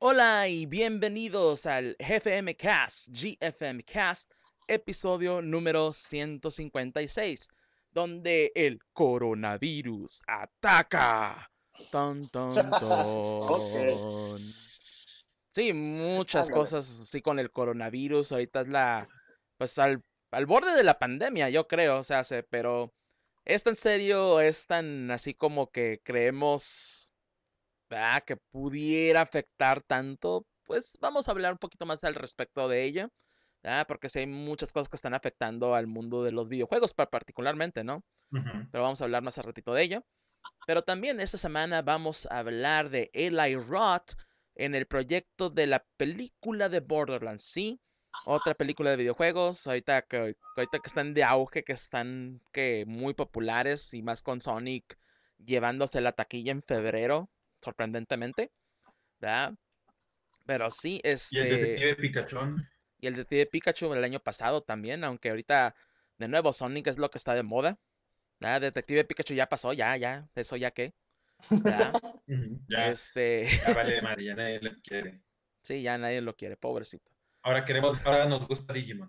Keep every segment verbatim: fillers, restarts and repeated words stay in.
Hola y bienvenidos al G F M Cast, G F M Cast, episodio número ciento cincuenta y seis, donde el coronavirus ataca. Ton, ton, Ok, ton. Sí, muchas ándale. cosas así con el coronavirus. Ahorita es la, pues al, al borde de la pandemia, yo creo, o sea, se, pero es tan serio, es tan así como que creemos, ¿verdad?, que pudiera afectar tanto, pues vamos a hablar un poquito más al respecto de ello, ¿verdad? Porque sí hay muchas cosas que están afectando al mundo de los videojuegos particularmente, ¿no? Ujú. Pero vamos a hablar más al ratito de ello. Pero también esta semana vamos a hablar de Eli Roth en el proyecto de la película de Borderlands, sí, otra película de videojuegos, ahorita que, ahorita que están de auge, que están que muy populares y más con Sonic llevándose la taquilla en febrero, sorprendentemente, ¿verdad? Pero sí, Y el este, detective Picachón. y el Detective Pikachu el año pasado también, aunque ahorita de nuevo Sonic es lo que está de moda, ¿verdad? Detective Pikachu ya pasó, ya, ya, eso ya que, ¿verdad? Ujú. Ya, Este, ya vale madre, ya nadie lo quiere. sí, ya nadie lo quiere, pobrecito. Ahora queremos, ahora nos gusta Digimon.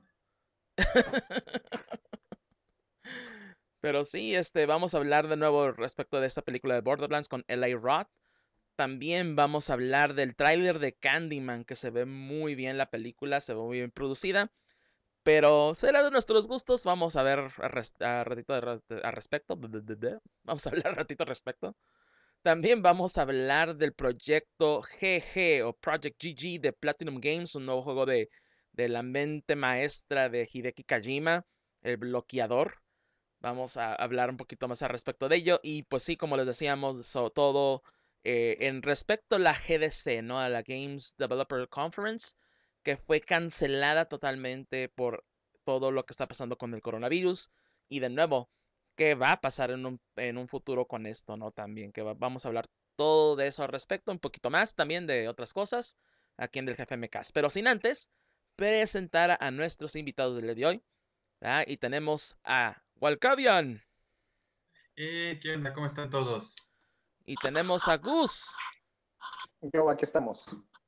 Pero sí, este, vamos a hablar de nuevo respecto de esta película de Borderlands con Eli Roth. También vamos a hablar del tráiler de Candyman, que se ve muy bien la película, se ve muy bien producida. Pero será de nuestros gustos. Vamos a ver a, res- a ratito de res- al respecto. Vamos a hablar un ratito al respecto. También vamos a hablar del proyecto G G o Project G G de Platinum Games, un nuevo juego de, de la mente maestra de Hideki Kojima, el bloqueador. Vamos a hablar un poquito más al respecto de ello. Y pues sí, como les decíamos, sobre todo eh, en respecto a la G D C, ¿no? A la Games Developer Conference, que fue cancelada totalmente por todo lo que está pasando con el coronavirus. Y de nuevo, ¿qué va a pasar en un, en un futuro con esto, ¿no? También, que va- vamos a hablar todo de eso al respecto, un poquito más también de otras cosas aquí en el G F M Cast. Pero sin antes, presentar a nuestros invitados del día de hoy. ¿Verdad? Y tenemos a Walcavian. Eh, ¿qué onda? ¿Cómo están todos? Y tenemos a Gus. Yo, aquí estamos.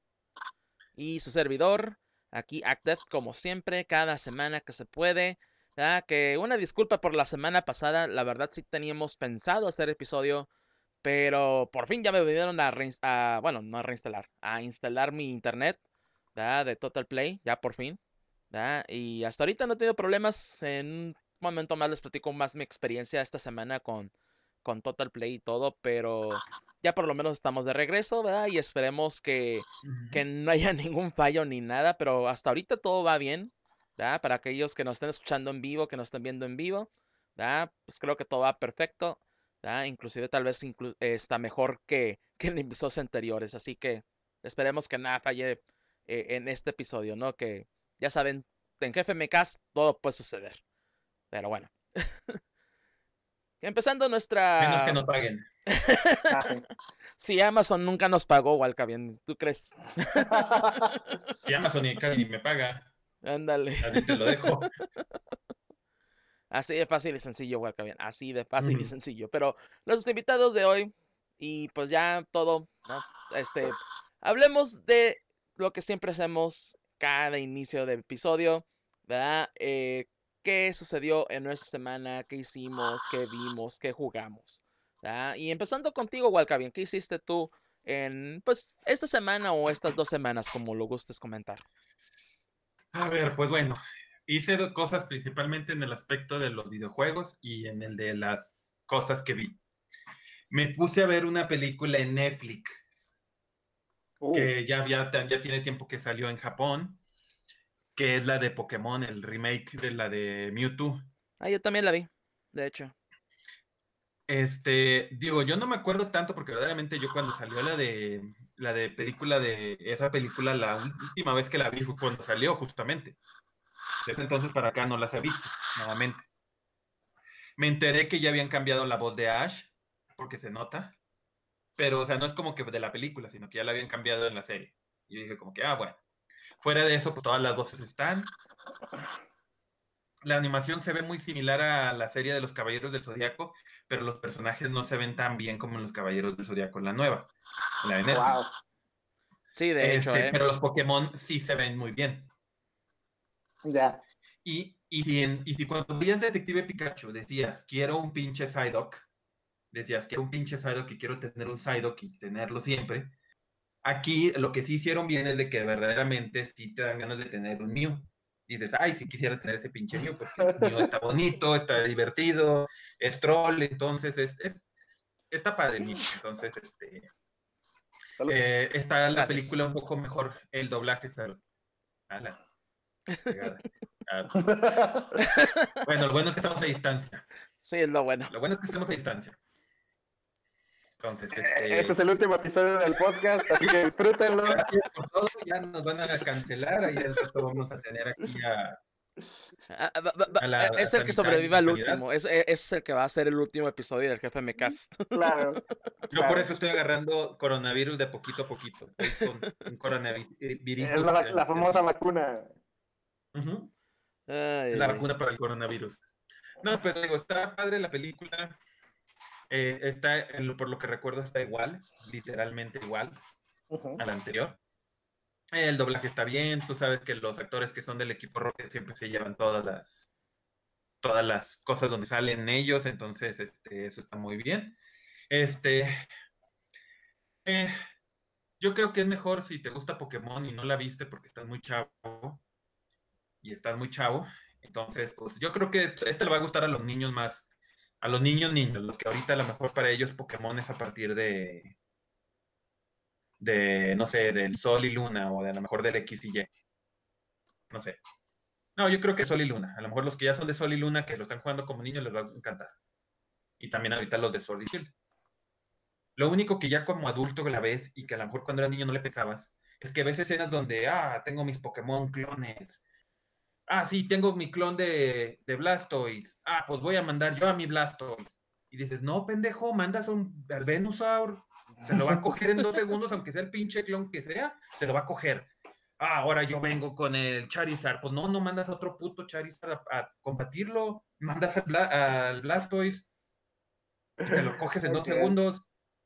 Y su servidor. Aquí Actef, como siempre, cada semana que se puede. ¿Verdad? Que una disculpa por la semana pasada. La verdad sí teníamos pensado hacer episodio. Pero por fin ya me vinieron a, a bueno, no a reinstalar. A instalar mi internet. ¿Verdad? De Total Play. Ya por fin. ¿Verdad? Y hasta ahorita no he tenido problemas. En un momento más les platico más mi experiencia esta semana con, con Total Play y todo, pero ya por lo menos estamos de regreso, ¿verdad? Y esperemos que, Ujú. que no haya ningún fallo ni nada, pero hasta ahorita todo va bien, ¿verdad? Para aquellos que nos estén escuchando en vivo, que nos estén viendo en vivo, ¿verdad? Pues creo que todo va perfecto, ¿verdad? Inclusive tal vez inclu eh, está mejor que, que en episodios anteriores, así que esperemos que nada falle eh, en este episodio, ¿no? Que ya saben, en G F M Cast todo puede suceder. Pero bueno, empezando Menos que nuestra... nos paguen. Ah, sí. Si Amazon nunca nos pagó, Walca, bien, ¿tú crees? Si Amazon ni, casi ni me paga, Ándale. así te lo dejo. Así de fácil y sencillo, Walca, bien. Así de fácil y Ujú. sencillo. Pero los invitados de hoy, y pues ya todo, ¿no? Este, hablemos de lo que siempre hacemos cada inicio de episodio, ¿verdad? Eh, ¿qué sucedió en nuestra semana? ¿Qué hicimos? ¿Qué vimos? ¿Qué jugamos? ¿Verdad? Y empezando contigo, Walcavian, ¿qué hiciste tú en, pues, esta semana o estas dos semanas, como lo gustes comentar? A ver, pues bueno, hice do- cosas principalmente en el aspecto de los videojuegos y en el de las cosas que vi. Me puse a ver una película en Netflix Uh, que ya, había, ya tiene tiempo que salió en Japón, que es la de Pokémon, el remake de la de Mewtwo. Ah, yo también la vi, de hecho. Este, digo, yo no me acuerdo tanto porque verdaderamente yo cuando salió la de la de película de esa película, la última vez que la vi fue cuando salió justamente. Desde entonces para acá no las he visto nuevamente. Me enteré que ya habían cambiado la voz de Ash, porque se nota, pero o sea, no es como que de la película, sino que ya la habían cambiado en la serie. Y dije como que, ah, bueno. Fuera de eso, pues todas las voces están. La animación se ve muy similar a la serie de los Caballeros del Zodiaco, pero los personajes no se ven tan bien como en los Caballeros del Zodiaco en la nueva, en la de Netflix. wow. Sí, de hecho, Este, ¿eh? pero los Pokémon sí se ven muy bien. Ya. Y, y, si, en, y si cuando veías Detective Pikachu decías, quiero un pinche Psyduck, decías, quiero un pinche Psyduck y quiero tener un Psyduck y tenerlo siempre, aquí lo que sí hicieron bien es de que verdaderamente sí te dan ganas de tener un Mew. Dices, ay, sí quisiera tener ese pinche Mew, porque el Mew está bonito, está divertido, es troll, entonces es, es está padre el Mew. Entonces, este, Salud. eh, está la Gracias. película un poco mejor, el doblaje está a la pegada. Ah, bueno, lo bueno es que estamos a distancia. Sí, es lo bueno. Lo bueno es que estamos a distancia. Entonces, Este este, es el último episodio del podcast, así que disfrútenlo. gracias por todo. Ya nos van a cancelar. Ahí al rato vamos a tener aquí a, Ah, ah, va- va- va- a la eh, a Es el que Sanitán y sobreviva al calidad. último. Es, e- es el que va a ser el último episodio del Jefe Mecast. Claro, Yo por claro. eso estoy agarrando coronavirus de poquito a poquito. Estoy con un Es coronavirus. la, eh, la famosa así. vacuna. Ujú. Ay, Es la ay, ay. vacuna para el coronavirus. No, pero digo, está padre la película. Eh, está, en lo- por lo que recuerdo, está igual, literalmente igual Ujú. a la anterior. El doblaje está bien, tú sabes que los actores que son del equipo Rocket siempre se llevan todas las, todas las cosas donde salen ellos, entonces este, eso está muy bien. Este, eh, yo creo que es mejor si te gusta Pokémon y no la viste porque estás muy chavo y estás muy chavo, entonces pues yo creo que esto, este le va a gustar a los niños más, a los niños niños, los que ahorita a lo mejor para ellos Pokémon es a partir de, de no sé, del Sol y Luna o de a lo mejor del X y Y, no sé. No, yo creo que Sol y Luna. A lo mejor los que ya son de Sol y Luna, que lo están jugando como niños, les va a encantar. Y también ahorita los de Sword y Shield. Lo único que ya como adulto la ves y que a lo mejor cuando eras niño no le pensabas, es que ves escenas donde, ah, tengo mis Pokémon clones. Ah, sí, tengo mi clon de, de Blastoise. Ah, pues voy a mandar yo a mi Blastoise. Y dices, no, pendejo, mandas un, al Venusaur. Se lo va a coger en dos segundos, aunque sea el pinche clon que sea, se lo va a coger. Ah, ahora yo vengo con el Charizard. Pues no, no mandas a otro puto Charizard a, a combatirlo. Mandas al, Bla- al Blastoise y te lo coges en dos Ok. segundos.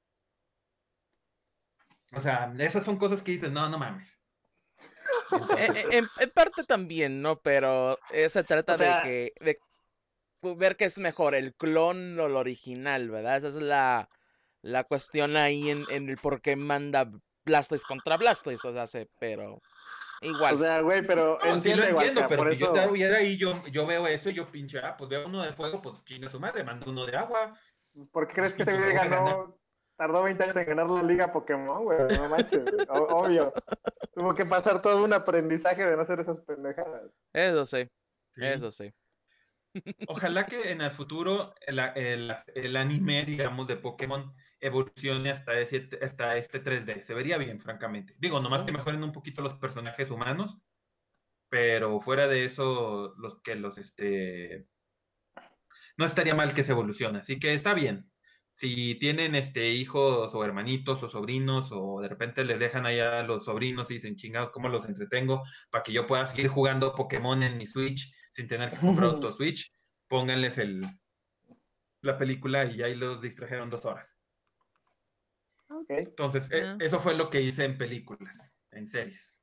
O sea, esas son cosas que dices, no, no mames. E- Entonces, e- En, en parte también, ¿no? Pero eh, se O trata de sea, que de ver qué es mejor, el clon o el original, ¿verdad? Esa es la, la cuestión ahí en, en el por qué manda Blastoise contra Blastoise, o sea, se- pero o igual. sea, güey, pero no, sí lo entiende, entiendo, Walca, pero por si yo eso, estuviera ahí, yo, yo veo eso y yo pinche, ah, pues veo uno de fuego, pues chinga su madre, mando uno de agua pues, ¿por qué crees que y ese pues le güey voy a ganar. ganó? Tardó veinte años en ganar la Liga Pokémon, güey, no manches, güey. O- obvio. Tuvo que pasar todo un aprendizaje de no hacer esas pendejadas. Eso sí, Sí. eso sí. Ojalá que en el futuro el, el, el anime, digamos, de Pokémon evolucione hasta, ese, hasta este tres D. Se vería bien, francamente. Digo, nomás que Ujú. mejoren un poquito los personajes humanos, pero fuera de eso, los que los, este, no estaría mal que se evolucione. Así que está bien. Si tienen este hijos o hermanitos o sobrinos o de repente les dejan allá a los sobrinos y dicen chingados, ¿cómo los entretengo? Para que yo pueda seguir jugando Pokémon en mi Switch sin tener que comprar otro Switch, pónganles el, la película y ahí los distrajeron dos horas. Ok. Entonces, eh, Eh, eso fue lo que hice en películas, en series.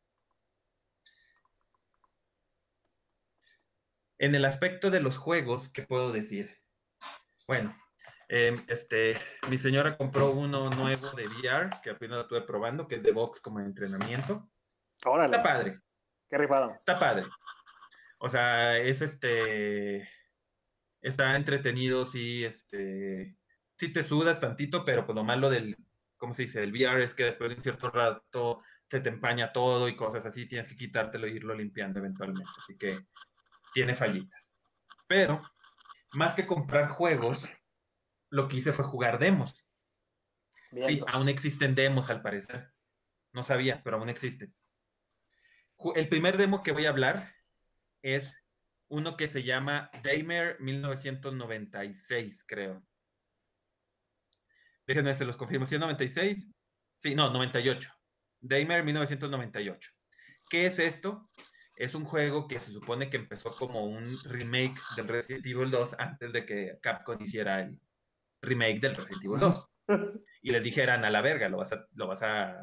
En el aspecto de los juegos, ¿qué puedo decir? Bueno, eh, este, mi señora compró uno nuevo de V R, que apenas lo estuve probando, que es de box como de entrenamiento. Está Órale, padre, qué rifado. está padre. O sea, es este, está entretenido, sí, este, sí te sudas tantito, pero pues lo malo del, ¿cómo se dice? Del V R es que después de un cierto rato se te empaña todo y cosas así, tienes que quitártelo e irlo limpiando eventualmente. Así que tiene fallitas. Pero, más que comprar juegos, lo que hice fue jugar demos. Sí, aún Vientos. existen demos al parecer. No sabía, pero aún existen. El primer demo que voy a hablar es uno que se llama Daymare mil novecientos noventa y seis, creo. Déjenme, se los confirmo. ¿Sí es noventa y seis? Sí, no, noventa y ocho. Daymare mil novecientos noventa y ocho. ¿Qué es esto? Es un juego que se supone que empezó como un remake del Resident Evil dos antes de que Capcom hiciera el remake del Resident Evil dos. Y les dijeran a la verga, lo vas a, lo vas a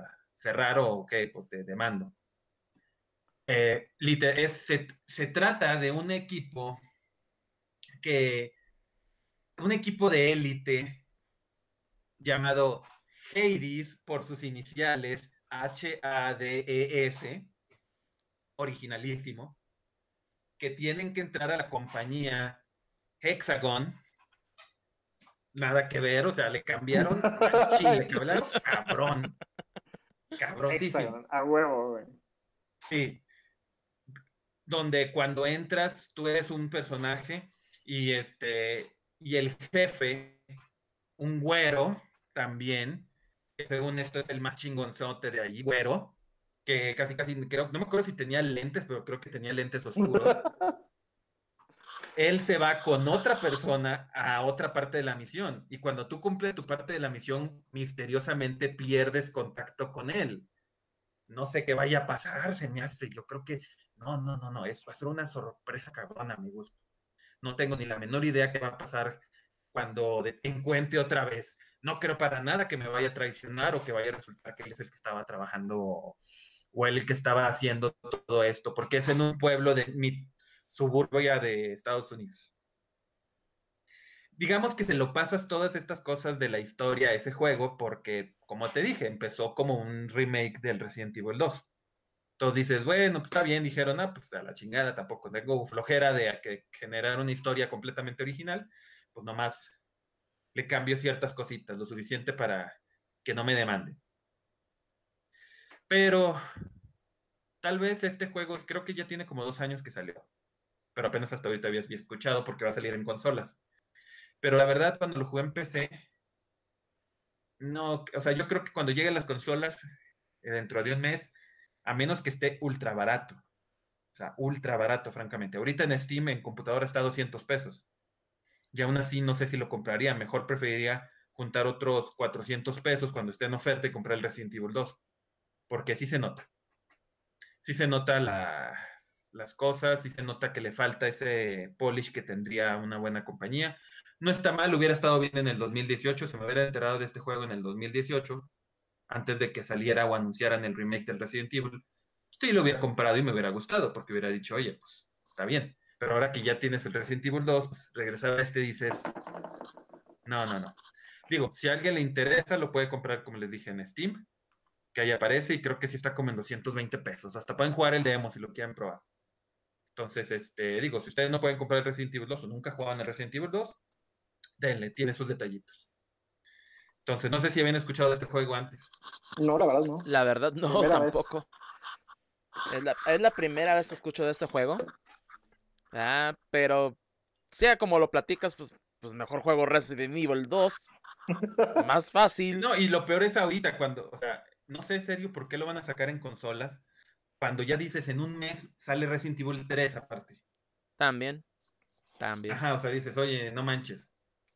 cerrar o qué, pues te demando. Eh, liter- es- se, se trata de un equipo que, un equipo de élite llamado Hades por sus iniciales H A D E S, originalísimo, que tienen que entrar a la compañía Hexagon, nada que ver, o sea, le cambiaron al chile, que hablaron cabrón, cabroncísimo. Hexagon, a huevo, güey. Sí, donde cuando entras tú eres un personaje y este y el jefe, un güero también, que según esto es el más chingonzote de ahí, güero, que casi casi creo, no me acuerdo si tenía lentes, pero creo que tenía lentes oscuros. Él se va con otra persona a otra parte de la misión y cuando tú cumples tu parte de la misión, misteriosamente pierdes contacto con él. No sé qué vaya a pasar, se me hace, yo creo que no, no, no, no, es, va a ser una sorpresa cabrona, amigos. No tengo ni la menor idea qué va a pasar cuando te encuentre otra vez. No creo para nada que me vaya a traicionar o que vaya a resultar que él es el que estaba trabajando o, o él el que estaba haciendo todo esto, porque es en un pueblo de mi suburbia de Estados Unidos. Digamos que se lo pasas todas estas cosas de la historia a ese juego porque, como te dije, empezó como un remake del Resident Evil dos. Entonces dices, bueno, pues está bien, dijeron, ah, pues a la chingada, tampoco tengo flojera de que generar una historia completamente original, pues nomás le cambio ciertas cositas, lo suficiente para que no me demanden. Pero tal vez este juego, creo que ya tiene como dos años que salió, pero apenas hasta ahorita había escuchado porque va a salir en consolas. Pero la verdad, cuando lo jugué en P C, no, o sea, yo creo que cuando lleguen las consolas, eh, dentro de un mes, a menos que esté ultra barato, o sea, ultra barato, francamente. Ahorita en Steam, en computadora está a doscientos pesos. Y aún así no sé si lo compraría. Mejor preferiría juntar otros cuatrocientos pesos cuando esté en oferta y comprar el Resident Evil dos. Porque sí se nota. Sí se nota la, las cosas, sí se nota que le falta ese polish que tendría una buena compañía. No está mal, hubiera estado bien en el dos mil dieciocho. Se me hubiera enterado de este juego en el dos mil dieciocho, antes de que saliera o anunciaran el remake del Resident Evil. Sí lo hubiera comprado y me hubiera gustado, porque hubiera dicho, oye, pues está bien. Pero ahora que ya tienes el Resident Evil dos, pues regresar a este dices, no, no, no. Digo, si a alguien le interesa, lo puede comprar, como les dije, en Steam, que ahí aparece y creo que sí está como en doscientos veinte pesos. Hasta pueden jugar el demo si lo quieren probar. Entonces, este, digo, si ustedes no pueden comprar el Resident Evil dos o nunca juegan el Resident Evil dos, denle, tiene sus detallitos. Entonces, no sé si habían escuchado de este juego antes. No, la verdad no. La verdad, no, Primera vez. tampoco. Es la, es la primera vez que escucho de este juego. Ah, pero sea como lo platicas, pues, pues mejor juego Resident Evil dos. Más fácil. No, y lo peor es ahorita, cuando, o sea, no sé en serio por qué lo van a sacar en consolas, cuando ya dices en un mes sale Resident Evil tres aparte. También, también. Ajá, o sea, dices, oye, no manches.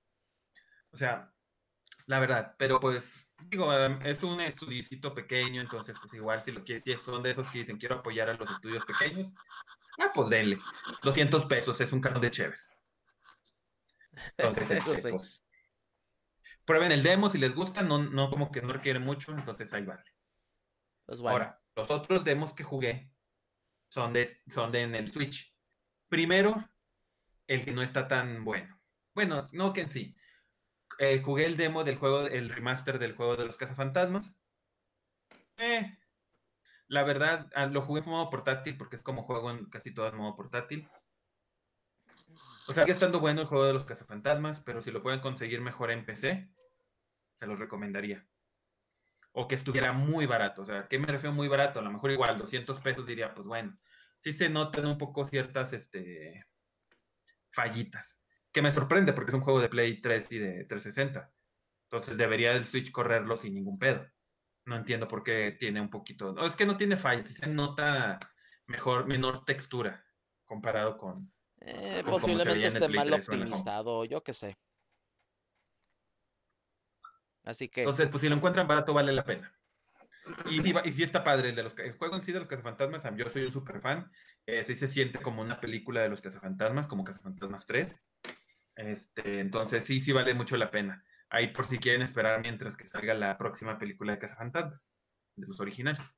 O sea, la verdad, pero pues, digo, um, es un estudiocito pequeño, entonces, pues igual si lo quieres, si son de esos que dicen quiero apoyar a los estudios pequeños, ah, pues denle. doscientos pesos es un cartón de Cheves. Entonces, Eso este, sí. pues, prueben el demo si les gusta, no, no como que no requiere mucho, entonces ahí vale. Pues bueno. Ahora, los otros demos que jugué son de, son de en el Switch. Primero, el que no está tan bueno. Bueno, no que en sí. Eh, jugué el demo del juego, el remaster del juego de los cazafantasmas. Eh, la verdad, ah, lo jugué en modo portátil porque es como juego en casi todo en modo portátil. O sea, sigue estando bueno el juego de los cazafantasmas, pero si lo pueden conseguir mejor en P C, se los recomendaría. O que estuviera muy barato. O sea, ¿qué me refiero muy barato? A lo mejor igual, doscientos pesos diría, pues bueno. Sí se notan un poco ciertas este, fallitas. Que me sorprende porque es un juego de Play tres y de trescientos sesenta. Entonces debería el Switch correrlo sin ningún pedo. No entiendo por qué tiene un poquito. No, es que no tiene fallas, sí se nota mejor, menor textura comparado con, Eh, con cómo se posiblemente veía en el esté Play mal tres o en el Home. optimizado, yo qué sé. Así que, Entonces, pues si lo encuentran barato, vale la pena. Y sí, y sí está padre el de los el juego en sí de los cazafantasmas. Yo soy un super fan. Eh, sí se siente como una película de los cazafantasmas, como Cazafantasmas tres. Este, entonces sí, sí vale mucho la pena. Ahí por si quieren esperar mientras que salga la próxima película de Cazafantasmas. de los originales.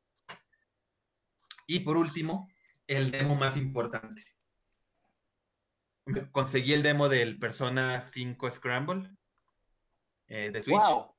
Y por último, el demo más importante. Conseguí el demo del Persona cinco Scramble eh, de Switch. Wow.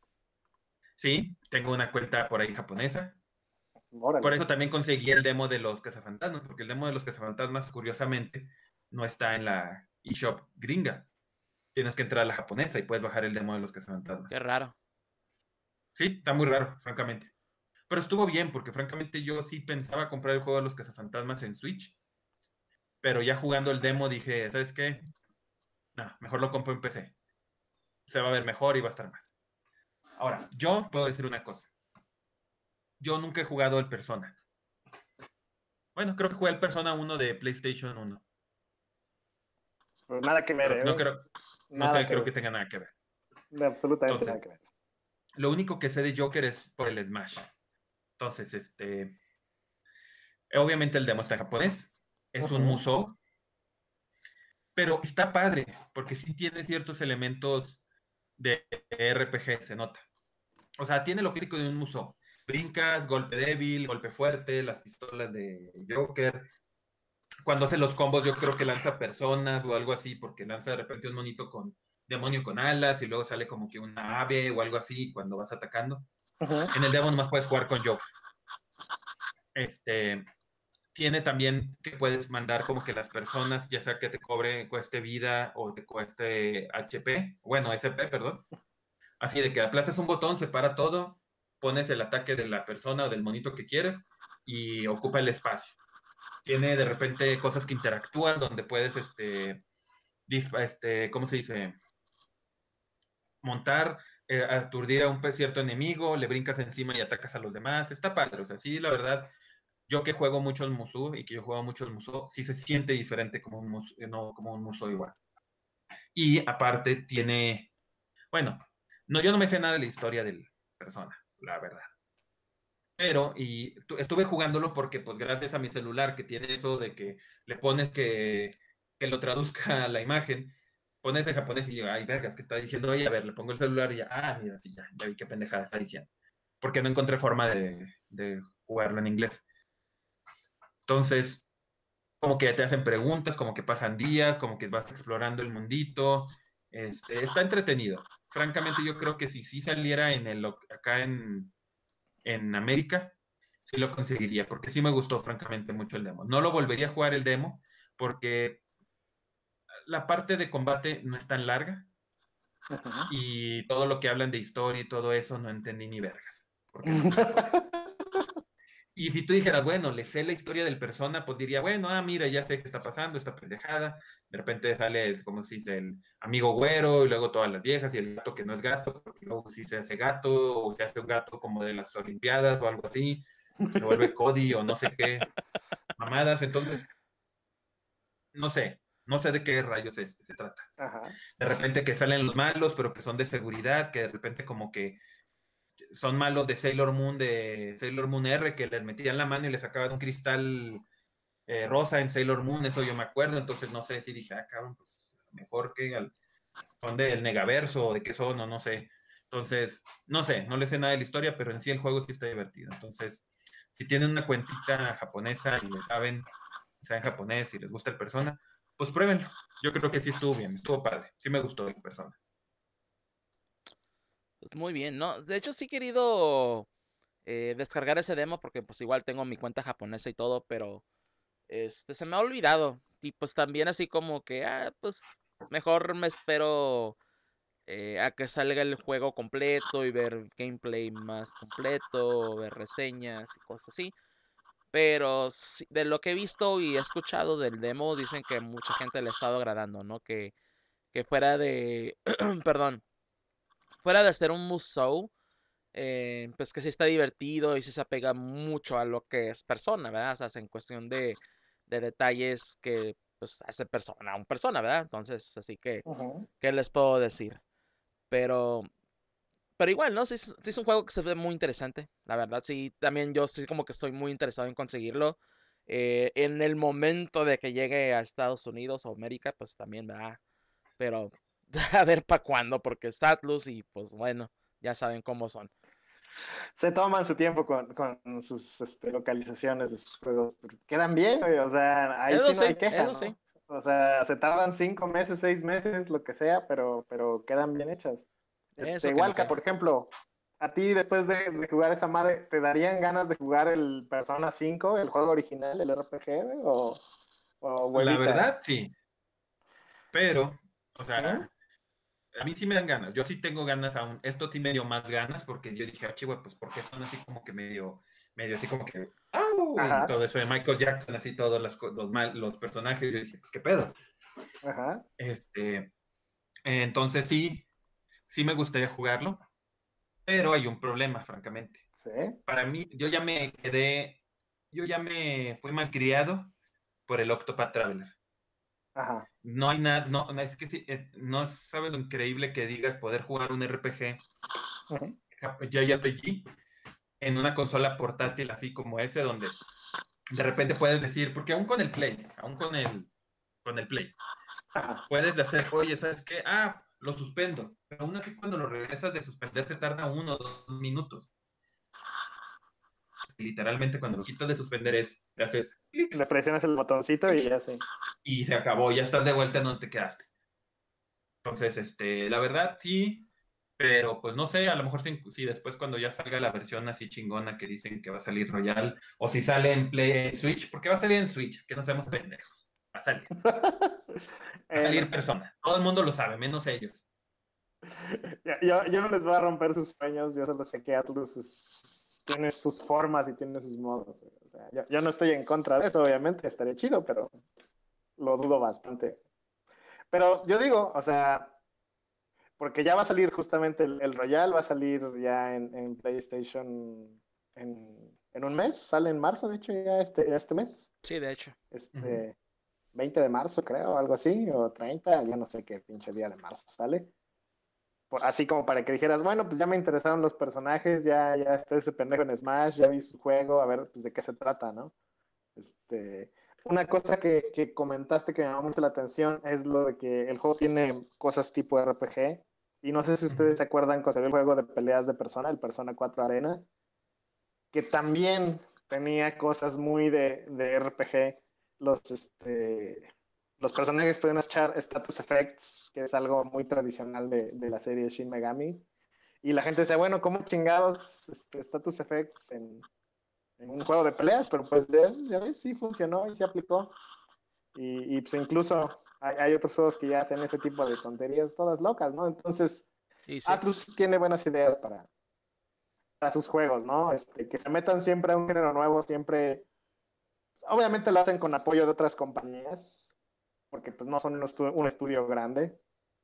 Sí, tengo una cuenta por ahí japonesa. Órale. Por eso también conseguí el demo de los cazafantasmas, porque el demo de los cazafantasmas, curiosamente, no está en la eShop gringa. Tienes que entrar a la japonesa y puedes bajar el demo de los cazafantasmas. Qué raro. Sí, está muy raro, francamente. Pero estuvo bien, porque francamente yo sí pensaba comprar el juego de los cazafantasmas en Switch. Pero ya jugando el demo dije, ¿sabes qué? No, mejor lo compro en P C. Se va a ver mejor y va a estar más. Ahora, yo puedo decir una cosa. Yo nunca he jugado el Persona. Bueno, creo que jugué el Persona uno de PlayStation uno. Pues nada que ver, Pero ¿eh? no creo, no Nada te, que creo ver. que tenga nada que ver. Absolutamente nada Entonces, que ver. lo único que sé de Joker es por el Smash. Entonces, este. Obviamente el demo está en japonés. Es un Ujú. musou. Pero está padre, porque sí tiene ciertos elementos de R P G, se nota. O sea, tiene lo clásico de un musou. Brincas, golpe débil, golpe fuerte, las pistolas de Joker. Cuando hace los combos, yo creo que lanza personas o algo así, porque lanza de repente un monito con demonio con alas y luego sale como que una ave o algo así cuando vas atacando. Ujú. En el demo nomás puedes jugar con Joker. Este, tiene también que puedes mandar como que las personas, ya sea que te cobre, cueste vida o te cueste H P, bueno, S P, perdón. Así de que aplastas un botón, separa todo, pones el ataque de la persona o del monito que quieres y ocupa el espacio. Tiene de repente cosas que interactúas donde puedes, este, este ¿cómo se dice? Montar, eh, aturdir a un cierto enemigo, le brincas encima y atacas a los demás. Está padre, o sea, sí, la verdad, yo que juego mucho el Musou y que yo juego mucho el Musou, sí se siente diferente como un Musou, no como un Musou igual. Y aparte tiene, bueno, no, yo no me sé nada de la historia del persona, la verdad. Pero, y tu- estuve jugándolo porque, pues, gracias a mi celular que tiene eso de que le pones que, que lo traduzca a la imagen, pones en japonés y yo, ay, vergas, ¿qué está diciendo? Oye, a ver, le pongo el celular y ya, ah, mira, sí, ya, ya vi qué pendejada está diciendo. Porque no encontré forma de, de jugarlo en inglés. Entonces, como que te hacen preguntas, como que pasan días, como que vas explorando el mundito. Este, está entretenido. Francamente, yo creo que si sí saliera en el, acá en, en América, sí lo conseguiría, porque sí me gustó francamente mucho el demo. No lo volvería a jugar el demo, porque la parte de combate no es tan larga Ujú. y todo lo que hablan de historia y todo eso no entendí ni vergas, porque no sé japonés. Y si tú dijeras, bueno, le sé la historia del persona, pues diría, bueno, ah, mira, ya sé qué está pasando, esta pendejada. De repente sale, como se dice, el amigo güero y luego todas las viejas y el gato que no es gato, porque luego sí se hace gato o se hace un gato como de las Olimpiadas o algo así, se vuelve Cody o no sé qué mamadas. Entonces, no sé, no sé de qué rayos es, se trata. Ajá. De repente que salen los malos, pero que son de seguridad, que de repente como que son malos de Sailor Moon, de Sailor Moon R, que les metían la mano y les sacaban un cristal eh, rosa en Sailor Moon, eso yo me acuerdo, entonces no sé si dije, ah, cabrón, pues mejor que al, son del Negaverso o de qué son, o no sé. Entonces, no sé, no le sé nada de la historia, pero en sí el juego sí está divertido. Entonces, si tienen una cuentita japonesa y le saben, saben japonés y les gusta el persona, pues pruébenlo. Yo creo que sí estuvo bien, estuvo padre, sí me gustó el persona. Pues muy bien, ¿no? De hecho, sí he querido eh, descargar ese demo porque pues igual tengo mi cuenta japonesa y todo, pero este se me ha olvidado. Y pues también así como que, ah, pues mejor me espero eh, a que salga el juego completo y ver gameplay más completo, ver reseñas y cosas así. Pero sí, de lo que he visto y he escuchado del demo, dicen que mucha gente le ha estado agradando, ¿no? Que, que fuera de, perdón, fuera de ser un musou, eh, pues que sí está divertido y sí se apega mucho a lo que es persona, ¿verdad? O sea, en cuestión de, de detalles que pues hace persona a un persona, ¿verdad? Entonces, así que, Ujú. ¿qué les puedo decir? Pero, pero igual, ¿no? Sí, es- sí es un juego que se ve muy interesante, la verdad, sí, también yo sí como que estoy muy interesado en conseguirlo. Eh, en el momento de que llegue a Estados Unidos o América, pues también, ¿verdad? Pero a ver para cuándo, porque es Atlus y pues bueno, ya saben cómo son. Se toman su tiempo con, con sus este, localizaciones de sus juegos. Pero quedan bien, güey. O sea, ahí Eso sí no hay sí, queja, eso sí. ¿no? O sea, se tardan cinco meses, seis meses, lo que sea, pero, pero quedan bien hechas. Eso Este, que ni Walca, qué. por ejemplo, a ti después de, de jugar esa madre, ¿te darían ganas de jugar el Persona cinco, el juego original, el R P G, güey? O, o La huevita. verdad, sí, pero, o ¿Mm? sea, a mí sí me dan ganas. Yo sí tengo ganas aún. Esto sí me dio más ganas porque yo dije, ah, chihuahua, pues porque son así como que medio, medio así como que, ¡au! Y Ajá, todo eso de Michael Jackson, así todos los, los, mal- los personajes. Yo dije, pues qué pedo. ajá, Este, entonces sí, sí me gustaría jugarlo, pero hay un problema, francamente. sí, Para mí, yo ya me quedé, yo ya me fui malcriado por el Octopath Traveler. ajá. No hay nada, no, no, es que sí, eh, no sabes lo increíble que digas poder jugar un R P G, Ujú, J R P G, en una consola portátil así como ese, donde de repente puedes decir, porque aún con el Play, aún con el, con el Play, ajá. puedes hacer, oye, ¿sabes qué? Ah, lo suspendo, pero aún así cuando lo regresas de suspender se tarda uno o dos minutos. Literalmente cuando lo quitas de suspender es, le haces Le clic, presionas el botoncito y clic, ya sí. y se acabó, ya estás de vuelta en donde te quedaste. Entonces, este, la verdad, sí, pero pues no sé, a lo mejor si, si después cuando ya salga la versión así chingona que dicen que va a salir Royal, o si sale en Play en Switch, porque va a salir en Switch, que no seamos pendejos. Va a salir, va a Eh, salir no. persona. Todo el mundo lo sabe, menos ellos. Yo, yo, yo no les voy a romper sus sueños, yo solo sé que Atlus es- tiene sus formas y tiene sus modos, güey. O sea, yo, yo no estoy en contra de eso, obviamente, estaría chido, pero lo dudo bastante. Pero yo digo, o sea, porque ya va a salir justamente el, el Royal, va a salir ya en, en PlayStation en, en un mes, sale en marzo, de hecho, ya este, este mes, Sí, de hecho. Ujú. este veinte de marzo, creo, algo así, o treinta, ya no sé qué pinche día de marzo sale. Por- así como para que dijeras, bueno, pues ya me interesaron los personajes, ya, ya está ese pendejo en Smash, ya vi su juego, a ver, pues de qué se trata, ¿no? Este, una cosa que, que comentaste que me llamó mucho la atención es lo de que el juego tiene cosas tipo R P G, y no sé si ustedes Ujú. se acuerdan cuando salió el juego de peleas de Persona, el Persona cuatro Arena, que también tenía cosas muy de, de R P G, los, este, los personajes pueden echar status effects, que es algo muy tradicional de, de la serie Shin Megami. Y la gente decía, bueno, ¿cómo chingados este, status effects en, en un juego de peleas? Pero pues ya, ya ves, sí funcionó y se aplicó. Y, y pues incluso hay, hay, otros juegos que ya hacen ese tipo de tonterías todas locas, ¿no? Entonces, Y sí. Atlus tiene buenas ideas para, para sus juegos, ¿no? Este, que se metan siempre a un género nuevo, siempre, obviamente lo hacen con apoyo de otras compañías, porque pues no son un, estu un estudio grande,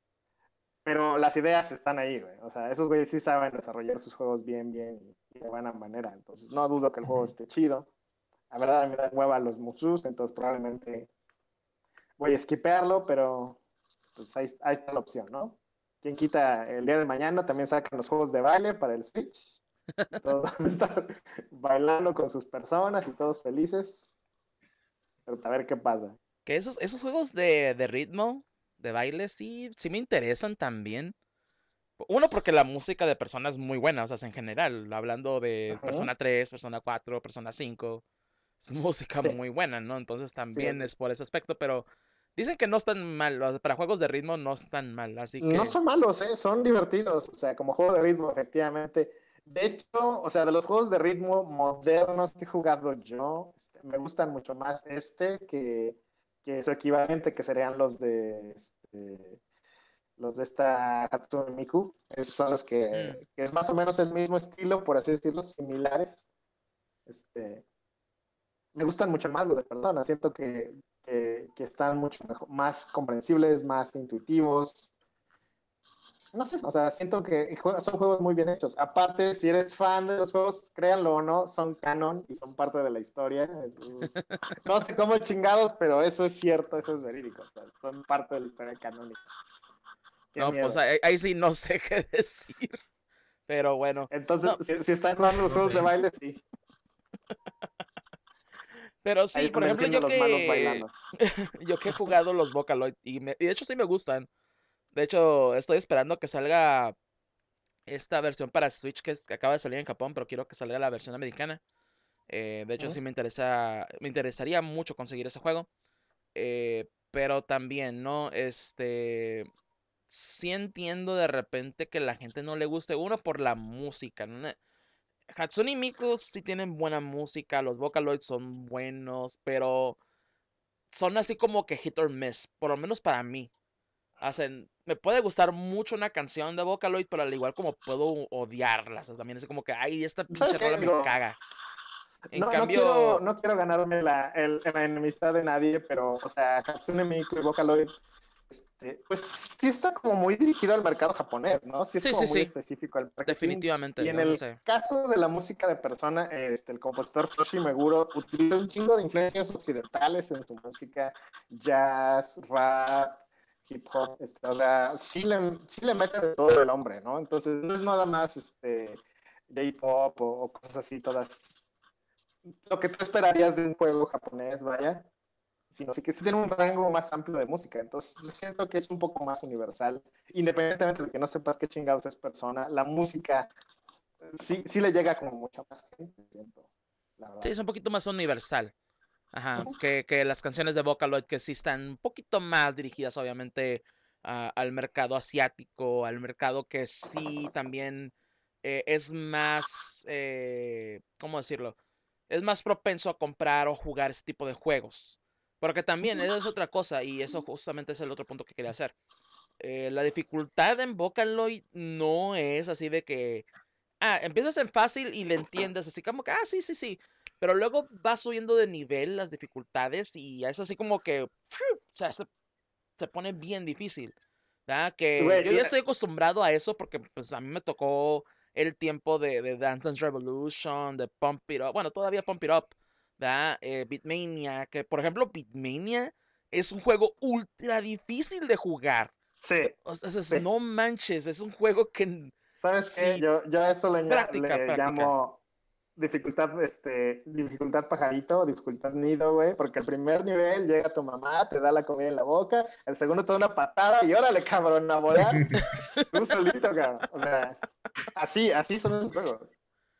pero las ideas están ahí, güey. O sea, esos güeyes sí saben desarrollar sus juegos bien, bien y de buena manera. Entonces, no dudo que el juego Ujú. esté chido. La verdad, me dan hueva los Musus, entonces probablemente voy a skipearlo, pero pues ahí, ahí está la opción, ¿no? Quien quita el día de mañana también sacan los juegos de baile para el Switch y todos van a estar bailando con sus personas y todos felices, pero a ver qué pasa. Que esos, esos juegos de, de ritmo, de baile, sí, sí me interesan también. Uno, porque la música de Persona es muy buena, o sea, en general, hablando de Ajá. Persona tres, Persona cuatro, Persona cinco, es música Sí, muy buena, ¿no? Entonces sí, también es por ese aspecto, pero dicen que no están mal, o sea, para juegos de ritmo no están mal, así no que son malos, ¿eh? Son divertidos, o sea, como juego de ritmo, efectivamente. De hecho, o sea, de los juegos de ritmo modernos que he jugado yo, este, me gustan mucho más este que, que su equivalente, que serían los de este, los de esta Hatsune Miku. Esos son los mm, que, que es más o menos el mismo estilo, por así decirlo, similares. Este, me gustan mucho más los de Persona, siento que, que, que están mucho mejor, más comprensibles, más intuitivos. No sé, o sea, siento que son juegos muy bien hechos. Aparte, si eres fan de los juegos, créanlo o no, son canon y son parte de la historia. Es- es- no sé cómo chingados, pero eso es cierto, eso es verídico. O sea, son parte de la historia canónica. Qué no, pues miedo. ahí, ahí sí no sé qué decir, pero bueno, Entonces, no, si, si están jugando los No juegos de sé. baile, sí. pero Ahí sí, por están ejemplo, venciendo yo los malos que, bailando. yo que he jugado los Vocaloid, y, me- y de hecho sí me gustan, de hecho estoy esperando que salga esta versión para Switch que, es- que acaba de salir en Japón, pero quiero que salga la versión americana. Eh, de hecho, Ujú. sí me interesa, me interesaría mucho conseguir ese juego. Eh, pero también, ¿no? Este, sí entiendo de repente que la gente no le guste uno por la música, ¿no? Hatsune Miku sí tienen buena música, los Vocaloids son buenos, pero son así como que hit or miss, por lo menos para mí. Hacen, me puede gustar mucho una canción de Vocaloid, pero al igual como puedo odiarlas. O sea, también es como que, ay, esta pinche ¿Sabes qué? rola me Digo, caga. En no, no quiero, cambio, no quiero ganarme la, el- la enemistad de nadie, pero, o sea, Hatsune Miku y Vocaloid, este, pues sí está como muy dirigido al mercado japonés, ¿no? Sí es sí, como sí, muy sí, específico al marketing. Y definitivamente, en o sea, el sé. caso de la música de Persona, este, el compositor Toshi Meguro utiliza un chingo de influencias occidentales en su música, jazz, rap, hip hop, este, o sea, sí le, sí le mete de todo el hombre, ¿no? Entonces no es nada más este, J-pop o, o cosas así, todas lo que tú esperarías de un juego japonés, vaya, sino sí que sí tiene un rango más amplio de música. Entonces, yo siento que es un poco más universal. Independientemente de que no sepas qué chingados es persona, la música sí, sí le llega como mucha más gente, siento, la Sí, verdad. es un poquito más universal. Ajá, que, que las canciones de Vocaloid que sí están un poquito más dirigidas, obviamente, a- al mercado asiático, al mercado que sí también eh, es más, eh, ¿cómo decirlo? Es más propenso a comprar o jugar ese tipo de juegos. Porque también, eso es otra cosa, y eso justamente es el otro punto que quería hacer. Eh, la dificultad en Vocaloid no es así de que ah, empiezas en fácil y le entiendes, así como que, ah, sí, sí, sí. Pero luego vas subiendo de nivel las dificultades y es así como que, o sea, se, se pone bien difícil. ¿Verdad? Que Güey, yo ya estoy acostumbrado a eso porque pues a mí me tocó el tiempo de, de Dance Dance Revolution, de Pump It Up, bueno, todavía Pump It Up, ¿verdad? Eh, Beatmania, que por ejemplo Beatmania es un juego ultra difícil de jugar. sí, O sea, es- sí. no manches, es un juego que ¿Sabes qué? sí, Yo, yo a eso le, práctica, le práctica. llamo dificultad, este, dificultad pajarito, dificultad nido, güey, porque el primer nivel llega tu mamá, te da la comida en la boca, el segundo te da una patada y órale, cabrón, a volar, tú solito, cabrón. O sea, así, así son esos juegos.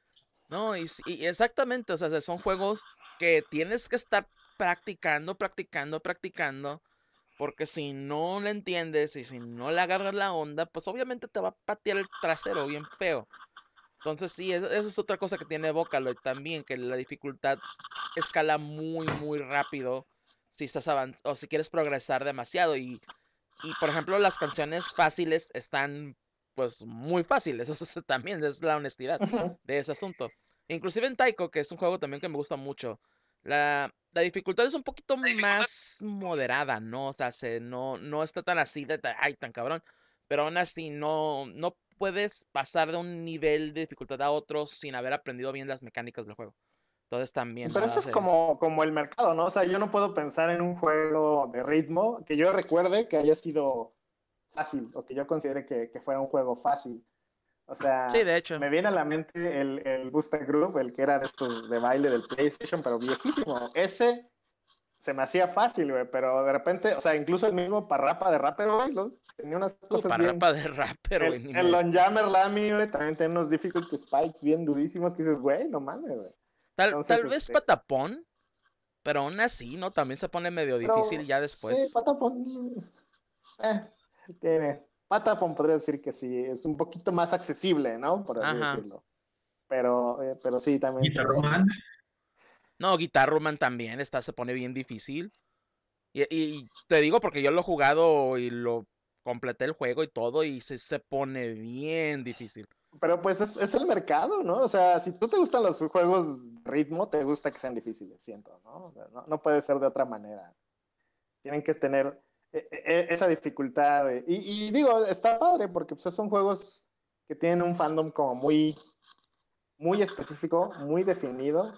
No, y, sí- y exactamente, o sea, son juegos que tienes que estar practicando, practicando, practicando, porque si no le entiendes y si no le agarras la onda, pues obviamente te va a patear el trasero bien feo. Entonces sí, eso, eso es otra cosa que tiene Vocaloid también, que la dificultad escala muy, muy rápido si estás avan- o si quieres progresar demasiado y, y por ejemplo las canciones fáciles están pues muy fáciles, eso es- también es la honestidad de ese asunto. Inclusive en Taiko, que es un juego también que me gusta mucho, la, la dificultad es un poquito más moderada, ¿no? O sea, se, no, no está tan así de, ta- ay, tan cabrón, pero aún así no, no puedes pasar de un nivel de dificultad a otro sin haber aprendido bien las mecánicas del juego. Entonces también, ¿no? Pero eso es Hace- como, como el mercado, ¿no? O sea, yo no puedo pensar en un juego de ritmo que yo recuerde que haya sido fácil o que yo considere que, que fuera un juego fácil. O Sí, sea, de hecho. me viene a la mente el, el Booster Group, el que era de estos de baile del PlayStation, pero viejísimo. Ese se me hacía fácil, güey, pero de repente, o sea, incluso el mismo Parrapa de Rapper, güey, ¿no? Tenía unas Uh, cosas bien. parrapa de rapper, güey, El, ni el me... Lonjammer Lamy, güey, también tiene unos difficult spikes bien durísimos que dices, güey, no mames, güey. Tal, Entonces, tal vez este, patapón, pero aún así, ¿no? También se pone medio difícil pero ya sí, después. Patapon, eh, tiene. Patapon podría decir que sí, es un poquito más accesible, ¿no? Por así Ajá. decirlo. Pero, eh, pero sí, también tiene Guitarro Man. su. No, Guitar Man también está, se pone bien difícil. Y, y te digo porque yo lo he jugado y lo completé el juego y todo y se, se pone bien difícil. Pero pues es, es el mercado, ¿no? O sea, si tú te gustan los juegos de ritmo, te gusta que sean difíciles, siento, ¿no? No, no puede ser de otra manera. Tienen que tener eh, eh, esa dificultad. de- y, y digo, está padre porque pues, son juegos que tienen un fandom como muy, muy específico, muy definido.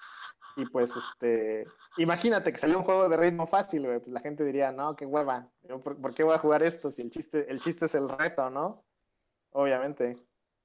Y pues, este, imagínate que salió un juego de ritmo fácil, güey, pues la gente diría, no, qué hueva, yo, ¿por, por qué voy a jugar esto si el chiste, el chiste es el reto, ¿no? Obviamente.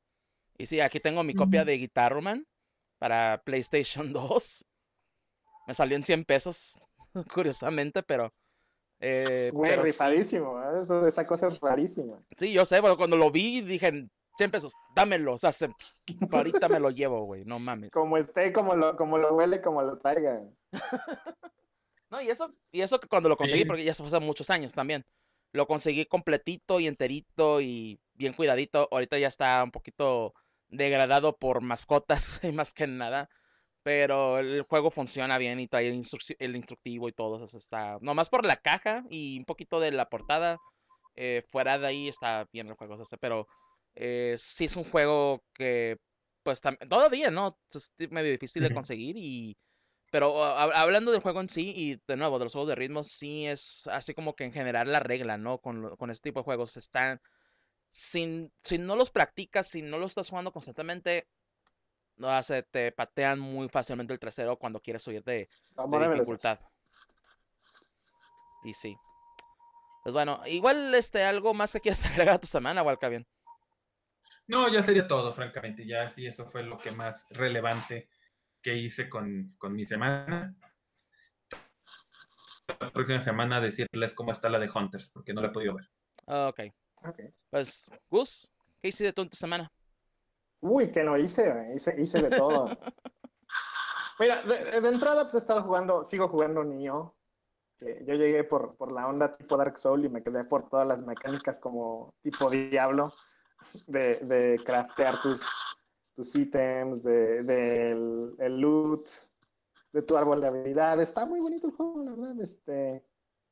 Y sí, aquí tengo mi copia de Guitar Man para PlayStation dos. Me salió en cien pesos, curiosamente, pero, eh, Güey, pero sí. rifadísimo, ¿eh? Eso, esa cosa es rarísima. Sí, yo sé, pero cuando lo vi dije, cien pesos, dámelo, o sea, se- ahorita me lo llevo, güey, no mames. Como esté, como lo, como lo huele, como lo traiga. No, y eso, y eso que cuando lo conseguí, Sí, porque ya se fue hace muchos años también. Lo conseguí completito y enterito y bien cuidadito. Ahorita ya está un poquito degradado por mascotas, y más que nada. Pero el juego funciona bien y trae el, instruc- el instructivo y todo eso está. Nomás por la caja y un poquito de la portada. Eh, fuera de ahí está bien el juego ese. Pero eh, sí es un juego que, pues tam- todavía, ¿no? Es medio difícil de ujú. conseguir y pero ah, hab- hablando del juego en sí y de nuevo de los juegos de ritmo, sí es así como que en general la regla, ¿no? Con, lo- con este tipo de juegos están, sin, si no los practicas, si no los estás jugando constantemente, no, se te patean muy fácilmente el trasero cuando quieres subir de, de Como debe de ser. dificultad. Y sí. Pues bueno, igual este algo más que quieras agregar a tu semana, Walcavian. No, ya sería todo, francamente. Ya sí, eso fue lo que más relevante que hice con, con mi semana. La próxima semana decirles cómo está la de Hunters, porque no la he podido ver. Ok. Okay. Pues, Gus, ¿qué hiciste tú en tu semana? Uy, que no hice, hice, hice de todo. Mira, de, de entrada pues he estado jugando, sigo jugando Nioh. Que yo llegué por, por la onda tipo Dark Soul y me quedé por todas las mecánicas como tipo Diablo, de, de craftear tus, tus ítems, de, del el loot, de tu árbol de habilidades. Está muy bonito el juego, la verdad. Este,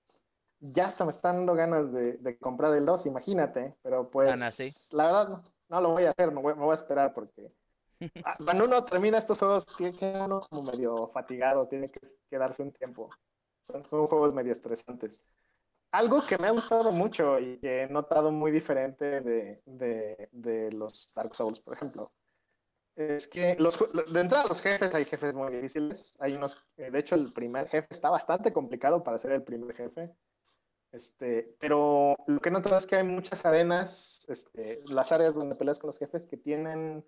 ya hasta me están dando ganas de, de comprar el dos, imagínate, pero Tan así. pues la verdad no, no lo voy a hacer, me voy, me voy a esperar porque ah, cuando uno termina estos juegos tiene que uno como medio fatigado, tiene que quedarse un tiempo. Son juegos medio estresantes. Algo que me ha gustado mucho y que he notado muy diferente de, de, de los Dark Souls, por ejemplo, es que los, de entrada los jefes, hay jefes muy difíciles. Hay unos, eh, de hecho, el primer jefe está bastante complicado para ser el primer jefe. Este, pero lo que he notado es que hay muchas arenas, este, las áreas donde peleas con los jefes que tienen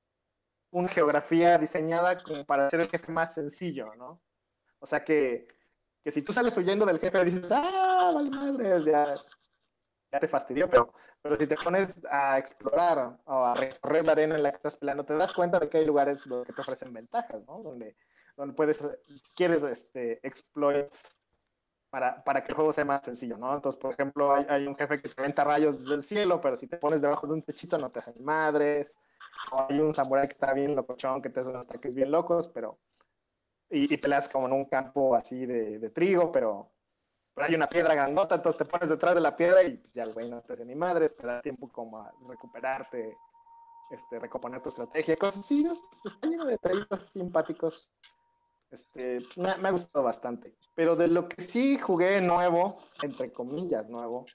una geografía diseñada como para hacer el jefe más sencillo, ¿no? O sea que, que si tú sales huyendo del jefe dices, ah, vale madre, ya, ya te fastidió, pero, pero si te pones a explorar o a recorrer la arena en la que estás peleando, te das cuenta de que hay lugares donde te ofrecen ventajas, ¿no? Donde, donde puedes, si quieres, este, exploits para, para que el juego sea más sencillo, ¿no? Entonces, por ejemplo, hay, hay un jefe que te aventa rayos del cielo, pero si te pones debajo de un techito no te hacen madres. O hay un samurái que está bien locochón, que te hace unos ataques bien locos, pero... Y, y peleas como en un campo así de, de trigo, pero pero hay una piedra grandota, entonces te pones detrás de la piedra y pues ya el güey no te hace ni madres, te da tiempo como a recuperarte, este, recomponer tu estrategia, cosas así. Es, está lleno de detallitos simpáticos. Este, me, me, ha gustado bastante. Pero de lo que sí jugué nuevo, entre comillas nuevo,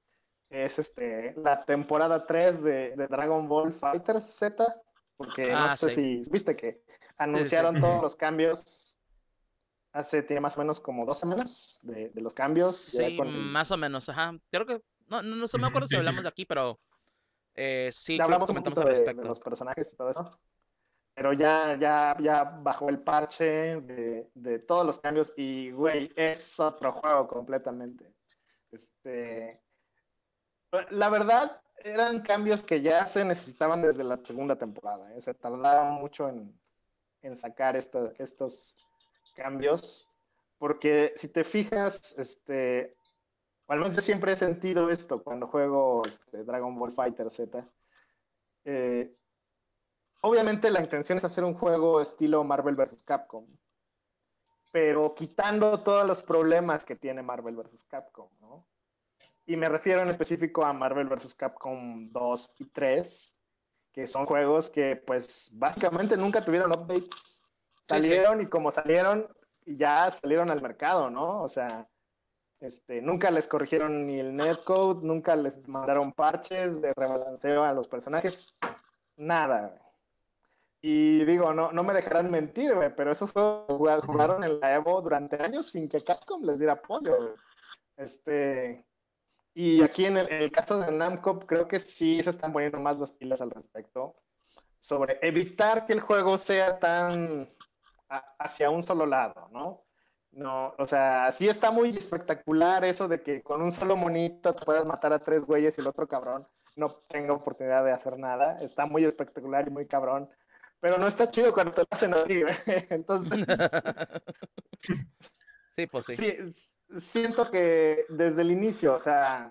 es este, la temporada tres de, de Dragon Ball Fighter Z, porque no Ah, sé sí. si viste que Sí, sí, sí. anunciaron todos los cambios hace, tiene más o menos como dos semanas de, de los cambios, ya Sí, con el, más o menos, ajá. Creo que, no, no, no sé, me Ujú, acuerdo si sí, sí. hablamos de aquí, pero eh, sí ya creo que hablamos un comentamos poquito al de, de respecto. los personajes y todo eso, pero ya, ya, ya bajó el parche de, de todos los cambios y, güey, es otro juego completamente. Este, la verdad, eran cambios que ya se necesitaban desde la segunda temporada, ¿eh? Se tardaba mucho en, en sacar esto, estos cambios, porque si te fijas, este, o al menos yo siempre he sentido esto cuando juego este, Dragon Ball Fighter Z. Eh, Obviamente la intención es hacer un juego estilo Marvel versus. Capcom, pero quitando todos los problemas que tiene Marvel versus. Capcom, ¿no? Y me refiero en específico a Marvel versus. Capcom dos y tres, que son juegos que pues básicamente nunca tuvieron updates. Sí, sí. Salieron y como salieron, y ya salieron al mercado, ¿no? O sea, este, nunca les corrigieron ni el netcode, nunca les mandaron parches de rebalanceo a los personajes, nada. Y digo, no, no me dejarán mentir, güey, pero esos juegos Ujú. jugaron en la Evo durante años sin que Capcom les diera apoyo, güey. Este, y aquí en el, en el caso de Namco, creo que sí se están poniendo más las pilas al respecto, sobre evitar que el juego sea tan a- hacia un solo lado, ¿no? No, o sea, sí está muy espectacular eso de que con un solo monito te puedas matar a tres güeyes y el otro cabrón, no tenga oportunidad de hacer nada. Está muy espectacular y muy cabrón, pero no está chido cuando te lo hacen a ti, güey. Entonces, Sí, pues sí. sí, s- siento que desde el inicio, o sea,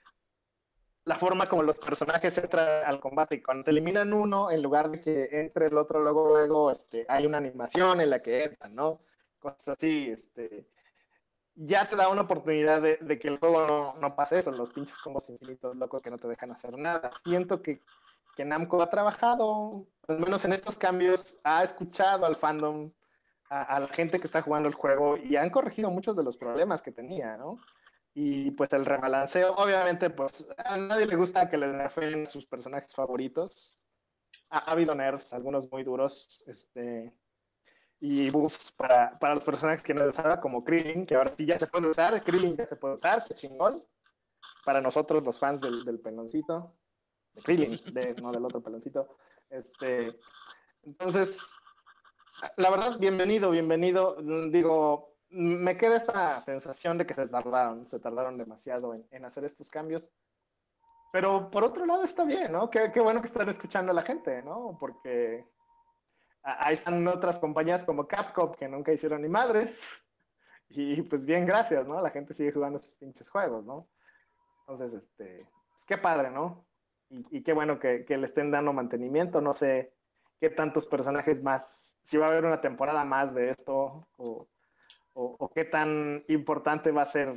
la forma como los personajes entran al combate y cuando te eliminan uno, en lugar de que entre el otro, luego, luego, este, hay una animación en la que entran, ¿no? Cosas así, este, ya te da una oportunidad de, de que el juego no, no pase eso, los pinches combos infinitos locos que no te dejan hacer nada. Siento que, que Namco ha trabajado, al menos en estos cambios, ha escuchado al fandom, a, a la gente que está jugando el juego y han corregido muchos de los problemas que tenía, ¿no? Y pues el rebalanceo, obviamente, pues a nadie le gusta que le nerfeen sus personajes favoritos. Ha, ha habido nerfs, algunos muy duros, este, y buffs para, para los personajes que no usaba, como Krillin, que ahora sí ya se puede usar, Krillin ya se puede usar, qué chingón. Para nosotros, los fans del, del peloncito, de Krillin, de, no del otro peloncito. Este, entonces, la verdad, bienvenido, bienvenido. Digo, me queda esta sensación de que se tardaron, se tardaron demasiado en, en hacer estos cambios. Pero por otro lado está bien, ¿no? Qué, qué bueno que están escuchando a la gente, ¿no? Porque ahí están otras compañías como Capcom que nunca hicieron ni madres. Y pues bien, gracias, ¿no? La gente sigue jugando esos pinches juegos, ¿no? Entonces, este, pues qué padre, ¿no? Y, y qué bueno que, que, le estén dando mantenimiento. No sé qué tantos personajes más, si va a haber una temporada más de esto, o, o, o qué tan importante va a ser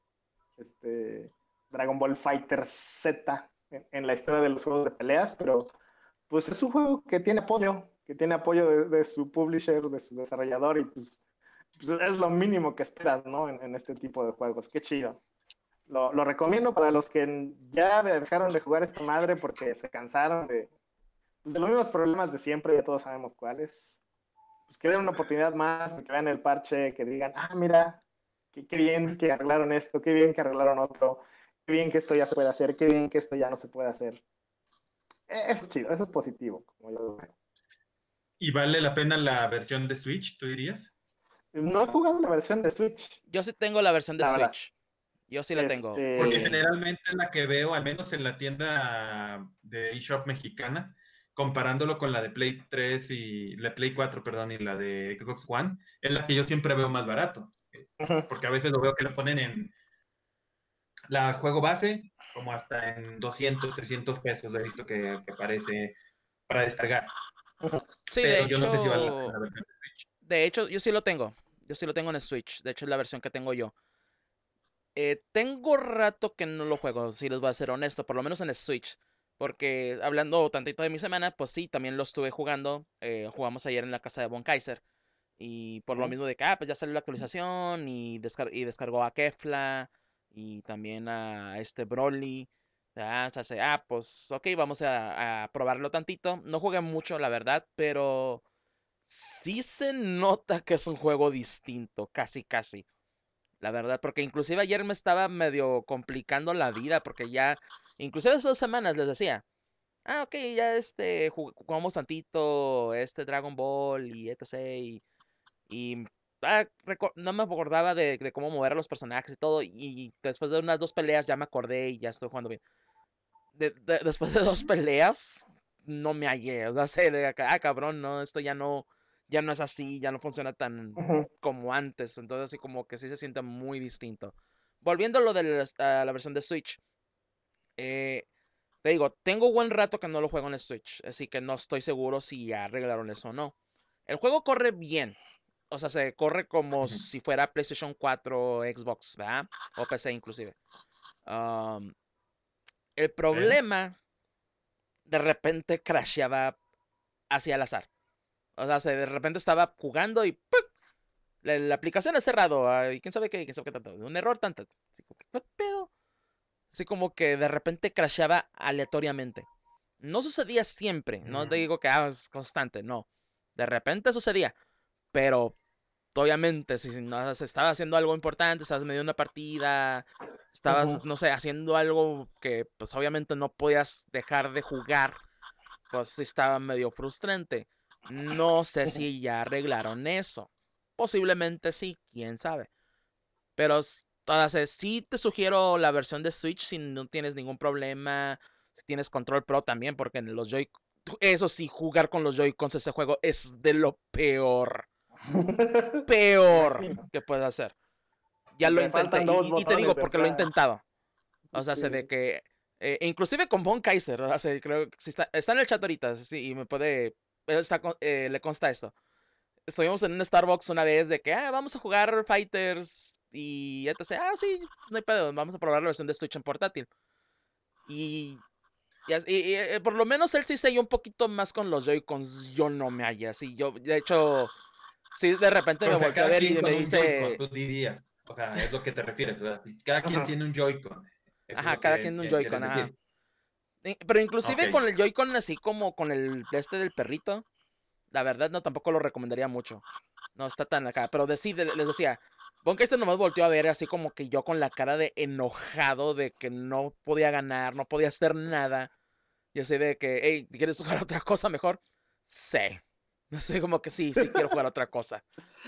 este Dragon Ball Fighter Z en, en, la historia de los juegos de peleas, pero pues es un juego que tiene apoyo, que tiene apoyo de, de su publisher, de su desarrollador, y pues, pues es lo mínimo que esperas, ¿no? En, en este tipo de juegos. Qué chido. Lo, lo, recomiendo para los que ya dejaron de jugar esta madre porque se cansaron de, pues de los mismos problemas de siempre, ya todos sabemos cuáles. Pues que den una oportunidad más, que vean el parche, que digan, ah, mira, qué, qué bien que arreglaron esto, qué bien que arreglaron otro, qué bien que esto ya se puede hacer, qué bien que esto ya no se puede hacer. Eso es chido, eso es positivo, como yo lo veo. ¿Y vale la pena la versión de Switch, tú dirías? No he jugado la versión de Switch, Yo sí tengo la versión de la verdad. Switch. Yo sí la tengo. Porque Este... generalmente es la que veo, al menos en la tienda de eShop mexicana, comparándolo con la de Play tres y la Play cuatro, perdón, y la de Xbox One, es la que yo siempre veo más barato. Uh-huh. Porque a veces lo veo que le ponen en la juego base, como hasta en doscientos, trescientos pesos, he visto que, que aparece para descargar. Uh-huh. Sí, de Pero yo no sé si vale la pena hecho, la versión de Switch. de hecho, yo sí lo tengo. Yo sí lo tengo en Switch. De hecho, es la versión que tengo yo. Eh, tengo rato que no lo juego, si les voy a ser honesto, por lo menos en Switch. Porque hablando tantito de mi semana, pues sí, también lo estuve jugando. Eh, jugamos ayer en la casa de Von Kaiser. Y por lo Uh-huh. mismo de que, ah, pues ya salió la actualización y, descar y descargó a Kefla y también a este Broly. Ah, se hace, ah, pues ok, vamos a, a probarlo tantito. No jugué mucho, la verdad, pero sí se nota que es un juego distinto, casi, casi. La verdad, porque inclusive ayer me estaba medio complicando la vida, porque ya, inclusive esas dos semanas les decía, ah, ok, ya este, jugamos tantito, este Dragon Ball y etcétera. Y, y ah, no me acordaba de, de, cómo mover a los personajes y todo, y después de unas dos peleas ya me acordé y ya estoy jugando bien. De, de, después de dos peleas, no me hallé, o sea, sé, de acá, ah, cabrón, no, esto ya no, ya no es así, ya no funciona tan Uh-huh. como antes, entonces así como que sí se siente muy distinto. Volviendo a lo de la, a la versión de Switch, eh, te digo, tengo buen rato que no lo juego en Switch, así que no estoy seguro si ya arreglaron eso o no. El juego corre bien, o sea, se corre como Ujú. si fuera PlayStation cuatro, Xbox, ¿verdad? O P C inclusive. Um, el Pero, problema de repente crasheaba hacia el azar. O sea, se, de repente estaba jugando y ¡puc! La, la aplicación es cerrado. ah, Y quién sabe qué, quién sabe qué tanto. Un error tanto. Así como que, ¿qué pedo? Así como que de repente crasheaba aleatoriamente. No sucedía siempre. No te mm, digo que ah, es constante. No. De repente sucedía. Pero obviamente, si no, se estaba haciendo algo importante, estabas medio de una partida, Uh-huh. estabas, no sé, haciendo algo que pues obviamente no podías dejar de jugar, pues sí estaba medio frustrante. No sé Uh-huh. si ya arreglaron eso. Posiblemente sí, quién sabe. Pero, o sea, sí te sugiero la versión de Switch si no tienes ningún problema. Si tienes control pro también, porque en los Joy... Eso sí, jugar con los Joy-Cons ese juego es de lo peor. Peor Imagino. que puedes hacer. Ya lo Le intenté. faltan Y, dos y- y te botones digo, porque lo he detrás. intentado. O sea, se ve Sí. que... eh, inclusive con Von Kaiser, o sea, creo que sí está, está en el chat ahorita, sí, y me puede... Está, con- eh, le consta esto. Estuvimos en un Starbucks una vez de que, ah, vamos a jugar Fighters y etcétera. Ah, sí, no hay pedo, vamos a probar la versión de Switch en portátil. Y, y, as- y- y, eh, por lo menos él sí se halló un poquito más con los Joy-Cons. Yo no me hallé así. Yo, de hecho, sí, de repente Pero, me o sea, volteó a cada ver quien y me con un Joy-Con, dice, tú dirías. O sea, es lo que te refieres, ¿verdad? Cada quien Ajá. tiene un Joy-Con. Eso es ajá, lo cada que quien un qui- quieres Joy-Con, ajá. decir. Y- Pero Ok. inclusive con el Joy-Con así como con el este del perrito, la verdad no tampoco lo recomendaría mucho. No está tan acá. Pero de, sí, de- les decía, Von que este nomás volteó a ver así como que yo con la cara de enojado de que no podía ganar, no podía hacer nada. Y así de que, hey, ¿quieres jugar a otra cosa mejor? Sí. Así como que sí, sí quiero jugar a otra cosa.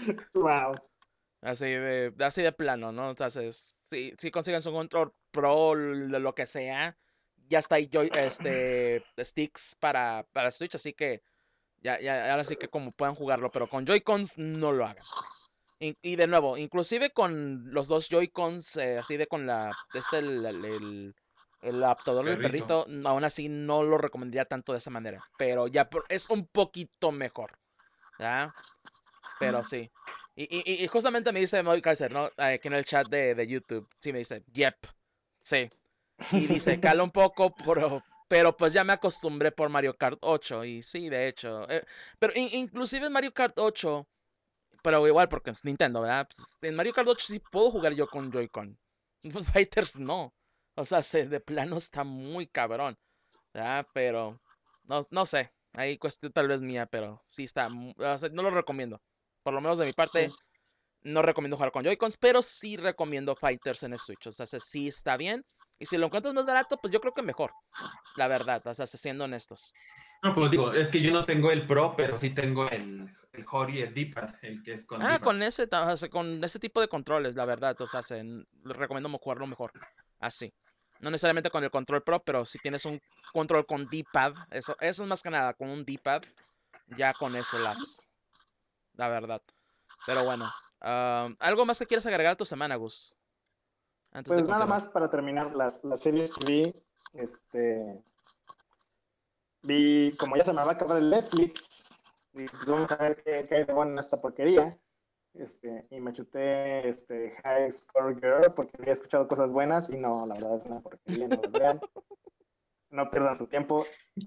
Wow. Así de, así de plano, ¿no? Entonces, si, si consiguen su control pro, lo, lo que sea, ya está ahí yo, este, sticks para, para Switch, así que ya, ya, ahora sí que como puedan jugarlo, pero con Joy-Cons no lo hagan. Y, y de nuevo, inclusive con los dos Joy-Cons, eh, así de con la, este, el, el, el, el adaptador del Perrito. perrito, aún así no lo recomendaría tanto de esa manera, pero ya por- es un poquito mejor, ¿ya? Pero sí. Y, y, y justamente me dice Moy Kaiser, ¿no? Aquí en el chat de, de YouTube, sí me dice, yep, sí. Y dice, cala un poco, pero, pero pues ya me acostumbré por Mario Kart ocho. Y sí, de hecho. eh, pero in- inclusive en Mario Kart ocho, pero igual porque es Nintendo, ¿verdad? Pues, en Mario Kart ocho sí puedo jugar yo con Joy-Con. En Fighters no. O sea, se, de plano está muy cabrón, ¿verdad? Pero no, no sé. Ahí cuestión tal vez mía, pero sí está. mu- o sea, no lo recomiendo. Por lo menos de mi parte, Sí. no recomiendo jugar con Joy-Cons, pero sí recomiendo Fighters en Switch. O sea, se- sí está bien. Y si lo encuentras más barato, pues yo creo que mejor. La verdad, o sea, siendo honestos. No, pues Y, digo, es que yo no tengo el Pro, pero sí tengo el, el Hori, el D-pad, el que es con ah, D-pad. con ese, ta- o sea, con ese tipo de controles, la verdad, o sea, se, les recomiendo mo- jugarlo mejor. Así. No necesariamente con el control pro, pero si tienes un control con D-pad, eso, eso es más que nada, con un D-pad, ya con eso lo haces. La verdad. Pero bueno. ah, ¿algo más que quieras agregar a tu semana, Gus? Antes de Pues nada continuar. más para terminar las, las series que vi, este, vi, como ya se me va a acabar el Netflix, y pues vamos a ver qué, qué hay de bueno en esta porquería. Este, y me chuté este, High Score Girl porque había escuchado cosas buenas y no, la verdad es una porquería, no lo vean, no pierdan su tiempo.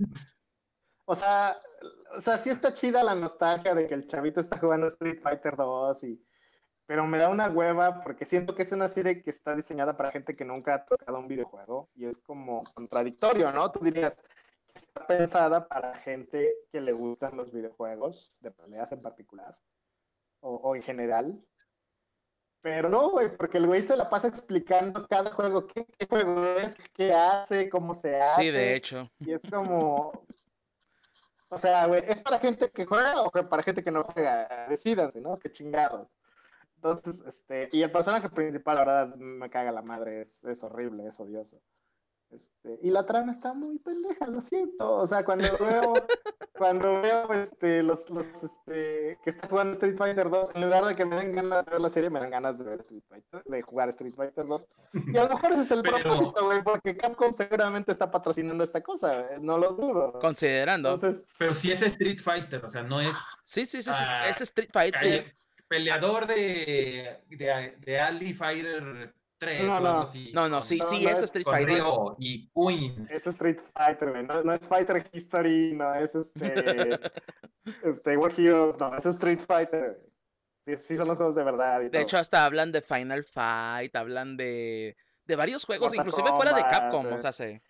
O sea, o sea, sí está chida la nostalgia de que el chavito está jugando Street Fighter dos y pero me da una hueva porque siento que es una serie que está diseñada para gente que nunca ha tocado un videojuego y es como contradictorio, ¿no? Tú dirías que está pensada para gente que le gustan los videojuegos, de peleas en particular, o, o en general. Pero no, güey, porque el güey se la pasa explicando cada juego, qué, qué juego es, qué hace, cómo se Sí, de hace, hecho. y es como, o sea, güey, ¿es para gente que juega o para gente que no juega? Decídanse, ¿no? Qué chingados. Entonces, este, y el personaje principal, la verdad, me caga la madre, es, es horrible, es odioso. Este, y la trama está muy pendeja, lo siento. O sea, cuando veo, cuando veo este, los, los, este, que está jugando Street Fighter dos, en lugar de que me den ganas de ver la serie, me dan ganas de ver Street Fighter, de jugar Street Fighter dos. Y a lo mejor ese es el Pero, propósito, güey, porque Capcom seguramente está patrocinando esta cosa, eh, no lo dudo. Considerando. Entonces, pero sí es Street Fighter, o sea, no es Sí, sí, sí, sí. ah, Es Street Fighter. calle- peleador de, de, de Ali Fighter tres no, o algo no, No, así, no, sí, con, no, sí no es es, Street con no Fighter. es Ryo y Queen. Es Street Fighter, güey. No, no es Fighter History, no es este, este War Heroes, no, es Street Fighter, güey. Sí, sí son los juegos de verdad y De hecho, todo. hasta hablan de Final Fight, hablan de, de varios juegos, Mortal inclusive fuera de Kombat. Capcom, o eh. sea, se...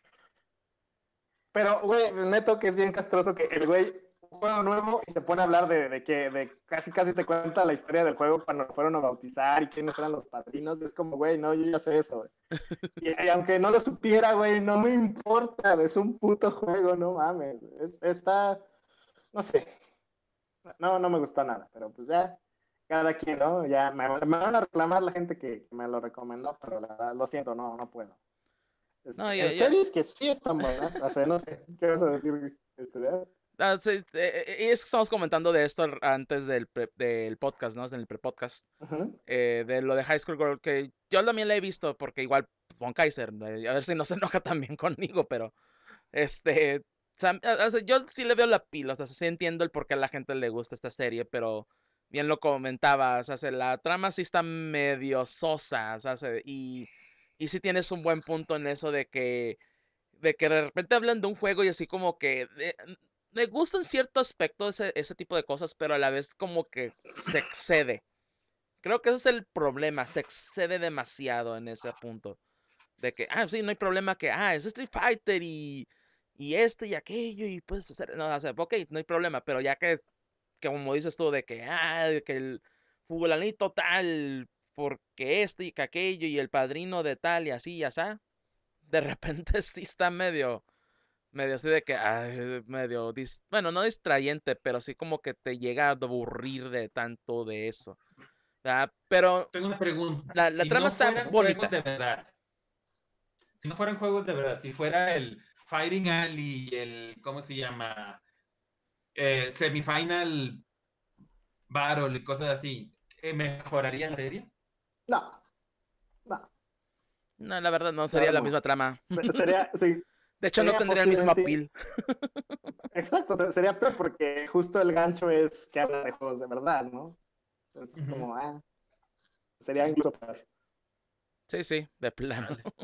Pero, güey, neto que es bien castroso que el güey, un juego nuevo y se pone a hablar de, de que de casi casi te cuenta la historia del juego cuando lo fueron a bautizar y quiénes eran los padrinos. Es como, güey, no, yo ya sé eso, güey. Y, y aunque no lo supiera, güey, no me importa, es un puto juego, no mames. Es, está, no sé, no, no me gustó nada, pero pues ya, cada quien, ¿no? Ya me, me van a reclamar la gente que, que me lo recomendó, pero la verdad, lo siento, no, no puedo. No, Este, yo, en yo, series que sí están buenas, o sea, no sé, ¿qué vas a decir? Este, ¿verdad? ah, sí, eh, eh, es que estamos comentando de esto antes del, pre- del podcast, ¿no? En el pre-podcast. Ujú. Eh, de lo de High School Girl, que yo también la he visto, porque igual, pues, Von Kaiser, eh, a ver si no se enoja también conmigo, pero, este, o sea, o sea, yo sí le veo la pila, o sea, sí entiendo el por qué a la gente le gusta esta serie, pero bien lo comentabas, o sea, la trama sí está medio sosa, o sea, se- y, y sí tienes un buen punto en eso de que, de que de repente hablan de un juego y así como que, de- me gusta en cierto aspecto ese, ese tipo de cosas, pero a la vez como que se excede. Creo que ese es el problema, se excede demasiado en ese punto. De que, ah, sí, no hay problema que, ah, es Street Fighter y, y esto y aquello y puedes hacer, no, o sea, ok, no hay problema, pero ya que, que como dices tú, de que, ah, de que el fulanito tal, porque esto y que aquello y el padrino de tal y así y así, de repente sí está medio, medio así de que, ah, medio, dis- bueno, no distrayente, pero sí como que te llega a aburrir de tanto de eso. ¿Verdad? Pero Tengo una pregunta. la, la Si trama no está fueran juegos bonita. de verdad, si no fueran juegos de verdad, si fuera el Fighting Alley y el, ¿cómo se llama? Eh, Semifinal Battle y cosas así, ¿eh, ¿mejoraría la serie? No, no, No, la verdad no sería no, la no. misma trama. Se- sería, sí, De hecho, no sería tendría el mismo posiblemente, appeal. exacto, te- sería peor porque justo el gancho es que habla de juegos de verdad, ¿no? Es Ujú. como, ah, sería incluso peor. Sí, sí, de plano. Chale.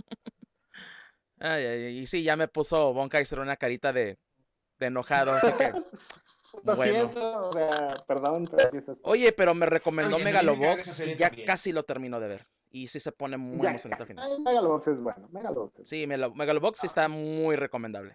Ay, ay, ay, y sí, ya me puso Von Kaiser una carita de, de enojado, así que, Lo bueno. siento, o sea, perdón, pero así es esto. Oye, pero me Está recomendó bien, a mí me caga esa Megalobox y serie ya también. casi lo termino de ver. Y sí se pone muy Ya emocionante al casi. final. Ay, Megalobox es bueno, Megalobox es Sí, bueno. Melo- Megalobox sí Ah, está muy recomendable.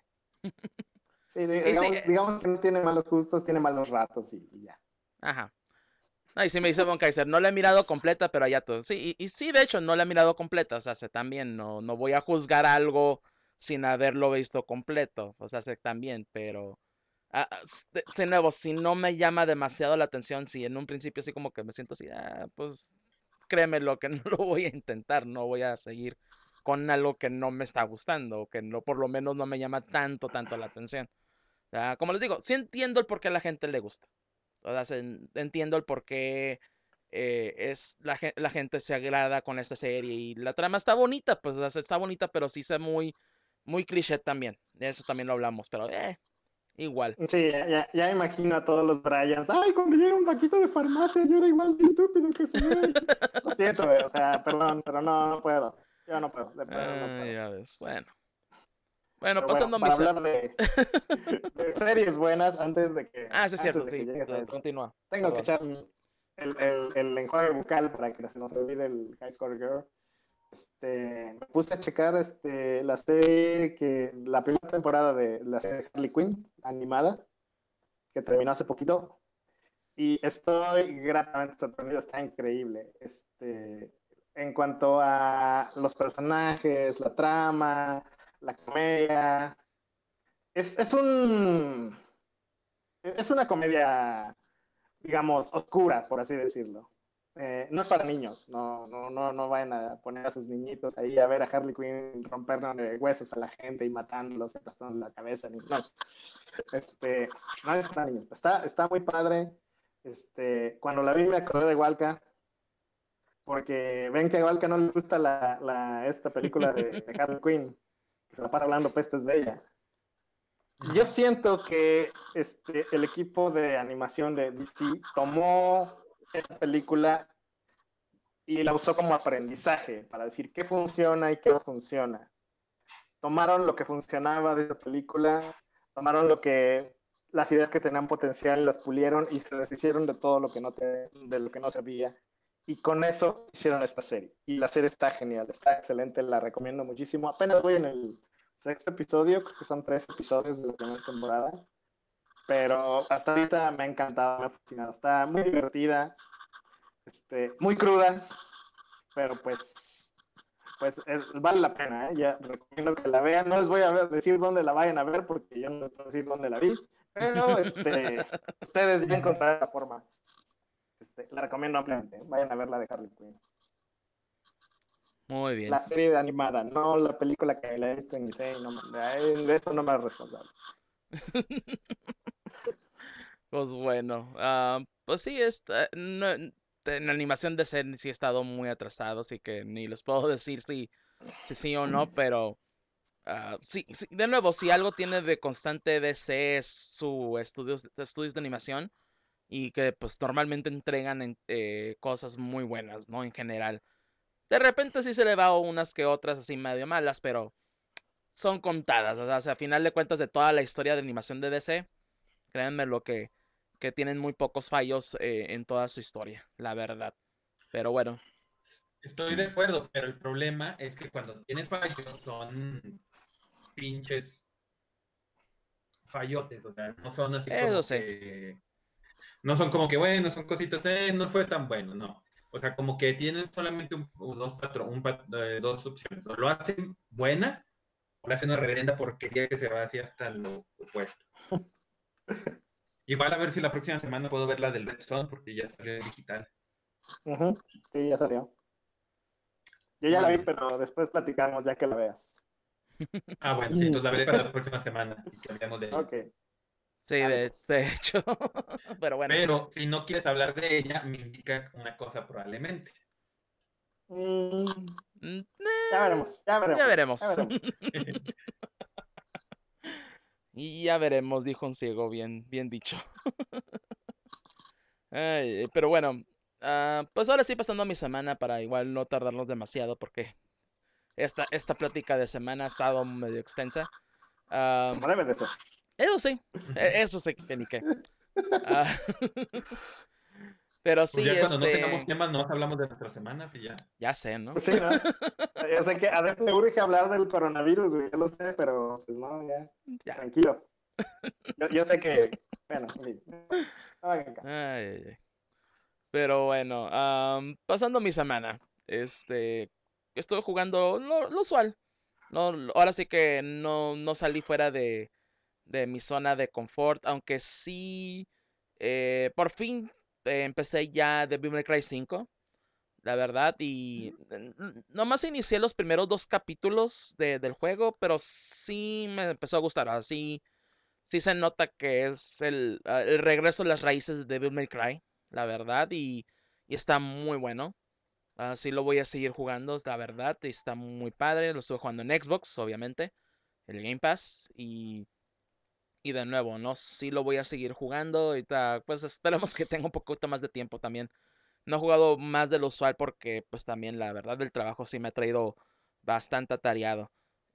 Sí, Y sí, digamos, eh, digamos que no tiene malos gustos, tiene malos ratos y, y ya. ajá. No, y sí me dice Von Kaiser, no la he mirado completa, pero allá todo. Sí, y, y sí, de hecho, no la he mirado completa. O sea, sé también, no, no voy a juzgar algo sin haberlo visto completo. O sea, sé también, pero. ah, ah, s- de, de nuevo, si no me llama demasiado la atención, si en un principio así como que me siento así, ah, pues créeme lo que no lo voy a intentar, no voy a seguir con algo que no me está gustando, o que no, por lo menos no me llama tanto, tanto la atención. Ah, como les digo, sí entiendo el por qué a la gente le gusta. O sea, se- entiendo el por qué eh, es la, gen- la gente se agrada con esta serie y la trama está bonita, pues o sea, está bonita, pero sí se muy, muy cliché también. De eso también lo hablamos, pero eh, igual. Sí, ya, ya, ya imagino a todos los Bryans. Ay, cuando llega un vaquito de farmacia, yo era igual de estúpido que ese güey. Lo siento, güey, o sea, perdón, pero no, no puedo. Yo no puedo, de plano no Ah, puedo. ya ves. Bueno, bueno, Pero bueno, pasando a para mis. hablar de, de series buenas, antes de que, Ah, sí es antes cierto, de que sí. llegues a Eh, eso, continúa. tengo que Perdón. echar el, el, el enjuague bucal para que se nos olvide el High Score Girl. Este, me puse a checar este, la serie que, la primera temporada de la serie Harley Quinn, animada, que terminó hace poquito. Y estoy gratamente sorprendido, está increíble. Este, en cuanto a los personajes, la trama, la comedia, es, es un, es una comedia, digamos, oscura, por así decirlo. Eh, no es para niños, no, no, no, no vayan a poner a sus niñitos ahí a ver a Harley Quinn romperle huesos a la gente y matándolos, aplastando la cabeza, ni, no. Este, no es para niños, está, está muy padre. Este, cuando la vi me acordé de Walca, porque ven que a Walca no le gusta la, la, esta película de, de Harley Quinn, que se la pasa hablando pestes de ella. Yo ujú. siento que este, el equipo de animación de D C tomó esta película y la usó como aprendizaje para decir qué funciona y qué no funciona. Tomaron lo que funcionaba de esa película, tomaron lo que las ideas que tenían potencial, las pulieron y se deshicieron de todo lo que no, te, de lo que no servía. Y con eso hicieron esta serie. Y la serie está genial, está excelente, la recomiendo muchísimo. Apenas voy en el sexto episodio, creo que son tres episodios de la primera temporada. Pero hasta ahorita me ha encantado, me ha fascinado. Está muy divertida, este, muy cruda, pero pues, pues es, vale la pena, ¿eh? Ya recomiendo que la vean. No les voy a ver, decir dónde la vayan a ver porque yo no les puedo decir dónde la vi, pero este, ustedes ya encontrarán la forma. Este, la recomiendo ampliamente. Vayan a ver la de Harley Quinn. Muy La bien. serie animada, no la película que la he visto en Disney, no, de de eso no me responsable. Pues bueno, ah, pues sí, está, no, en animación de ser sí he estado muy atrasado, así que ni les puedo decir si, si sí o no, pero ah, sí, sí, de nuevo, si algo tiene de constante D C es su estudios, estudios de animación y que pues normalmente entregan en- eh, cosas muy buenas, ¿no? En general. De repente sí se le va unas que otras así medio malas, pero son contadas, o sea, a final de cuentas de toda la historia de animación de D C. Créanme lo que, que tienen muy pocos fallos eh, en toda su historia, la verdad. Pero bueno, Estoy de acuerdo, pero el problema es que cuando tienes fallos son pinches fallotes, o sea, no son así eso como sí. que, no son como que, bueno, son cositas, eh, no fue tan bueno, no. O sea, como que tienen solamente un, o dos, patro, un pat- eh, dos opciones. O lo hacen buena, o lo hacen una reverenda porquería que se va así hasta lo opuesto. Igual a ver si la próxima semana puedo ver la del Red Son, porque ya salió en digital. Ujú, sí, ya salió. Yo ya Muy la vi, bien. pero después platicamos ya que la veas. Ah, bueno, sí, entonces la veré para la próxima semana y que hablemos de ella. Ok, Sí, dale de, pues. de hecho. Pero bueno. Pero si no quieres hablar de ella, me indica una cosa probablemente. Mm, Mm, ya eh, veremos, ya ya veremos, ya veremos. veremos. Y ya veremos, dijo un ciego, bien, bien dicho. Ay, pero bueno, ah, pues ahora sí pasando a mi semana para igual no tardarnos demasiado porque esta, esta plática de semana ha estado medio extensa. Ah, Como debe de ser. eso sí, e- eso sí que ni qué. Ah, pero Pues sí, ya cuando no tengamos este, temas, nos hablamos de nuestras semanas y ya. ya sé, ¿no? Pues sí, ¿no? Yo sé que a Def le urge hablar del coronavirus, güey, yo lo sé, pero pues no, ya, Ya. tranquilo. Yo, yo sé que, bueno, en fin, no hagan caso. Ay, ay, ay. Pero bueno, am, pasando mi semana, este, estuve jugando lo, lo usual. No, ahora sí que no, no salí fuera de, de mi zona de confort, aunque sí, eh, por fin eh, empecé ya Devil May Cry cinco, la verdad, y n- n- nomás inicié los primeros dos capítulos de- del juego, pero sí me empezó a gustar, así sí se nota que es el, ah, el regreso a las raíces de Devil May Cry, la verdad, y, y está muy bueno. Así lo voy a seguir jugando, la verdad, y está muy padre. Lo estoy jugando en Xbox, obviamente, el Game Pass, y, y de nuevo, ¿no? Sí lo voy a seguir jugando. Ahorita, pues esperamos que tenga un poquito más de tiempo también. No he jugado más de lo usual porque, pues también, la verdad, del trabajo sí me ha traído bastante atareado.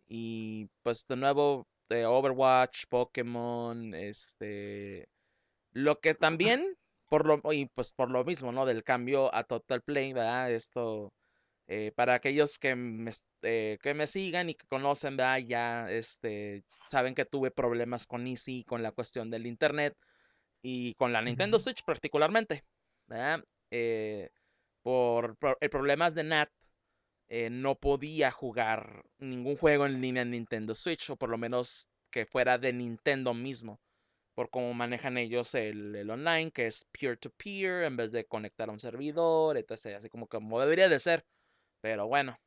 Y pues de nuevo, de Overwatch, Pokémon, este, lo que también, por lo, y pues por lo mismo, ¿no? Del cambio a Total Play, ¿verdad? Esto, eh, para aquellos que me, s- eh, que me sigan y que conocen, ¿verdad? Ya, este, saben que tuve problemas con Easy, con la cuestión del internet y con la Nintendo Ujú. Switch particularmente, ¿verdad? Eh, por, por el problemas de N A T, eh, no podía jugar ningún juego en línea en Nintendo Switch, o por lo menos que fuera de Nintendo mismo por cómo manejan ellos el, el online, que es peer-to-peer, en vez de conectar a un servidor, etcétera. Así como, como debería de ser. Pero bueno.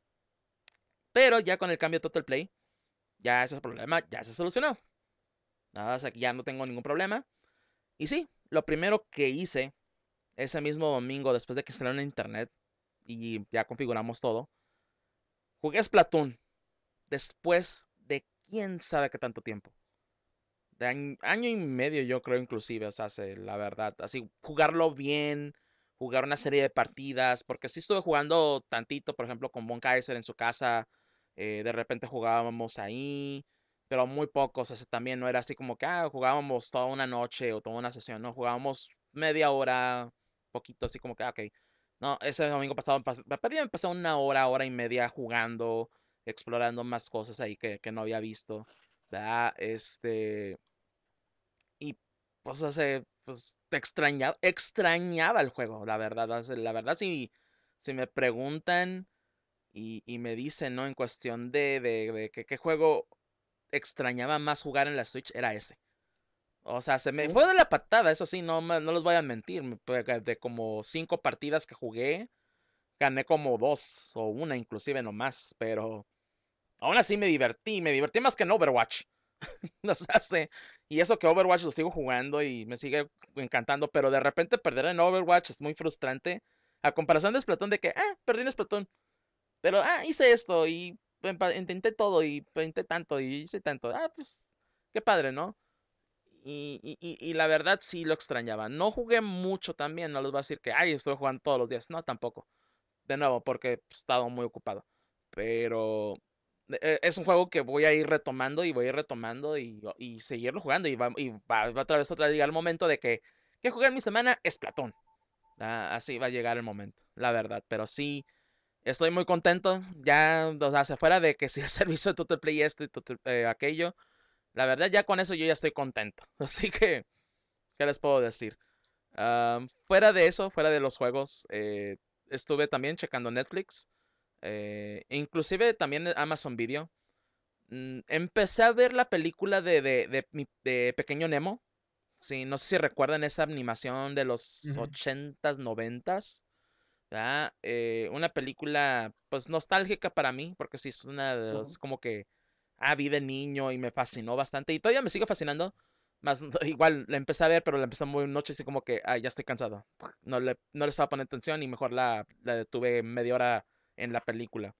Pero ya con el cambio de Total Play, ya ese problema ya se solucionó. Nada, o sea, que ya no tengo ningún problema. Y sí, lo primero que hice ese mismo domingo, después de que instalé en internet y ya configuramos todo, jugué Splatoon. Después de quién sabe qué tanto tiempo. De año, año y medio yo creo inclusive, o sea, se- la verdad, así jugarlo bien, jugar una serie de partidas, porque sí estuve jugando tantito, por ejemplo, con Von Kaiser en su casa, eh, de repente jugábamos ahí, pero muy pocos, o sea, también no era así como que ah, jugábamos toda una noche o toda una sesión, no, jugábamos media hora, poquito, así como que, ah, ok, no, ese domingo pasado, pas- me perdí, me pasó una hora, hora y media jugando, explorando más cosas ahí que, que no había visto, ¿verdad? Este, y pues hace, pues te extrañaba, extrañaba el juego, la verdad. o sea, La verdad, si, si me preguntan y, y me dicen, ¿no? En cuestión de, de, de que qué juego extrañaba más jugar en la Switch, era ese. O sea, se me fue de la patada, eso sí, no, me- no les voy a mentir. me- De como cinco partidas que jugué, gané como dos o una inclusive nomás, pero aún así me divertí, me divertí más que en Overwatch. O sea, sé, y eso que Overwatch lo sigo jugando y me sigue encantando, pero de repente perder en Overwatch es muy frustrante. A comparación de Splatoon, de que, ah, perdí en Splatoon, pero, ah, hice esto y empa- intenté todo y intenté tanto y hice tanto. Ah, pues, qué padre, ¿no? Y, y, y- y la verdad sí lo extrañaba. No jugué mucho también, no les voy a decir que, ay, estoy jugando todos los días. No, tampoco. De nuevo, porque he estado muy ocupado. Pero eh, es un juego que voy a ir retomando y voy a ir retomando y, y seguirlo jugando. Y va, y va, va otra vez otra vez llegar el momento de que, que jugué en mi semana es Platón. Ah, así va a llegar el momento, la verdad. Pero sí, estoy muy contento. Ya, o sea, se fuera de que si el servicio de Total Play esto y Total- eh, aquello. La verdad, ya con eso yo ya estoy contento. Así que, ¿qué les puedo decir? Am, fuera de eso, fuera de los juegos, eh, estuve también checando Netflix. Eh, inclusive también Amazon Video. Mm, empecé a ver la película de, de, de, mi- de Pequeño Nemo. Sí, no sé si recuerdan esa animación de los Ujú. ochentas, noventas. ¿Verdad? Eh, una película pues nostálgica para mí, porque sí es una de Ujú. los como que ah, vi de niño y me fascinó bastante y todavía me sigue fascinando. Más igual la empecé a ver, pero la empecé muy noche así como que ah, ya estoy cansado. No le, no le estaba poniendo atención y mejor la, la detuve media hora en la película.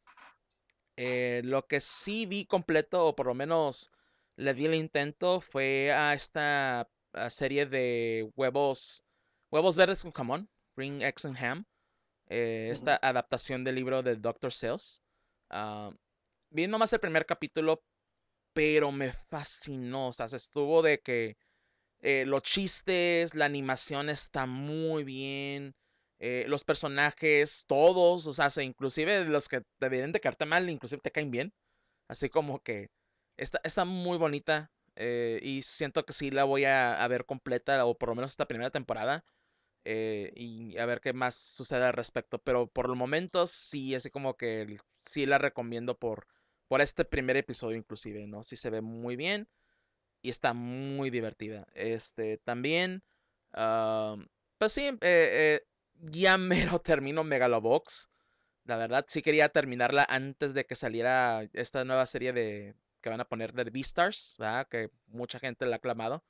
Eh, lo que sí vi completo, o por lo menos le di el intento, fue a esta a serie de huevos, huevos verdes con jamón, Green Eggs and Ham, eh, esta Ujú. adaptación del libro del doctor Seuss. Ah, vi nomás el primer capítulo, pero me fascinó, o sea, se estuvo de que eh, los chistes, la animación está muy bien. Eh, los personajes, todos, o sea, se- inclusive los que deberían de caerte mal, inclusive te caen bien. Así como que está, está muy bonita. Eh, y siento que sí la voy a, a ver completa, o por lo menos esta primera temporada. Eh, y a ver qué más sucede al respecto. Pero por el momento sí, así como que el- sí la recomiendo por, por este primer episodio inclusive, ¿no? Sí se ve muy bien y está muy divertida. Este, también, ah, pues sí, eh, eh, ya mero termino Megalobox. La verdad, sí quería terminarla antes de que saliera esta nueva serie de que van a poner de Beastars, ¿verdad? Que mucha gente la ha aclamado.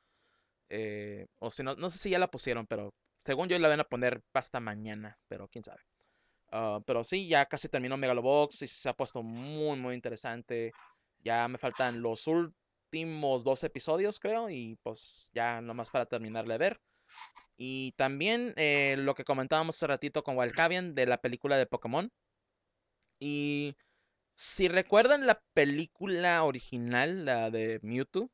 Eh, o si no, no sé si ya la pusieron, pero según yo la van a poner hasta mañana, pero quién sabe. Ah, pero sí, ya casi terminó Megalobox y se ha puesto muy, muy interesante. Ya me faltan los últimos dos episodios, creo, y pues ya nomás para terminarle de ver. Y también eh, lo que comentábamos hace ratito con Wildcavian de la película de Pokémon. Y si recuerdan la película original, la de Mewtwo,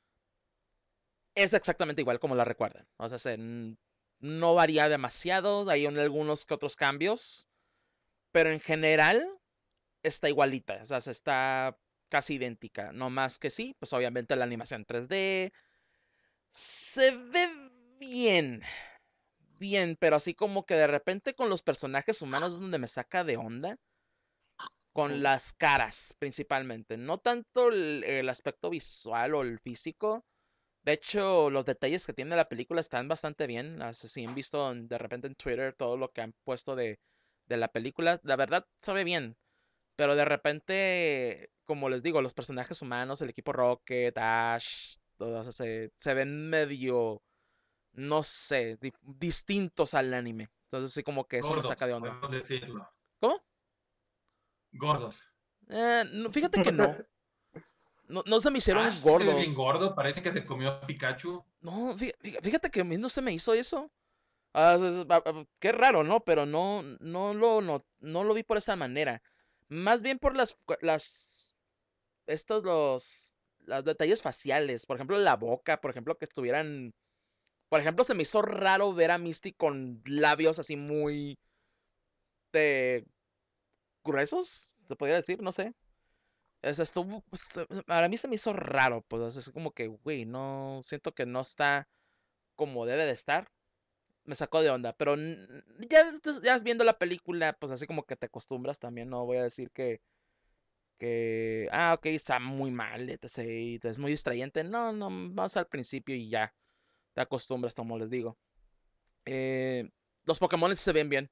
es exactamente igual como la recuerdan. O sea, se, no varía demasiado, hay algunos que otros cambios, pero en general está igualita, o sea, se está casi idéntica, no más que sí, pues obviamente la animación tres D se ve bien, bien, pero así como que de repente con los personajes humanos es donde me saca de onda, con Ujú. las caras principalmente, no tanto el, el aspecto visual o el físico. De hecho, los detalles que tiene la película están bastante bien. Así, si han visto en- de repente en Twitter todo lo que han puesto de, de la película, la verdad se ve bien. Pero de repente, como les digo, los personajes humanos, el equipo Rocket, Ash, todos se, se ven medio, no sé, di- distintos al anime. Entonces sí como que eso me saca Gordos, de onda. podemos decirlo. ¿Cómo? Gordos. Eh, no, fíjate que no. No, no se me hicieron Ash sí se ve bien gordos. gordo, parece que se comió a Pikachu. No, fí- fí- fíjate que a mí no se me hizo eso. Ah, es- es- ah, ah, qué raro, ¿no? Pero no, no lo, no, no lo vi por esa manera. Más bien por las, las, estos, los, los detalles faciales. Por ejemplo, la boca, por ejemplo, que estuvieran, por ejemplo, se me hizo raro ver a Misty con labios así muy, eh, gruesos, se podría decir, no sé. O sea, estuvo, pues, eh, para mí se me hizo raro, pues, es como que, güey, no, siento que no está como debe de estar. Me sacó de onda, pero n- ya, ya viendo la película, pues así como que te acostumbras también, no voy a decir que, que, ah, ok, está muy mal, etc, y es muy distrayente, no, no, vas al principio y ya, te acostumbras, como les digo. Eh, los Pokémon se ven bien,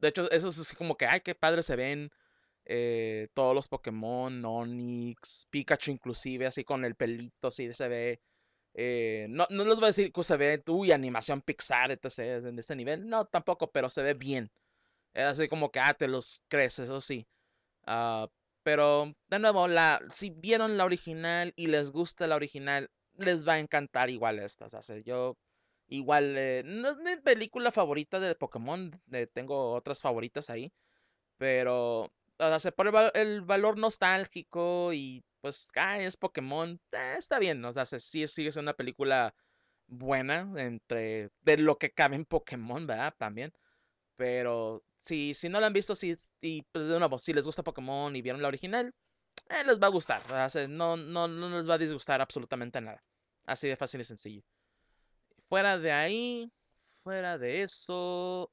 De hecho, eso es así como que, ay, qué padre se ven eh, todos los Pokémon, Onix, Pikachu inclusive, así con el pelito, así se ve. Eh, no, no les voy a decir que se ve, uy, animación Pixar, etcétera, en ese nivel. No, tampoco, pero se ve bien. Es así como que, ah, te los crees, eso sí. Ah, pero, de nuevo, la, si vieron la original y les gusta la original, les va a encantar igual esta. O sea, yo, igual, eh, no es mi película favorita de Pokémon, eh, tengo otras favoritas ahí, pero, o sea, por el, val- el valor nostálgico y, pues, ah, es Pokémon, eh, está bien. O sea, se- sí sigue siendo una película buena entre, de lo que cabe en Pokémon, ¿verdad? También. Pero si, si no la han visto, si, y pues de nuevo, si les gusta Pokémon y vieron la original, eh, les va a gustar. ¿Verdad? O sea, no, no, no les va a disgustar absolutamente nada. Así de fácil y sencillo. Fuera de ahí, fuera de eso,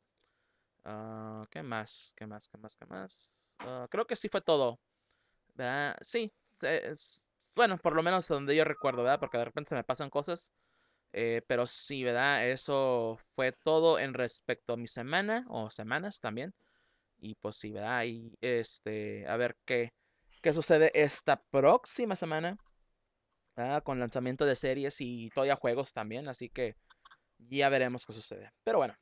ah, ¿qué más? ¿Qué más? ¿Qué más? ¿Qué más? Ah, creo que sí fue todo. ¿Verdad? Sí, se- es- bueno, por lo menos donde yo recuerdo, ¿verdad? Porque de repente se me pasan cosas. Eh, pero sí, ¿verdad? Eso fue todo en respecto a mi semana o semanas también. Y pues sí, ¿verdad? Y este, a ver qué, qué sucede esta próxima semana, ¿verdad? Con lanzamiento de series y todavía juegos también, así que ya veremos qué sucede. Pero bueno,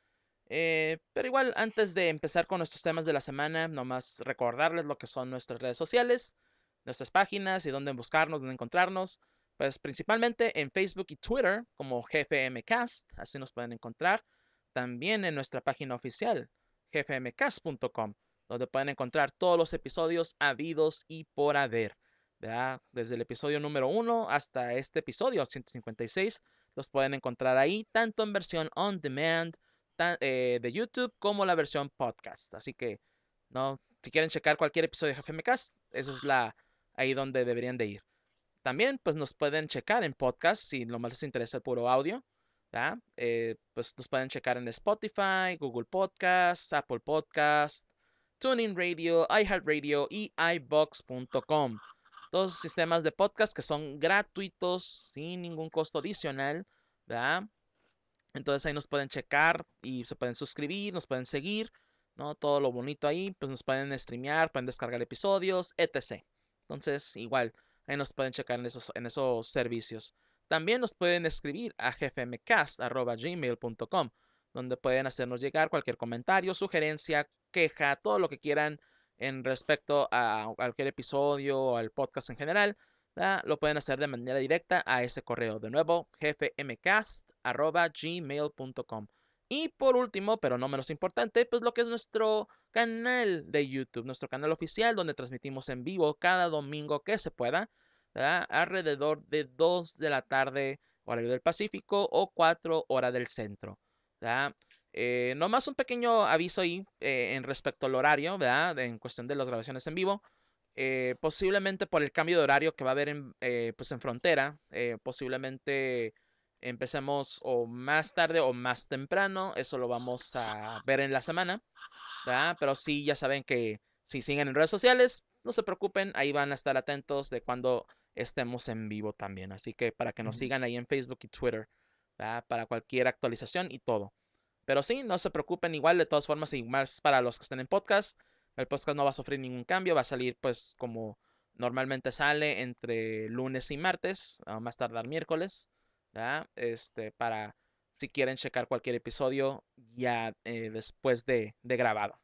eh, pero igual antes de empezar con nuestros temas de la semana, nomás recordarles lo que son nuestras redes sociales, nuestras páginas y dónde buscarnos, dónde encontrarnos. Pues principalmente en Facebook y Twitter como G F M Cast, así nos pueden encontrar. También en nuestra página oficial, g f m cast punto com, donde pueden encontrar todos los episodios habidos y por haber. ¿Verdad? Desde el episodio número uno hasta este episodio ciento cincuenta y seis, los pueden encontrar ahí, tanto en versión on demand tan- eh, de YouTube como la versión podcast. Así que, no, si quieren checar cualquier episodio de G F M Cast, esa es la ahí donde deberían de ir. También, pues nos pueden checar en podcast si lo más les interesa el puro audio. ¿Verdad? Eh, pues nos pueden checar en Spotify, Google Podcasts, Apple Podcasts, TuneIn Radio, iHeartRadio y iBox punto com. Todos sistemas de podcast que son gratuitos, sin ningún costo adicional. ¿Verdad? Entonces ahí nos pueden checar y se pueden suscribir, nos pueden seguir, ¿no? Todo lo bonito ahí, pues nos pueden streamear, pueden descargar episodios, etcétera. Entonces, igual, ahí nos pueden checar en esos, en esos servicios. También nos pueden escribir a g f m cast arroba gmail punto com, donde pueden hacernos llegar cualquier comentario, sugerencia, queja, todo lo que quieran en respecto a cualquier episodio o al podcast en general. ¿Verdad? Lo pueden hacer de manera directa a ese correo. De nuevo, gfmcast arroba gmail punto com. Y por último, pero no menos importante, pues lo que es nuestro canal de YouTube, nuestro canal oficial donde transmitimos en vivo cada domingo que se pueda, ¿verdad? Alrededor de dos de la tarde, horario del Pacífico, o cuatro hora del centro. ¿Verdad? Eh, nomás un pequeño aviso ahí eh, en respecto al horario, ¿verdad? En cuestión de las grabaciones en vivo. Eh, posiblemente por el cambio de horario que va a haber en, eh, pues en frontera, eh, posiblemente empecemos o más tarde o más temprano, eso lo vamos a ver en la semana, ¿verdad? Pero sí, ya saben que si siguen en redes sociales, no se preocupen, ahí van a estar atentos de cuando estemos en vivo también, así que para que nos Ujú. sigan ahí en Facebook y Twitter, ¿verdad? Para cualquier actualización y todo. Pero sí, no se preocupen igual, de todas formas, y más para los que estén en podcast, el podcast no va a sufrir ningún cambio, va a salir pues como normalmente sale entre lunes y martes, a más tardar miércoles, ¿verdad? Este, para si quieren checar cualquier episodio ya eh, después de, de grabado.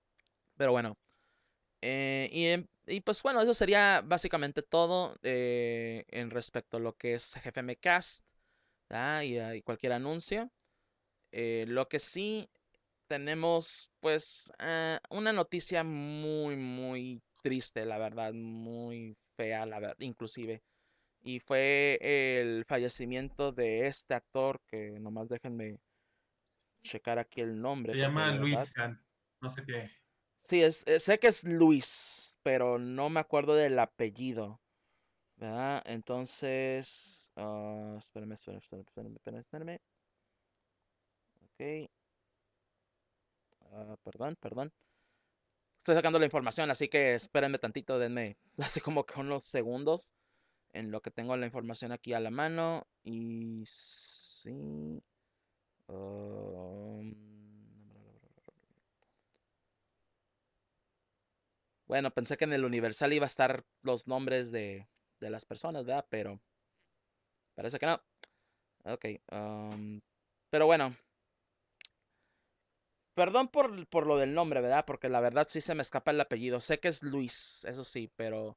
Pero bueno, eh, y, em- y pues bueno, eso sería básicamente todo eh, en respecto a lo que es G F M Cast, ¿verdad? Y, ah, y cualquier anuncio. Eh, lo que sí tenemos pues eh, una noticia muy, muy triste, la verdad, muy fea, la verdad, inclusive. Y fue el fallecimiento de este actor, que nomás déjenme checar aquí el nombre, Se porque llama la verdad. Luis San, no sé qué. Sí, es, eh, sé que es Luis, pero no me acuerdo del apellido, ¿verdad? Entonces, ah, espérame, espérame, espérame, espérame, espérame, espérame. Ok, ah, perdón, perdón. Estoy sacando la información, así que espérenme tantito, denme así como que unos segundos en lo que tengo la información aquí a la mano. Y sí. um, Bueno, pensé que en el Universal iba a estar los nombres de, de las personas, ¿verdad? Pero parece que no. Ok. um, pero bueno, perdón por, por lo del nombre, ¿verdad? Porque la verdad sí se me escapa el apellido. Sé que es Luis, eso sí, pero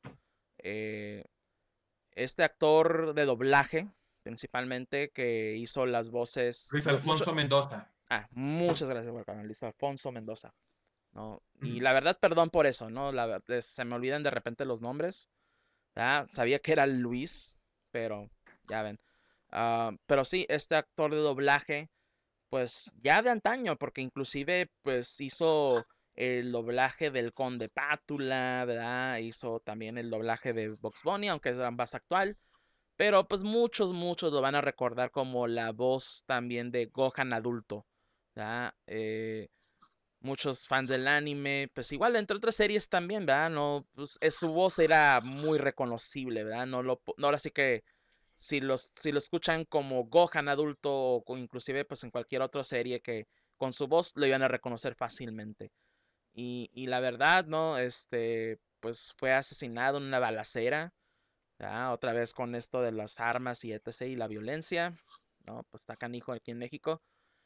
eh, este actor de doblaje, principalmente, que hizo las voces. Luis mu- mucho, Alfonso Mendoza. ah, muchas gracias, Juan Luis Alfonso Mendoza, ¿no? Y Ujú. la verdad, perdón por eso, ¿no? La, ver- eh, se me olvidan de repente los nombres. ¿Verdad? Sabía que era Luis, pero ya ven. Ah, pero sí, este actor de doblaje, pues ya de antaño, porque inclusive pues hizo el doblaje del Conde Pátula, ¿verdad? Hizo también el doblaje de Bugs Bunny, aunque es más actual. Pero pues muchos, muchos lo van a recordar como la voz también de Gohan adulto, ¿verdad? Eh, muchos fans del anime, pues igual entre otras series también, ¿verdad? No, pues es- su voz era muy reconocible, ¿verdad? No lo, po- no, ahora sí que si los, si lo escuchan como Gohan adulto o co- inclusive pues en cualquier otra serie que con su voz lo iban a reconocer fácilmente. Y, y la verdad, ¿no? Este, pues fue asesinado en una balacera, ¿verdad? Otra vez con esto de las armas y etc y la violencia, ¿no? Pues está canijo aquí en México.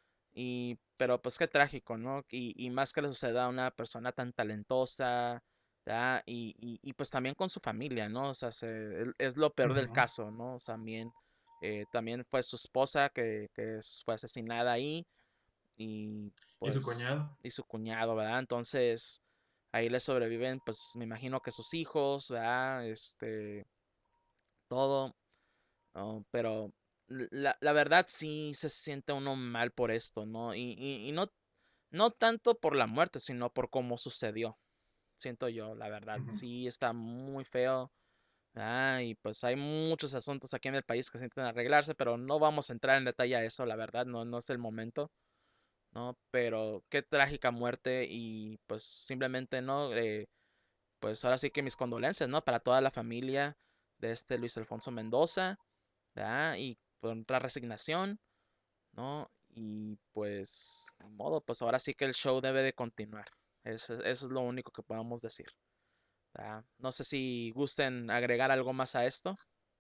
Y, pero pues qué trágico, ¿no? Y, y más que le suceda a una persona tan talentosa, ¿verdad? Y, y, y, pues también con su familia, ¿no? O sea, se- el- es lo peor del Ujú. caso, ¿no? O sea, también, eh, también fue su esposa que, que es- fue asesinada ahí y Y su pues, cuñado. y su cuñado, ¿verdad? Entonces, ahí le sobreviven, pues me imagino que sus hijos, ¿verdad? Este, todo. ¿No? Pero la, la verdad sí se siente uno mal por esto, ¿no? Y, y, y no, no tanto por la muerte, sino por cómo sucedió, siento yo, la verdad. Ujú. Sí está muy feo. Ah, y pues hay muchos asuntos aquí en el país que se intentan arreglarse, pero no vamos a entrar en detalle a eso, la verdad, no, no es el momento, ¿no? Pero qué trágica muerte y pues simplemente, ¿no? Eh, pues ahora sí que mis condolencias, ¿no? Para toda la familia de este Luis Alfonso Mendoza, ¿verdad? Y con otra resignación, ¿no? Y pues, ni modo, pues ahora sí que el show debe de continuar. Eso, eso es lo único que podemos decir, ¿verdad? No sé si gusten agregar algo más a esto.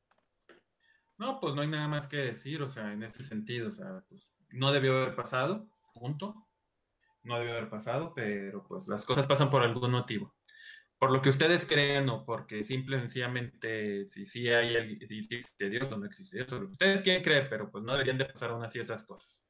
No, pues no hay nada más que decir, o sea, en ese sentido, o sea, pues no debió haber pasado, punto. No debió haber pasado, pero pues las cosas pasan por algún motivo. Por lo que ustedes creen o porque simple y sencillamente si sí hay alguien, si sí existe Dios o no existe Dios, o lo que ustedes quieren creer, pero pues no deberían de pasar aún así esas cosas.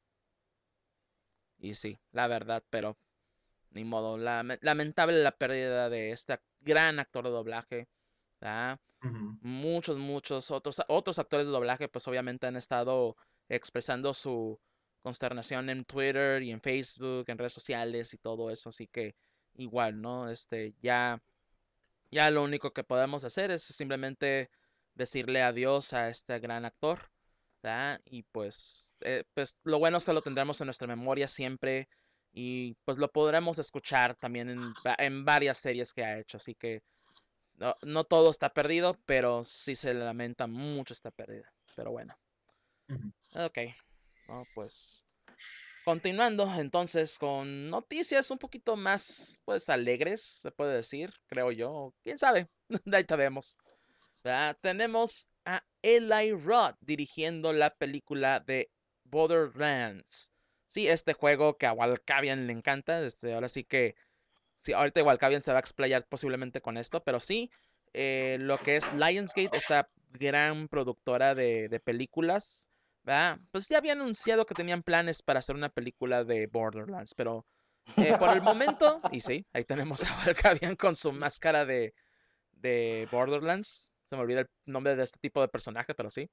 Y sí, la verdad, pero ni modo. Lame- lamentable la pérdida de este gran actor de doblaje, ¿verdad? Ujú. Muchos, muchos otros, otros actores de doblaje, pues obviamente han estado expresando su consternación en Twitter y en Facebook, en redes sociales y todo eso, así que igual, ¿no? Este, ya, ya lo único que podemos hacer es simplemente decirle adiós a este gran actor, ¿verdad? Y pues, eh, pues lo bueno es que lo tendremos en nuestra memoria siempre y pues lo podremos escuchar también en, va- en varias series que ha hecho, así que no, no todo está perdido, pero sí se lamenta mucho esta pérdida. Pero bueno, Ujú. ok. No, pues continuando entonces con noticias un poquito más, pues alegres, se puede decir, creo yo. ¿Quién sabe? De ahí te vemos. ¿Verdad? Tenemos a Eli Roth dirigiendo la película de Borderlands. Sí, este juego que a Walkavian le encanta. Este, ahora sí que sí, ahorita igual Cavian se va a explayar posiblemente con esto, pero sí, eh, lo que es Lionsgate, esta gran productora de, de películas, ¿verdad? Pues ya había anunciado que tenían planes para hacer una película de Borderlands, pero eh, por el momento, y sí, ahí tenemos a Valkavian con su máscara de, de Borderlands. Se me olvida el nombre de este tipo de personaje, pero sí.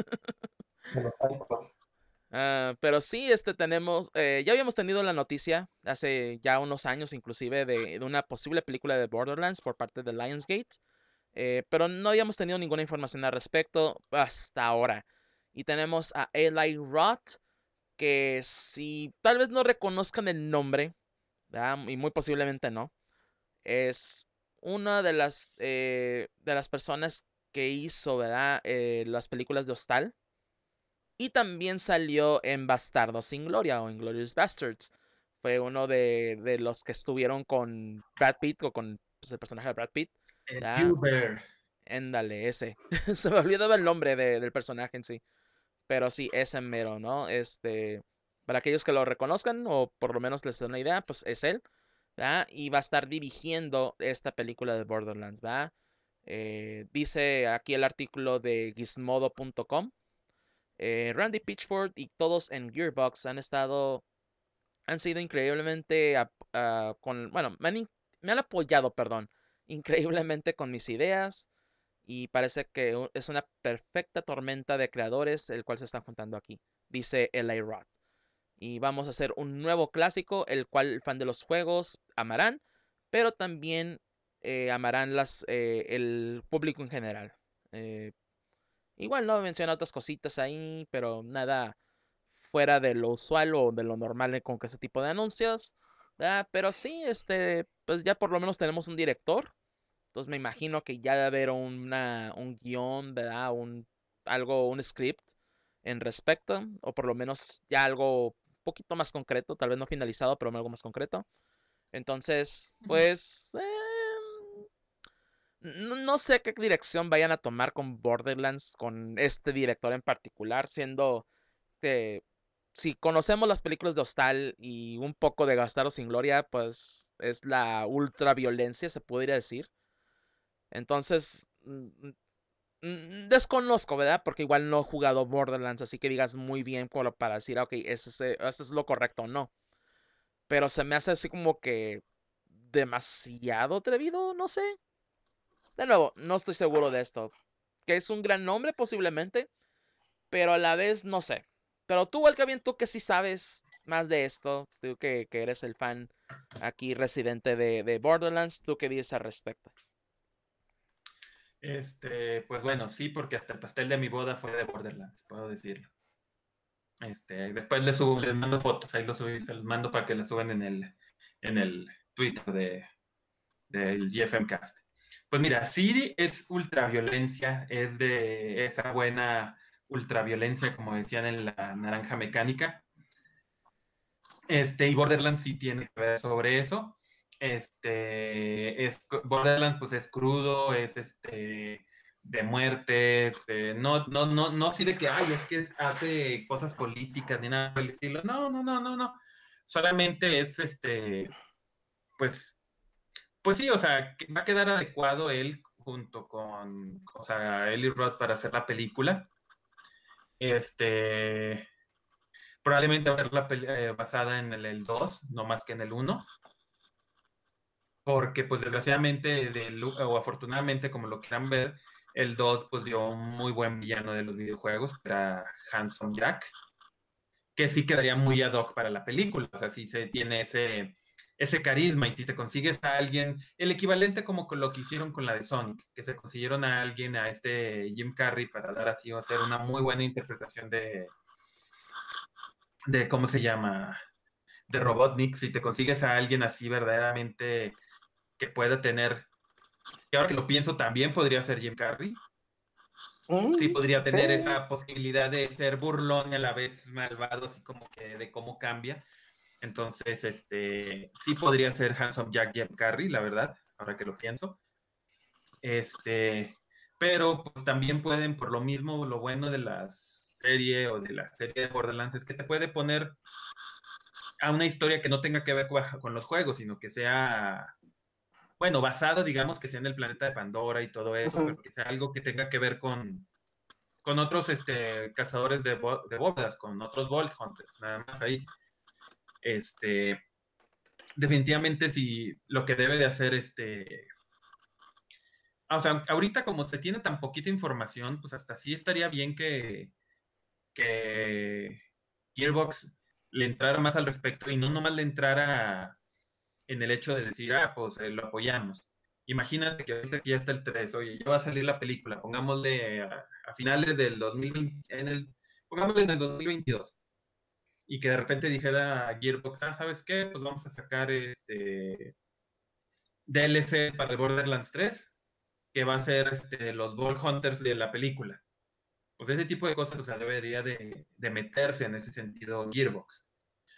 De los Psychos. Ah, pero sí, este tenemos, eh, ya habíamos tenido la noticia hace ya unos años inclusive de, de una posible película de Borderlands por parte de Lionsgate, eh, pero no habíamos tenido ninguna información al respecto hasta ahora. Y tenemos a Eli Roth, que si tal vez no reconozcan el nombre, ¿verdad? Y muy posiblemente no, es una de las, eh, de las personas que hizo, ¿verdad? Eh, las películas de Hostal. Y también salió en Bastardos sin Gloria o Inglourious Bastards. Fue uno de, de los que estuvieron con Brad Pitt o con pues, el personaje de Brad Pitt. El ¿verdad? Uber. Éndale, ese. Se me olvidaba el nombre de- del personaje en sí. Pero sí, ese mero, ¿no? Este, para aquellos que lo reconozcan o por lo menos les den una idea, pues es él, ¿verdad? Y va a estar dirigiendo esta película de Borderlands, ¿verdad? Eh, dice aquí el artículo de gizmodo punto com. eh, Randy Pitchford y todos en Gearbox han estado, han sido increíblemente, ap- ah, con, bueno, me han, in- me han apoyado, perdón, increíblemente con mis ideas y parece que u- es una perfecta tormenta de creadores el cual se están juntando aquí, dice L A. Roth. Y vamos a hacer un nuevo clásico, el cual el fan de los juegos amarán, pero también eh, amarán las, eh, el público en general. Eh, igual no menciona otras cositas ahí, pero nada fuera de lo usual o de lo normal con ese tipo de anuncios. ¿Verdad? Pero sí, este, pues ya por lo menos tenemos un director. Entonces me imagino que ya debe haber una, un guión, ¿verdad? Un, algo, un script en respecto, o por lo menos ya algo un poquito más concreto, tal vez no finalizado, pero algo más concreto. Entonces, pues, eh, no, no sé qué dirección vayan a tomar con Borderlands, con este director en particular, siendo que si conocemos las películas de Hostal y un poco de Bastardos sin Gloria, pues es la ultra violencia, se podría decir. Entonces, mm, mm, desconozco, ¿verdad? Porque igual no he jugado Borderlands, así que digas muy bien como para decir, "Ah, ok, ese, es- eh, esto es lo correcto o no". Pero se me hace así como que demasiado atrevido, no sé. De nuevo, no estoy seguro de esto. Que es un gran nombre posiblemente, pero a la vez no sé. Pero tú, Alcabien, tú que sí sabes más de esto, tú que, que eres el fan aquí residente de, de Borderlands, ¿tú qué dices al respecto? Este, pues bueno, sí, porque hasta el pastel de mi boda fue de Borderlands, puedo decirlo. Este, después les subo, les mando fotos, ahí los subí, se los mando para que las suban en el, en el Twitter de, del G F M Cast. Pues mira, sí es ultraviolencia, es de esa buena ultraviolencia, como decían en la Naranja Mecánica. Este, y Borderlands sí tiene que ver sobre eso. Este, es, Borderlands pues es crudo, es este de muertes, eh, no, no, no, no así de que, ay, es que hace cosas políticas ni nada por el estilo. No, no, no, no, no. Solamente es este, pues, pues sí, o sea, que va a quedar adecuado él junto con, o sea, Eli Roth para hacer la película. Este, probablemente va a ser la peli- eh, basada en el, el dos, no más que en el uno, porque pues desgraciadamente del- o afortunadamente, como lo quieran ver, el dos pues dio un muy buen villano de los videojuegos, que era Handsome Jack, que sí quedaría muy ad hoc para la película, o sea, sí se tiene ese, ese carisma, y si te consigues a alguien, el equivalente como con lo que hicieron con la de Sonic, que se consiguieron a alguien, a este Jim Carrey, para dar así o hacer una muy buena interpretación de, de ¿cómo se llama? De Robotnik, si te consigues a alguien así verdaderamente que pueda tener, y ahora que lo pienso, también podría ser Jim Carrey, sí Mm, podría sí. tener esa posibilidad de ser burlón y a la vez malvado, así como que de cómo cambia. Entonces, este, sí podría ser Handsome Jack Jim Carrey, la verdad, ahora que lo pienso. Este, pero pues también pueden, por lo mismo, lo bueno de la serie o de la serie de Borderlands es que te puede poner a una historia que no tenga que ver con los juegos, sino que sea, bueno, basado, digamos, que sea en el planeta de Pandora y todo eso, Ujú. pero que sea algo que tenga que ver con, con otros este, cazadores de, bo de bóvedas, con otros Vault Hunters, nada más ahí. Este, definitivamente si lo que debe de hacer este... O sea, ahorita como se tiene tan poquita información, pues hasta sí estaría bien que, que Gearbox le entrara más al respecto y no nomás le entrara en el hecho de decir, ah, pues eh, lo apoyamos. Imagínate que ahorita que ya está el tres, oye, ya va a salir la película, pongámosle a, a finales del dos mil veinte, en el, pongámosle en el dos mil veintidós, y que de repente dijera Gearbox, ah, ¿sabes qué? Pues vamos a sacar este D L C para el Borderlands tres, que va a ser este, los Ball Hunters de la película. Pues ese tipo de cosas, o sea, debería de, de meterse en ese sentido Gearbox.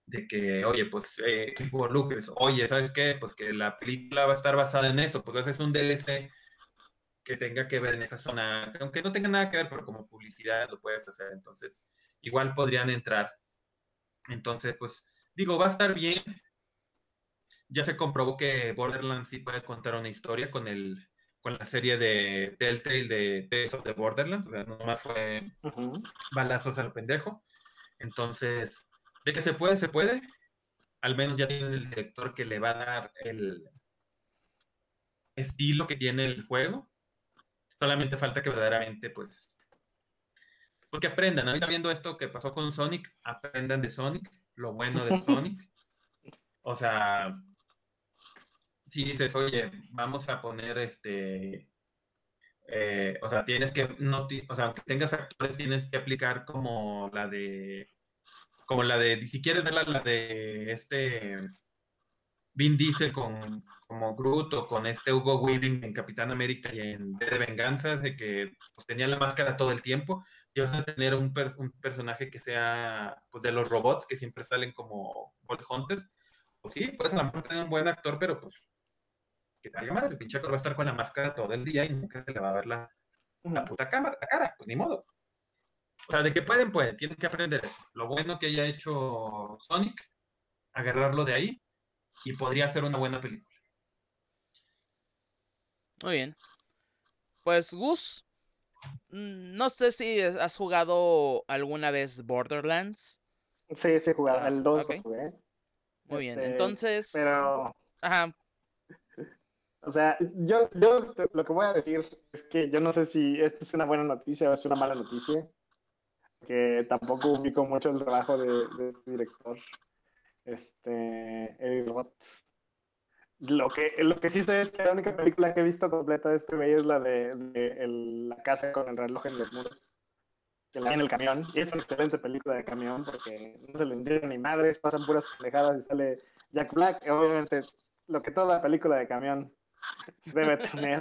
de que, oye, pues eh, involucres, oye, ¿sabes qué? Pues que la película va a estar basada en eso, pues haces un D L C que tenga que ver en esa zona, aunque no tenga nada que ver, pero como publicidad lo puedes hacer, entonces igual podrían entrar. Entonces, pues digo, va a estar bien. Ya se comprobó que Borderlands sí puede contar una historia con el con la serie de Telltale de Tales of the Borderlands, o sea, no nomás fue Ujú. balazos al pendejo. Entonces, de que se puede, se puede. Al menos ya tiene el director que le va a dar el estilo que tiene el juego. Solamente falta que verdaderamente, pues, pues que aprendan. Ahorita viendo esto que pasó con Sonic, aprendan de Sonic, lo bueno de Sonic. O sea, si dices, oye, vamos a poner este, eh, o sea, tienes que, no, ti- o sea, aunque tengas actores, tienes que aplicar como la de, como la de, si quieres ver la, la de este Vin Diesel con, como Groot o con este Hugo Weaving en Capitán América y en V de Venganza, de que pues, tenía la máscara todo el tiempo, y vas a tener un, per- un personaje que sea pues de los robots que siempre salen como Bolt Hunters, pues sí, puedes a lo mejor tener un buen actor, pero pues que te valga madre, el pinche actor va a estar con la máscara todo el día y nunca se le va a ver la, la Ujú. puta cámara, la cara, pues ni modo. O sea, de que pueden, pueden, tienen que aprender eso. Lo bueno que haya hecho Sonic, agarrarlo de ahí y podría ser una buena película. Muy bien. Pues Gus, mm, no sé si has jugado alguna vez Borderlands. Sí, sí, jugaba. Ah, El dos lo ok, jugué. muy bien. Este, Entonces, pero, ajá, o sea, yo, yo te- lo que voy a decir es que yo no sé si esto es una buena noticia o es una mala noticia, que tampoco ubico mucho el trabajo de, de este director, este, Eddie Roth. Lo que, lo que sí sé es que la única película que he visto completa de este güey es la de, de el- La casa con el reloj en los muros, que la hay en el camión. Y es una excelente película de camión porque no se le entiende ni madres, pasan puras pendejadas y sale Jack Black. Y obviamente, lo que toda película de camión debe tener.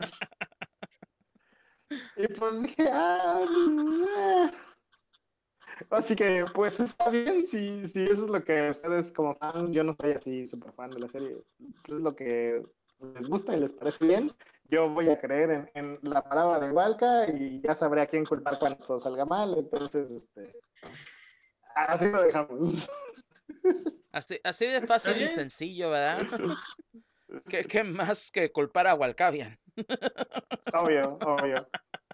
Y pues dije, ah, pues, eh. Así que pues está bien si, si eso es lo que ustedes como fans, yo no soy así súper fan de la serie, es lo que les gusta y les parece bien, yo voy a creer en, en la palabra de Walca y ya sabré a quién culpar cuando todo salga mal, entonces este, así lo dejamos. así, así de Está fácil y bien. sencillo, ¿verdad? ¿Qué, qué más que culpar a Walkavian? Obvio, obvio.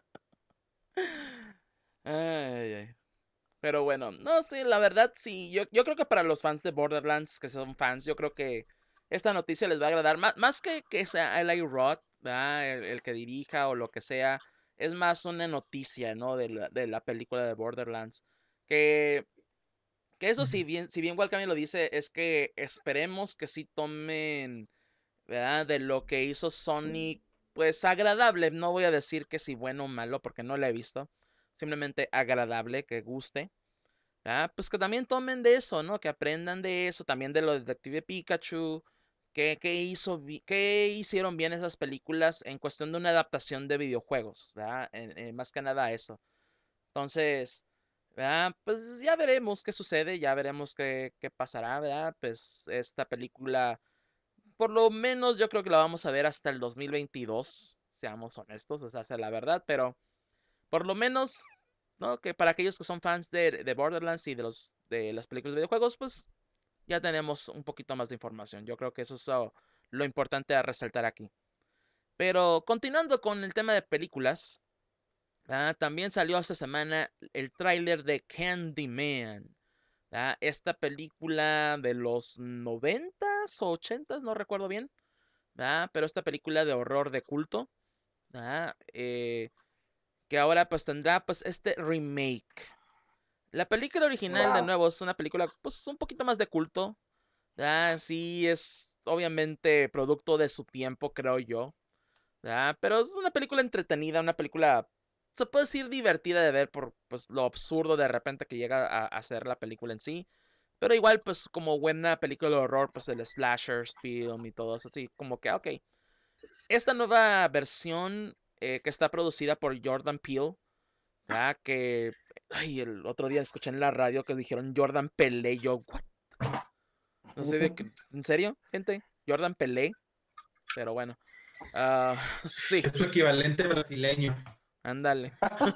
Ay, ay. Pero bueno, no, sí, la verdad sí, yo, yo creo que para los fans de Borderlands, que son fans, yo creo que esta noticia les va a agradar, más, más que que sea Eli Roth, ¿verdad? El, el que dirija o lo que sea, es más una noticia, ¿no? De la, de la película de Borderlands. Que, que eso, si bien, si bien Walkami lo dice, es que esperemos que sí tomen, ¿verdad? De lo que hizo Sonic, pues agradable, no voy a decir que si bueno o malo, porque no la he visto, simplemente agradable, que guste. Ah, pues que también tomen de eso, ¿no? Que aprendan de eso, también de lo de Detective Pikachu, que, que hizo, bi- que hicieron bien esas películas en cuestión de una adaptación de videojuegos, ¿verdad? En- en más que nada eso. Entonces, ¿verdad? Pues ya veremos qué sucede, ya veremos qué, qué pasará, ¿verdad? Pues esta película, por lo menos yo creo que la vamos a ver hasta el dos mil veintidós, seamos honestos, o sea, esa es la verdad, pero por lo menos, ¿no? Que para aquellos que son fans de, de Borderlands y de los de las películas de videojuegos, pues ya tenemos un poquito más de información. Yo creo que eso es oh, lo importante a resaltar aquí. Pero continuando con el tema de películas, ah, también salió esta semana el tráiler de Candyman. Ah, esta película de los noventas o ochentas, no recuerdo bien. Ah, pero esta película de horror de culto. Ah, eh, que ahora pues tendrá pues este remake. La película original, de Wow. nuevo, es una película pues un poquito más de culto. Ah, sí, es obviamente producto de su tiempo, creo yo. Ah, pero es una película entretenida, una película, se puede decir divertida de ver por pues lo absurdo de repente que llega a, a ser la película en sí. Pero igual, pues como buena película de horror, pues el slasher film y todo eso, así como que, ok. Esta nueva versión eh, que está producida por Jordan Peele, ¿verdad? Que, ay, el otro día escuché en la radio que dijeron Jordan Peele, yo, ¿what? No sé de qué, ¿en serio, gente? Jordan Pelé, pero bueno. Ah, sí, Es su equivalente brasileño. ándale.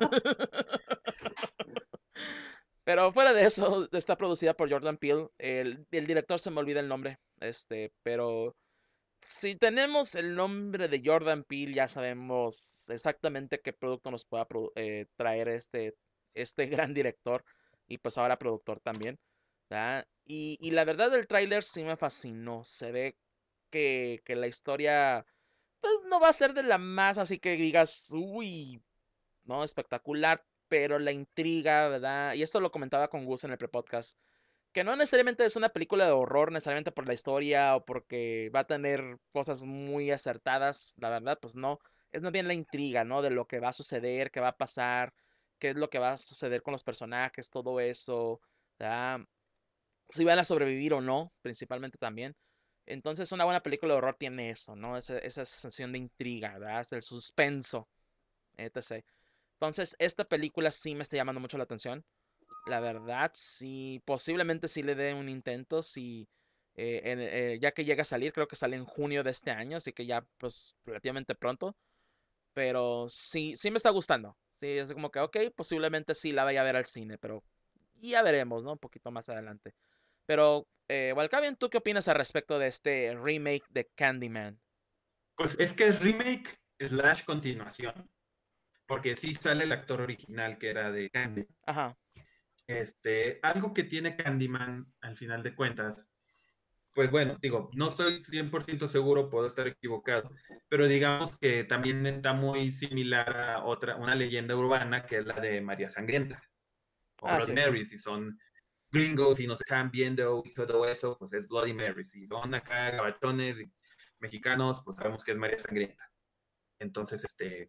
Pero fuera de eso, está producida por Jordan Peele. El, el director se me olvida el nombre. Este, pero si tenemos el nombre de Jordan Peele, ya sabemos exactamente qué producto nos pueda produ- eh, traer este, este gran director. Y pues ahora productor también. ¿Verdad? Y, y la verdad, el tráiler sí me fascinó. Se ve que, que la historia, pues no va a ser de la más, así que digas, uy, no, espectacular, pero la intriga, ¿verdad? Y esto lo comentaba con Gus en el prepodcast, que no necesariamente es una película de horror, necesariamente por la historia o porque va a tener cosas muy acertadas, la verdad, pues no, es más bien la intriga, ¿no? De lo que va a suceder, qué va a pasar, qué es lo que va a suceder con los personajes, todo eso, ¿verdad? Si van a sobrevivir o no, principalmente también. Entonces, una buena película de horror tiene eso, ¿no? Esa, esa sensación de intriga, ¿verdad? Es el suspenso, etcétera. Entonces, esta película sí me está llamando mucho la atención. La verdad, sí, posiblemente sí le dé un intento, sí, eh, en- eh, ya que llega a salir, creo que sale en junio de este año, así que ya, pues, relativamente pronto. Pero sí, sí me está gustando. Sí, es como que, ok, posiblemente sí la vaya a ver al cine, pero ya veremos, ¿no? Un poquito más adelante. Pero, eh, Walcavian, ¿tú qué opinas al respecto de este remake de Candyman? Pues es que es remake slash continuación, porque sí sale el actor original que era de Candy. Ajá, Este, algo que tiene Candyman al final de cuentas, pues bueno, digo, no estoy cien por ciento seguro, puedo estar equivocado, pero digamos que también está muy similar a otra, una leyenda urbana que es la de María Sangrienta o ah, Bloody sí. Mary, si son gringos y nos están viendo y todo eso, pues es Bloody Mary. Si son acá gabachones y mexicanos, pues sabemos que es María Sangrienta. Entonces, este,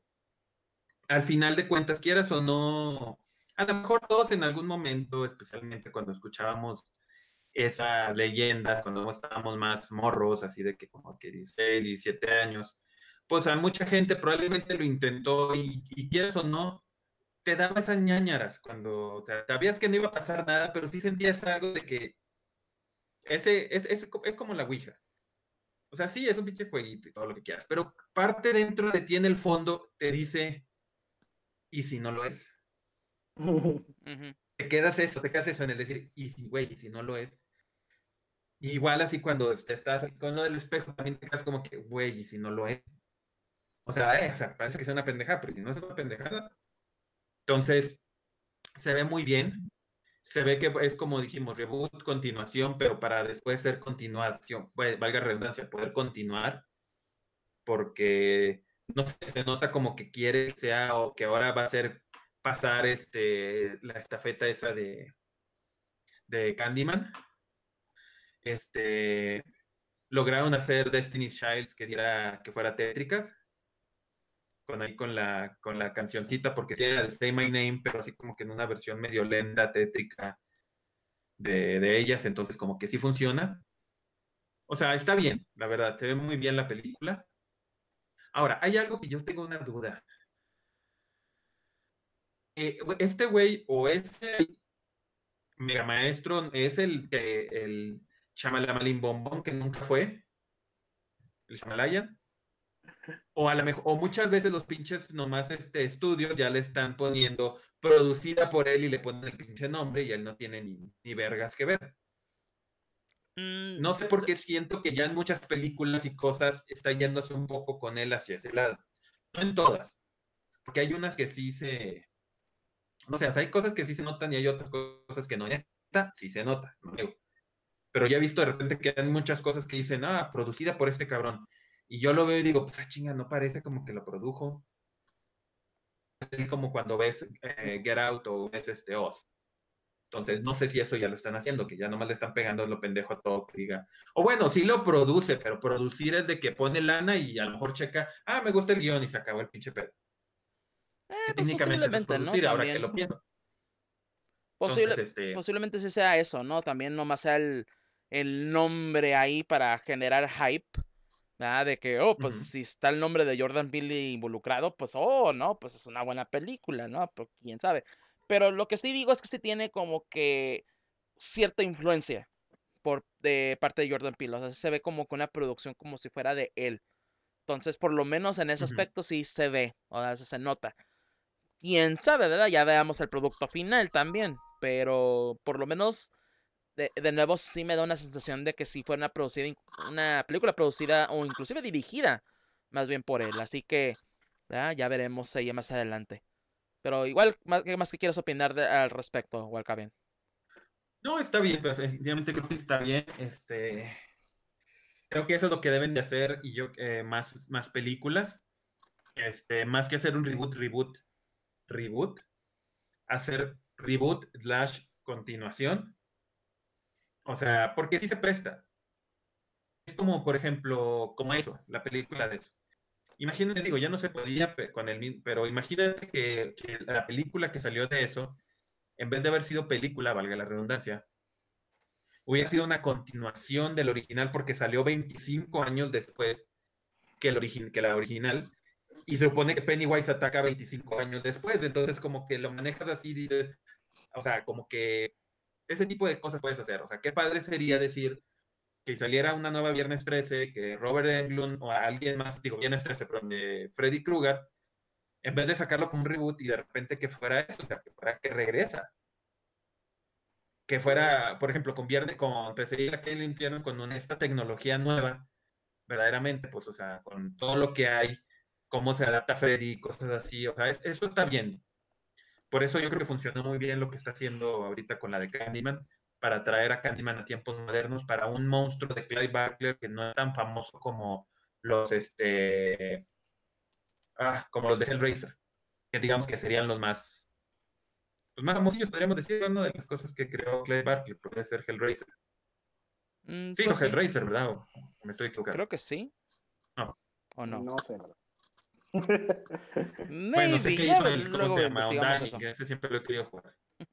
al final de cuentas, quieras o no, a lo mejor todos en algún momento, especialmente cuando escuchábamos esas leyendas, cuando estábamos más morros, así de que como que dieciséis, diecisiete años, pues a mucha gente probablemente lo intentó y, y quieras o no, te daba esas ñáñaras cuando o sea, sabías que no iba a pasar nada, pero sí sentías algo de que ese es, es, es como la Ouija. O sea, sí, es un pinche jueguito y todo lo que quieras, pero parte dentro de ti en el fondo te dice, ¿y si no lo es? Ujú. Te quedas eso, te quedas eso en el decir, ¿y si, güey, y si no lo es? Y igual así cuando te estás con lo del espejo, también te quedas como que, güey, ¿y si no lo es? O sea, eh, o sea, parece que es una pendejada, pero si no es una pendejada. Entonces, se ve muy bien. Se ve que es como dijimos, reboot, continuación, pero para después ser continuación, pues, valga redundancia, poder continuar, porque no sé, se nota como que quiere que sea o que ahora va a ser pasar este, la estafeta esa de, de Candyman. Este, lograron hacer Destiny's Childs que diera, que fuera tétricas, con ahí con la, con la cancioncita, porque tiene el Say My Name, pero así como que en una versión medio lenta, tétrica de, de ellas, entonces como que sí funciona. O sea, está bien, la verdad, se ve muy bien la película. Ahora, hay algo que yo tengo una duda. Eh, este güey o es el mega maestro, es el, eh, el Chamalamalin Bombón que nunca fue, el Shamalayan, o a la mejor, o muchas veces los pinches nomás este estudios ya le están poniendo producida por él y le ponen el pinche nombre y él no tiene ni, ni vergas que ver. Mm, No sé por qué siento que ya en muchas películas y cosas está yéndose un poco con él hacia ese lado. No en todas, porque hay unas que sí se, no sé, o sea, hay cosas que sí se notan y hay otras cosas que no. En esta sí se nota, no digo. Pero ya he visto de repente que hay muchas cosas que dicen, ah, producida por este cabrón. Y yo lo veo y digo, pues, ah, chinga, no parece como que lo produjo. Es como cuando ves eh, Get Out o ves este Oz. Entonces, no sé si eso ya lo están haciendo, que ya nomás le están pegando lo pendejo a todo que diga. O bueno, sí lo produce, pero producir es de que pone lana y a lo mejor checa, ah, me gusta el guión y se acabó el pinche pedo. eh, Que pues técnicamente eso es posiblemente, ¿no? producir, ahora que También. lo pienso. Entonces, Posible, este, posiblemente sí sea eso, ¿no? También nomás sea el, el nombre ahí para generar hype, ¿verdad? De que, oh, pues ujú. si está el nombre de Jordan Peele involucrado, pues, oh, no, pues es una buena película, ¿no? Pero quién sabe. Pero lo que sí digo es que sí tiene como que cierta influencia por de parte de Jordan Peele. O sea, se ve como que una producción como si fuera de él. Entonces, por lo menos en ese Ujú. aspecto sí se ve, o sea, se nota. Quién sabe, ¿verdad? Ya veamos el producto final también. Pero por lo menos, de, de nuevo, sí me da una sensación de que sí fue una producida, una película producida o inclusive dirigida más bien por él. Así que, ¿verdad? Ya veremos ahí más adelante. Pero igual, más, ¿qué más que quieres opinar de- al respecto, Walcaben? No, está bien, pues, efectivamente creo que está bien. Este, creo que eso es lo que deben de hacer y yo eh, más, más películas. Este, más que hacer un reboot, reboot, reboot, hacer reboot slash continuación. O sea, porque sí se presta. Es como, por ejemplo, como eso, la película de eso. Imagínate, digo, ya no se podía pe- con el mismo, pero imagínate que, que la película que salió de eso, en vez de haber sido película, valga la redundancia, hubiera sido una continuación del original porque salió veinticinco años después que, el origi- que la original. Y se supone que Pennywise ataca veinticinco años después. Entonces, como que lo manejas así, dices, o sea, como que ese tipo de cosas puedes hacer. O sea, qué padre sería decir que saliera una nueva Viernes trece, que Robert Englund o alguien más, digo, Viernes trece, pero de Freddy Krueger, en vez de sacarlo como un reboot y de repente que fuera eso, o sea, que fuera que regresa. Que fuera, por ejemplo, con Viernes, con Pesadilla que el infierno, con una, esta tecnología nueva, verdaderamente, pues, o sea, con todo lo que hay, cómo se adapta Freddy, cosas así, o sea, es- eso está bien. Por eso yo creo que funcionó muy bien lo que está haciendo ahorita con la de Candyman, para traer a Candyman a tiempos modernos, para un monstruo de Clive Barker que no es tan famoso como los, este, ah, como los de Hellraiser, que digamos que serían los más, los más famosillos, podríamos decir, una de las cosas que creó Clive Barker puede ser Hellraiser. Mm, Sí, hizo pues sí, Hellraiser, ¿verdad? ¿O me estoy equivocando? creo que sí, No. o no. No sé, ¿verdad? Bueno, sé Maybe, que ya hizo ve- el, ¿cómo se luego llama? investigamos Undying, eso. que ese siempre lo he querido jugar.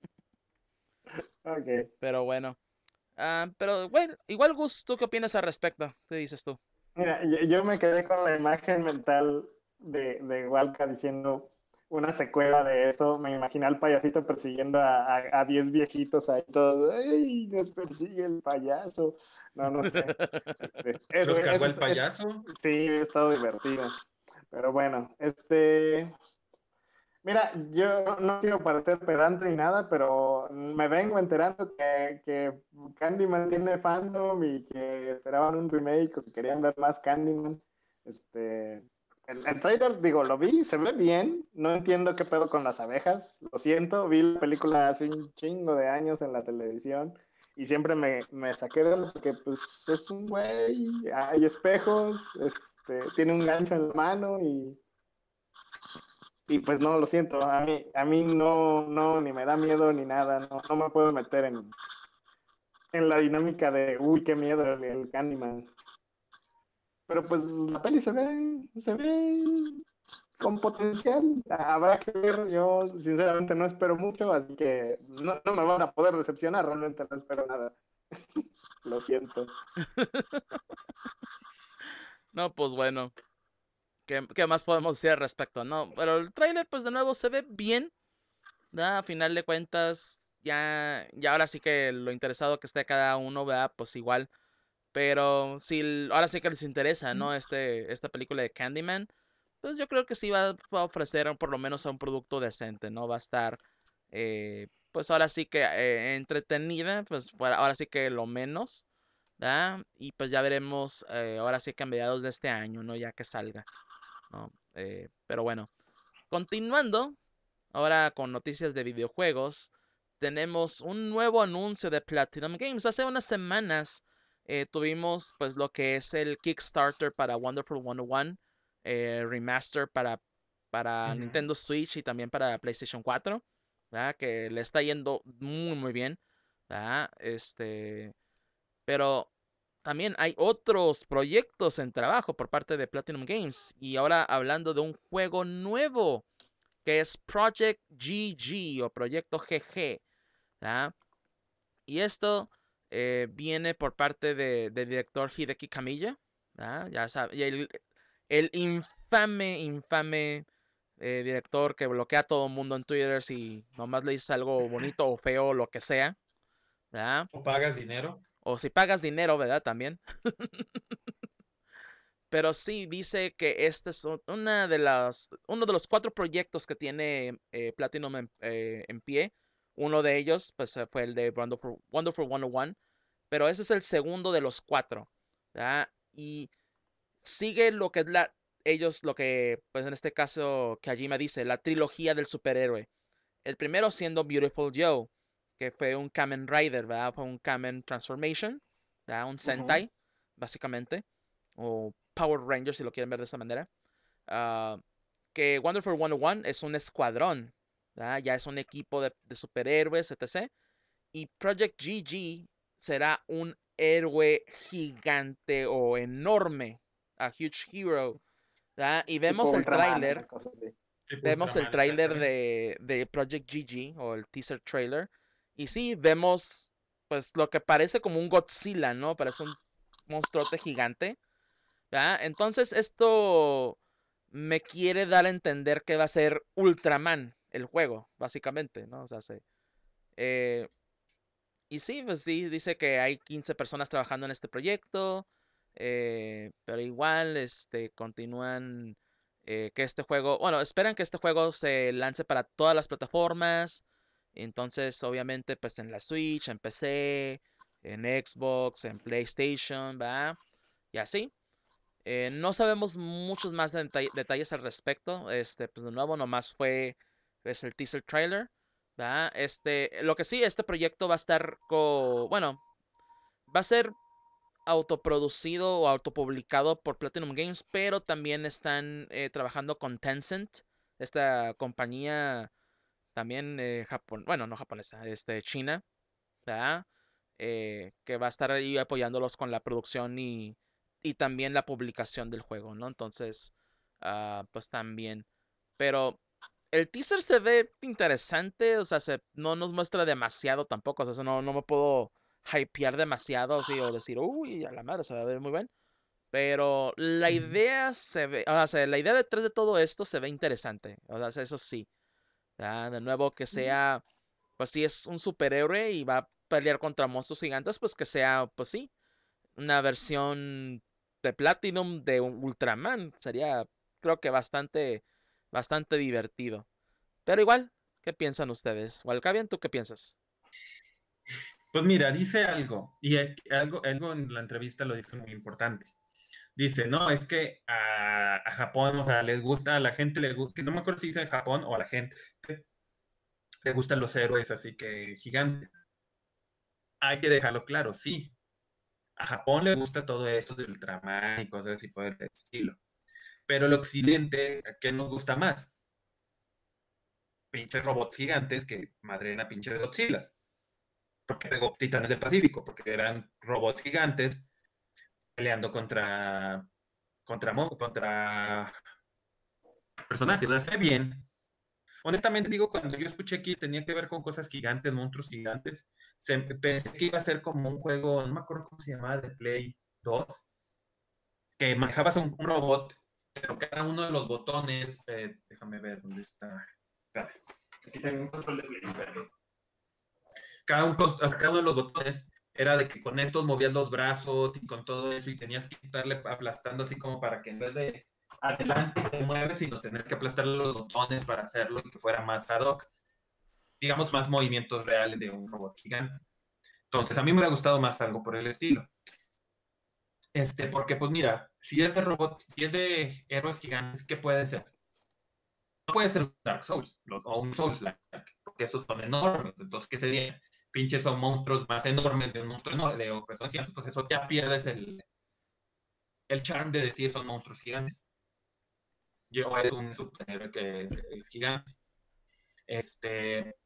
Ok. Pero bueno. Ah, pero bueno, igual Gus, ¿tú qué opinas al respecto? ¿Qué dices tú? Mira, yo, yo me quedé con la imagen mental de, de Walca diciendo una secuela de eso. Me imaginé al payasito persiguiendo a, a, a diez viejitos ahí todos. ¡Ay, nos persigue el payaso! No, no sé. Este, eso, Los cargó eso el es, es- payaso. sí, ha estado divertido. Pero bueno, este, mira, yo no quiero parecer pedante ni nada, pero me vengo enterando que, que Candyman tiene fandom y que esperaban un remake o que querían ver más Candyman. Este, el, el trailer, digo, lo vi, se ve bien. No entiendo qué pedo con las abejas. Lo siento, vi la película hace un chingo de años en la televisión y siempre me, me saqué de él porque pues es un güey, hay espejos, este, tiene un gancho en la mano y y pues no, lo siento, a mí, a mí no, no, ni me da miedo ni nada, no, no me puedo meter en, en la dinámica de, uy, qué miedo el, el Candyman. Pero pues la peli se ve, se ve con potencial, habrá que ver, yo sinceramente no espero mucho, así que no, no me van a poder decepcionar, realmente no espero nada, lo siento. No, pues bueno, ¿qué, qué más podemos decir al respecto? No, pero el tráiler, pues de nuevo se ve bien, ¿verdad? A final de cuentas, ya, ya ahora sí que lo interesado que esté cada uno, ¿verdad? Pues igual. Pero si l- ahora sí que les interesa, ¿no? Este, esta película de Candyman, pues yo creo que sí va, va a ofrecer por lo menos a un producto decente, ¿no? Va a estar, eh, pues ahora sí que eh, entretenida, pues fuera- ahora sí que lo menos, ¿verdad? Y pues ya veremos, eh, ahora sí que a mediados de este año, ¿no? Ya que salga, ¿no? Eh, pero bueno, continuando, ahora con noticias de videojuegos, tenemos un nuevo anuncio de Platinum Games. Hace unas semanas eh, tuvimos pues lo que es el Kickstarter para Wonderful ciento uno, eh, remaster para, para Ujú. Nintendo Switch y también para PlayStation cuatro, ¿verdad? Que le está yendo muy muy bien, ¿verdad? Este, pero también hay otros proyectos en trabajo por parte de Platinum Games y ahora hablando de un juego nuevo que es Project G G o Proyecto G G. ¿Ya? Y esto eh, viene por parte de, del director Hideki Kamiya. ¿Ya? Ya sabe, y el, el infame, infame eh, director que bloquea a todo el mundo en Twitter si nomás le dices algo bonito o feo o lo que sea. ¿Ya? O pagas dinero. O si pagas dinero, ¿verdad? También. Pero sí, dice que este es una de las, uno de los cuatro proyectos que tiene eh, Platinum en, eh, en pie. Uno de ellos pues, fue el de Wonderful, Wonderful ciento uno, pero ese es el segundo de los cuatro. ¿Verdad? Y sigue lo que es la, ellos, lo que, pues en este caso, Kojima dice, la trilogía del superhéroe. El primero siendo Beautiful Joe, que fue un Kamen Rider, ¿verdad? Fue un Kamen Transformation, ¿verdad? Un Ujú. Sentai, básicamente. O Power Rangers, si lo quieren ver de esa manera. Uh, que Wonderful ciento uno es un escuadrón, ¿verdad? Ya es un equipo de, de superhéroes, etcétera. Y Project G G será un héroe gigante o enorme, a huge hero, ¿verdad? Y Tipo vemos el Ultraman, tráiler, una cosa así. Tipo vemos el Ultraman, tráiler exactamente. de, de Project G G o el teaser trailer. Y sí, vemos pues lo que parece como un Godzilla, ¿no? Parece un monstruote gigante, ¿verdad? Entonces esto me quiere dar a entender que va a ser Ultraman el juego, básicamente, ¿no? O sea, se, eh, y sí, pues sí, dice que hay quince personas trabajando en este proyecto, eh, pero igual, este, continúan eh, que este juego, bueno, esperan que este juego se lance para todas las plataformas, entonces obviamente pues en la Switch, en P C, en Xbox, en PlayStation, ¿va? Y así. Eh, no sabemos muchos más detall- detalles al respecto. Este, pues de nuevo, nomás fue pues, el teaser trailer. ¿Verdad? Este, lo que sí, este proyecto va a estar con, bueno, va a ser autoproducido o autopublicado por Platinum Games, pero también están eh, trabajando con Tencent, esta compañía también eh, Japón, bueno, no japonesa, este, China, ¿verdad? Eh, que va a estar ahí apoyándolos con la producción y, y también la publicación del juego, ¿no? Entonces, uh, pues también. Pero el teaser se ve interesante, o sea, se, no nos muestra demasiado tampoco, o sea, no, no me puedo hypear demasiado, así, o decir, uy, a la madre, se va a ver muy bien. Pero la Ujú. idea se ve, o sea, la idea detrás de todo esto se ve interesante, o sea, eso sí. ¿Verdad? De nuevo, que sea pues si es un superhéroe y va a pelear contra monstruos gigantes, pues que sea, pues sí, una versión de Platinum de un Ultraman. Sería, creo que bastante, bastante divertido. Pero igual, ¿qué piensan ustedes? Walcavian, ¿tú qué piensas? Pues mira, dice algo, y es que algo, algo en la entrevista lo dice muy importante. Dice, no, es que a, a Japón, o sea, les gusta, a la gente le gusta, que no me acuerdo si dice Japón o a la gente, le gustan los héroes así que gigantes. Hay que dejarlo claro, sí. A Japón le gusta todo esto de Ultraman y cosas así por el estilo. Pero el occidente, ¿qué nos gusta más? Pinches robots gigantes que madren a pinches Godzillas. Porque pegó Titanes del Pacífico, porque eran robots gigantes peleando contra contra, contra personajes. Lo hace bien. Honestamente digo, cuando yo escuché que tenía que ver con cosas gigantes, monstruos gigantes, se, pensé que iba a ser como un juego, no me acuerdo cómo se llamaba, de Play dos, que manejabas un, un robot, pero cada uno de los botones, eh, déjame ver dónde está. Espérate, aquí tengo un control de Play. Espérate. Cada, un, cada uno de los botones era de que con estos movías los brazos y con todo eso y tenías que estarle aplastando así como para que en vez de adelante te mueves, sino tener que aplastarle los botones para hacerlo y que fuera más ad hoc, digamos, más movimientos reales de un robot gigante. Entonces, a mí me hubiera gustado más algo por el estilo. Este, porque, pues mira, si es de robots, si es de héroes gigantes, ¿qué puede ser? No puede ser un Dark Souls o un Souls-like, porque esos son enormes. Entonces, ¿qué sería? Pinches son monstruos más enormes de un monstruo enorme, de personas gigantes, pues eso ya pierdes el, el charm de decir son monstruos gigantes. Yo es un superhéroe que es, es gigante. Este,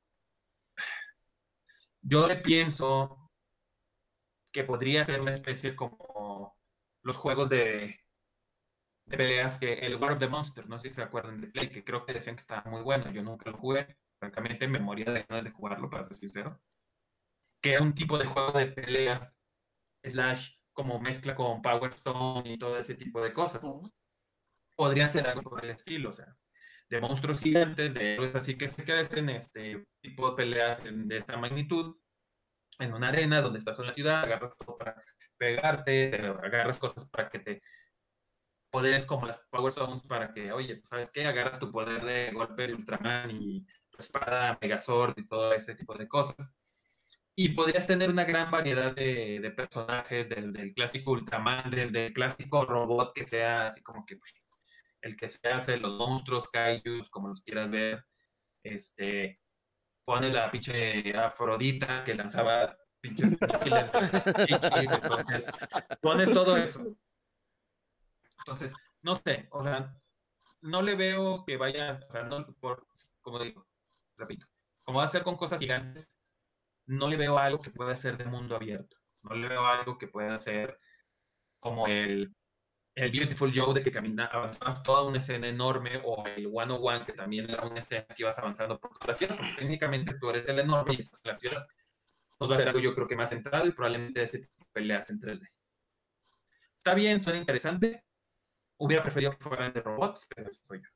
yo le pienso que podría ser una especie como los juegos de, de peleas que el War of the Monster, no sé si se acuerdan de Play, que creo que decían que estaba muy bueno. Yo nunca lo jugué, francamente me moría de ganas de jugarlo, para ser sincero. Que era un tipo de juego de peleas, slash, como mezcla con Power Stone y todo ese tipo de cosas. Ujú. Podría ser algo por el estilo, o sea, de monstruos gigantes, de héroes así que se crecen, este tipo de peleas de esta magnitud, en una arena donde estás en la ciudad, agarras todo para pegarte, te agarras cosas para que te poderes como las Power Stones para que, oye, pues, ¿sabes qué? Agarras tu poder de golpe de Ultraman y tu espada Megazord y todo ese tipo de cosas. Y podrías tener una gran variedad de, de personajes, del, del, clásico Ultraman, del, del, clásico robot que sea así como que pues, el que se hace, los monstruos, kaijus, como los quieras ver. Este, pone la pinche Afrodita que lanzaba pinches misiles de las chichis, entonces pones todo eso. Entonces, no sé, o sea, no le veo que vaya, o sea, no, por, como digo, repito, como va a ser con cosas gigantes, no le veo algo que pueda ser de mundo abierto. No le veo algo que pueda ser como el, el Beautiful Joe de que camina, avanzabas toda una escena enorme, o el one oh one que también era una escena que ibas avanzando por toda la ciudad, porque técnicamente tú eres el enorme y estás en la ciudad. Pues va a ser algo yo creo que más centrado y probablemente ese tipo de peleas en tres D. Está bien, suena interesante. Hubiera preferido que fueran de robots, pero eso soy yo.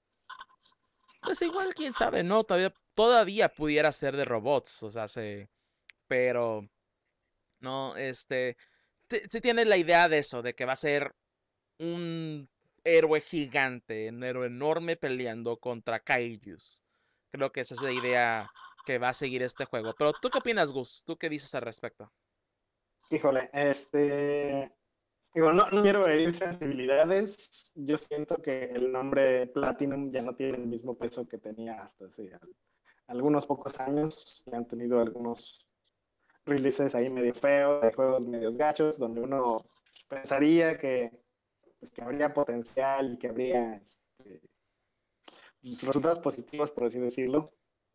Pues igual, quién sabe, ¿no? Todavía, todavía pudiera ser de robots, o sea, se... Pero, no, este... Sí tiene la idea de eso, de que va a ser un héroe gigante, un héroe enorme peleando contra kaijus. Creo que esa es la idea que va a seguir este juego. Pero ¿tú qué opinas, Gus? ¿Tú qué dices al respecto? Híjole, este, digo, no, no quiero herir sensibilidades. Yo siento que el nombre Platinum ya no tiene el mismo peso que tenía hasta hace al- algunos pocos años. Y han tenido algunos releases ahí medio feos, de juegos medios gachos, donde uno pensaría que, pues, que habría potencial y que habría este, pues, resultados positivos, por así decirlo.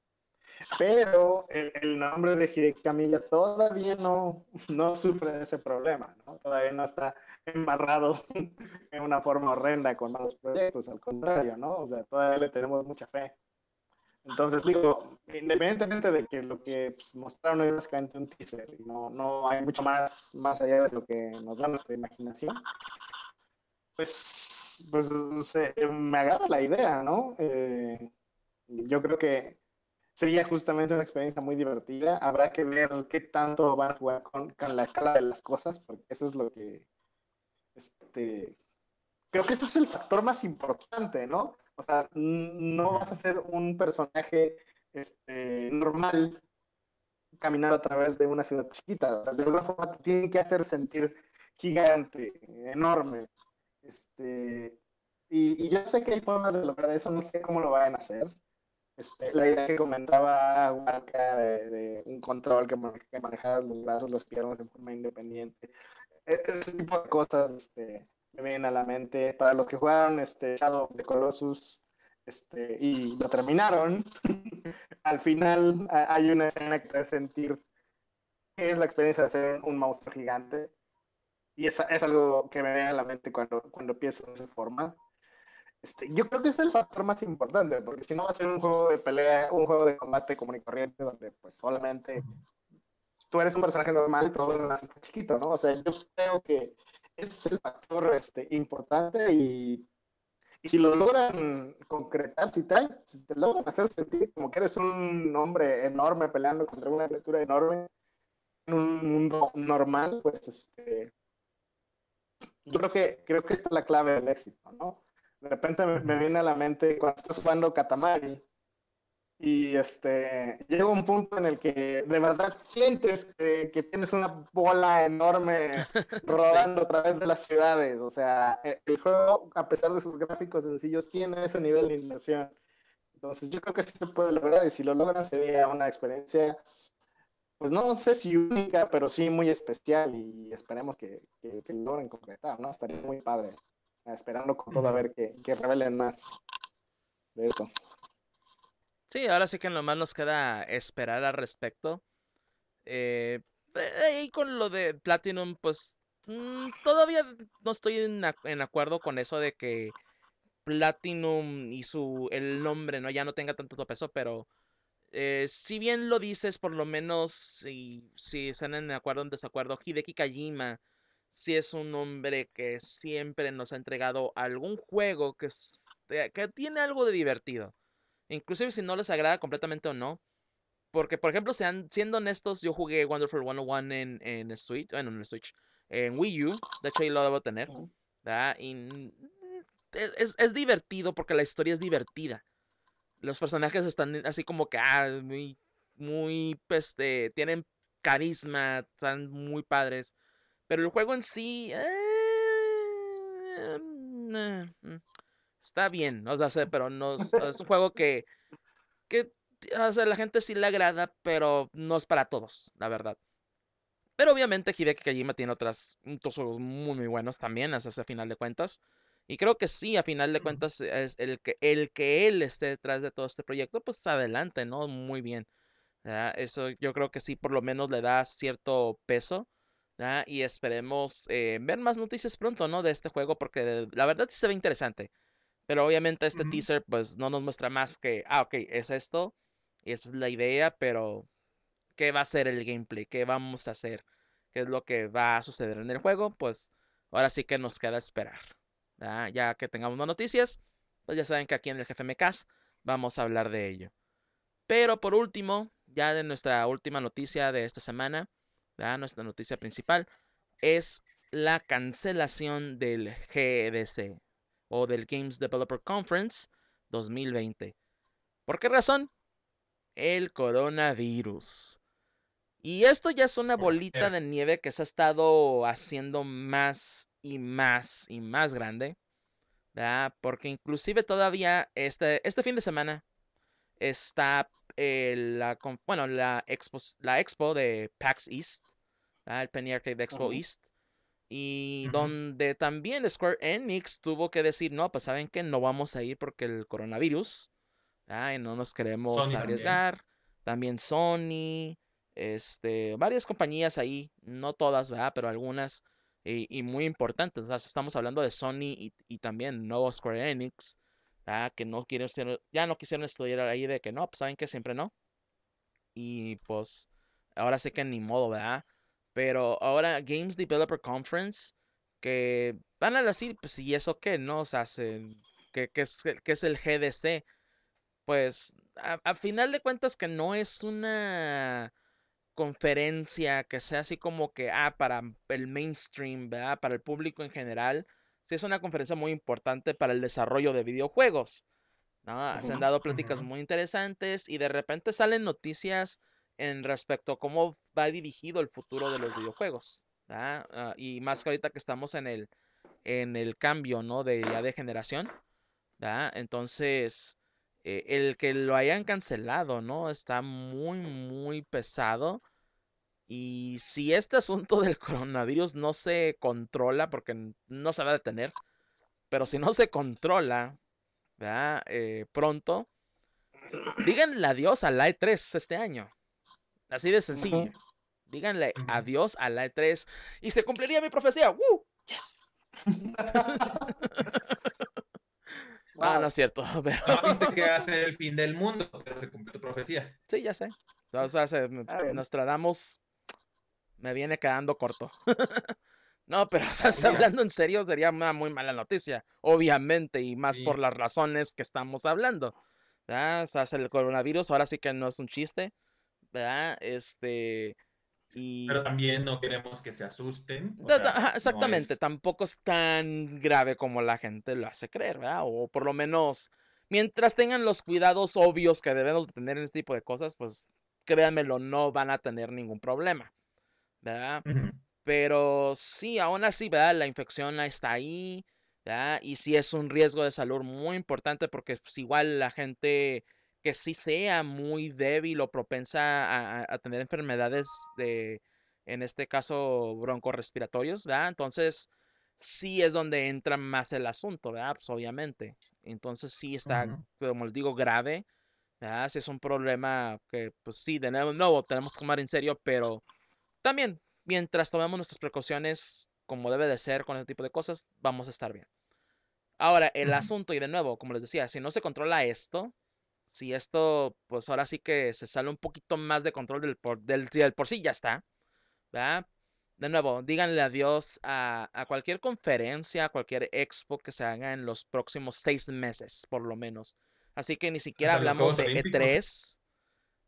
Pero el, el nombre de Hideki Kamiya todavía no, no sufre ese problema, ¿no? Todavía no está embarrado en una forma horrenda con malos proyectos, al contrario, ¿no? O sea, todavía le tenemos mucha fe. Entonces, digo, independientemente de que lo que pues, mostraron es básicamente un teaser, y no, no hay mucho más, más allá de lo que nos da nuestra imaginación, pues, pues se, me agrada la idea, ¿no? Eh, yo creo que sería justamente una experiencia muy divertida. Habrá que ver qué tanto van a jugar con, con la escala de las cosas, porque eso es lo que, este, creo que ese es el factor más importante, ¿no? O sea, no vas a ser un personaje este, normal caminando a través de una ciudad chiquita. O sea, de alguna forma te tienen que hacer sentir gigante, enorme. Este, y, y yo sé que hay formas de lograr eso, no sé cómo lo vayan a hacer. Este, la idea que comentaba Waka de, de un control que, que manejara los brazos, las piernas de forma independiente. E- Ese tipo de cosas este, me vienen a la mente. Para los que jugaron este, Shadow of the Colossus este, y lo terminaron, al final a- hay una escena que te hace sentir qué es la experiencia de ser un monstruo gigante. Y es, es algo que me viene a la mente cuando, cuando pienso de esa forma. Este, yo creo que es el factor más importante, porque si no va a ser un juego de pelea, un juego de combate común y corriente, donde pues solamente tú eres un personaje normal y todo lo demás está chiquito, ¿no? O sea, yo creo que ese es el factor este, importante y, y si lo logran concretar, si, traes, si te logran hacer sentir como que eres un hombre enorme peleando contra una criatura enorme en un mundo normal, pues este, yo creo que, creo que esta es la clave del éxito, ¿no? De repente me, me viene a la mente cuando estás jugando Katamari y este, llega un punto en el que de verdad sientes que, que tienes una bola enorme Sí. rodando a través de las ciudades. O sea, e- el juego, a pesar de sus gráficos sencillos, tiene ese nivel de inmersión. Entonces, yo creo que sí se puede lograr y si lo logran sería una experiencia, pues no sé si única, pero sí muy especial y esperemos que, que, que lo logren concretar, ¿no? Estaría muy padre. Esperando con todo a ver que, que revelen más de esto. Sí, ahora sí que nomás nos queda esperar al respecto. Eh, eh, y con lo de Platinum, pues mm, todavía no estoy en, ac- en acuerdo con eso de que Platinum y su el nombre no ya no tenga tanto peso, pero eh, si bien lo dices, por lo menos si, si están en acuerdo o en desacuerdo, Hideki Kajima sí es un hombre que siempre nos ha entregado algún juego que, es- que tiene algo de divertido. Inclusive si no les agrada completamente o no, Porque, por ejemplo, sean, siendo honestos, yo jugué Wonderful ciento uno en, en Switch, bueno, en el Switch, en Wii U, de hecho ahí lo debo tener, Ujú. ¿verdad? Y mm, es, es- es divertido porque la historia es divertida. Los personajes están así como que, ah, muy, muy, pues, este, tienen carisma, están muy padres. Pero el juego en sí, eh, mm, eh, mm, está bien, o sea, sé, pero no es, es un juego que, que, o sea, la gente sí le agrada, pero no es para todos, la verdad. Pero obviamente Hideki Kojima tiene otras, otros juegos muy, muy buenos también, hasta ese final de cuentas. Y creo que sí, a final de Ujú. cuentas, es el que, el que él esté detrás de todo este proyecto, pues adelante, ¿no? Muy bien. ¿Verdad? Eso yo creo que sí, por lo menos le da cierto peso. ¿Verdad? Y esperemos eh, ver más noticias pronto, ¿no? De este juego, porque la verdad sí se ve interesante. Pero obviamente este Ujú. teaser, pues no nos muestra más que, ah, ok, es esto, y esa es la idea, pero qué va a ser el gameplay, qué vamos a hacer, qué es lo que va a suceder en el juego, pues ahora sí que nos queda esperar. ¿Verdad? Ya que tengamos más noticias, pues ya saben que aquí en el G F M Cast vamos a hablar de ello. Pero por último, ya de nuestra última noticia de esta semana, ¿verdad? Nuestra noticia principal es la cancelación del G D C o del Games Developer Conference dos mil veinte. ¿Por qué razón? El coronavirus. Y esto ya es una Por bolita de cierto. nieve que se ha estado haciendo más y más y más grande, ¿verdad? Porque inclusive todavía este, este fin de semana está eh, la, con- bueno, la expo, la expo de PAX East, ¿verdad? El Penny Arcade Expo Ujú. East, y Ujú. donde también Square Enix tuvo que decir, no, pues saben que no vamos a ir porque el coronavirus. Ay, no nos queremos Sony también. arriesgar. También Sony, este, varias compañías ahí, no todas, ¿verdad? Pero algunas y, y muy importantes. O sea, estamos hablando de Sony y, y también nuevo Square Enix, ¿verdad? Que no quieren ser, ya no quisieron estudiar ahí de que no, pues saben que siempre no. Y pues ahora sé que ni modo, ¿verdad? Pero ahora Games Developer Conference, que van a decir, pues, ¿y eso qué? ¿No? O sea, se- ¿qué, qué es, qué es el G D C? Pues a, a final de cuentas que no es una conferencia que sea así como que, ah, para el mainstream, ¿verdad? Para el público en general. Sí es una conferencia muy importante para el desarrollo de videojuegos, ¿no? Se han Ujú. dado pláticas Ujú. muy interesantes y de repente salen noticias en respecto a cómo va dirigido el futuro de los videojuegos, ¿verdad? Ah, y más que ahorita que estamos en el, en el cambio, ¿no? De ya de generación. ¿Verdad? Entonces, eh, el que lo hayan cancelado, ¿no? Está muy, muy pesado. Y si este asunto del coronavirus no se controla, porque n- no se va a detener, pero si no se controla, ¿verdad? Eh, pronto, díganle adiós a la E tres este año. Así de Ujú. sencillo. Díganle Ujú. adiós a la E tres y se cumpliría mi profecía. ¡Woo! ¡Yes! No, no es Wow. cierto, pero No viste que hace el fin del mundo, pero se cumplió tu profecía. sí, ya sé. O sea, se- Ah, bien. Nostradamus me viene quedando corto. No, pero o sea, Un día. hablando en serio, sería una muy mala noticia, obviamente, y más por Sí. las razones que estamos hablando. ¿Verdad? O sea, el coronavirus ahora sí que no es un chiste, ¿verdad? Este, y Pero también no queremos que se asusten. O da- da- ajá, sea, no exactamente, es. tampoco es tan grave como la gente lo hace creer, ¿verdad? O por lo menos, mientras tengan los cuidados obvios que debemos de tener en este tipo de cosas, pues créanmelo, no van a tener ningún problema, ¿verdad? Ujú. Pero sí, aún así, ¿verdad? La infección está ahí, ¿verdad? Y sí es un riesgo de salud muy importante porque pues, igual la gente que sí sea muy débil o propensa a, a- a tener enfermedades de, en este caso, broncorespiratorios, ¿verdad? Entonces, sí es donde entra más el asunto, ¿verdad? Pues obviamente. Entonces sí está, Ujú. como les digo, grave, ¿verdad? Sí es un problema que, pues sí, de nuevo, nuevo tenemos que tomar en serio, pero también, mientras tomemos nuestras precauciones como debe de ser con ese tipo de cosas, vamos a estar bien. Ahora, el Ujú. asunto, y de nuevo, como les decía, si no se controla esto, si esto, pues ahora sí que se sale un poquito más de control del por, del, del por sí ya está, ¿verdad? De nuevo, díganle adiós a, a cualquier conferencia, a cualquier expo que se haga en los próximos seis meses, por lo menos. Así que ni siquiera Hasta los hablamos Juegos de Olímpicos. E tres.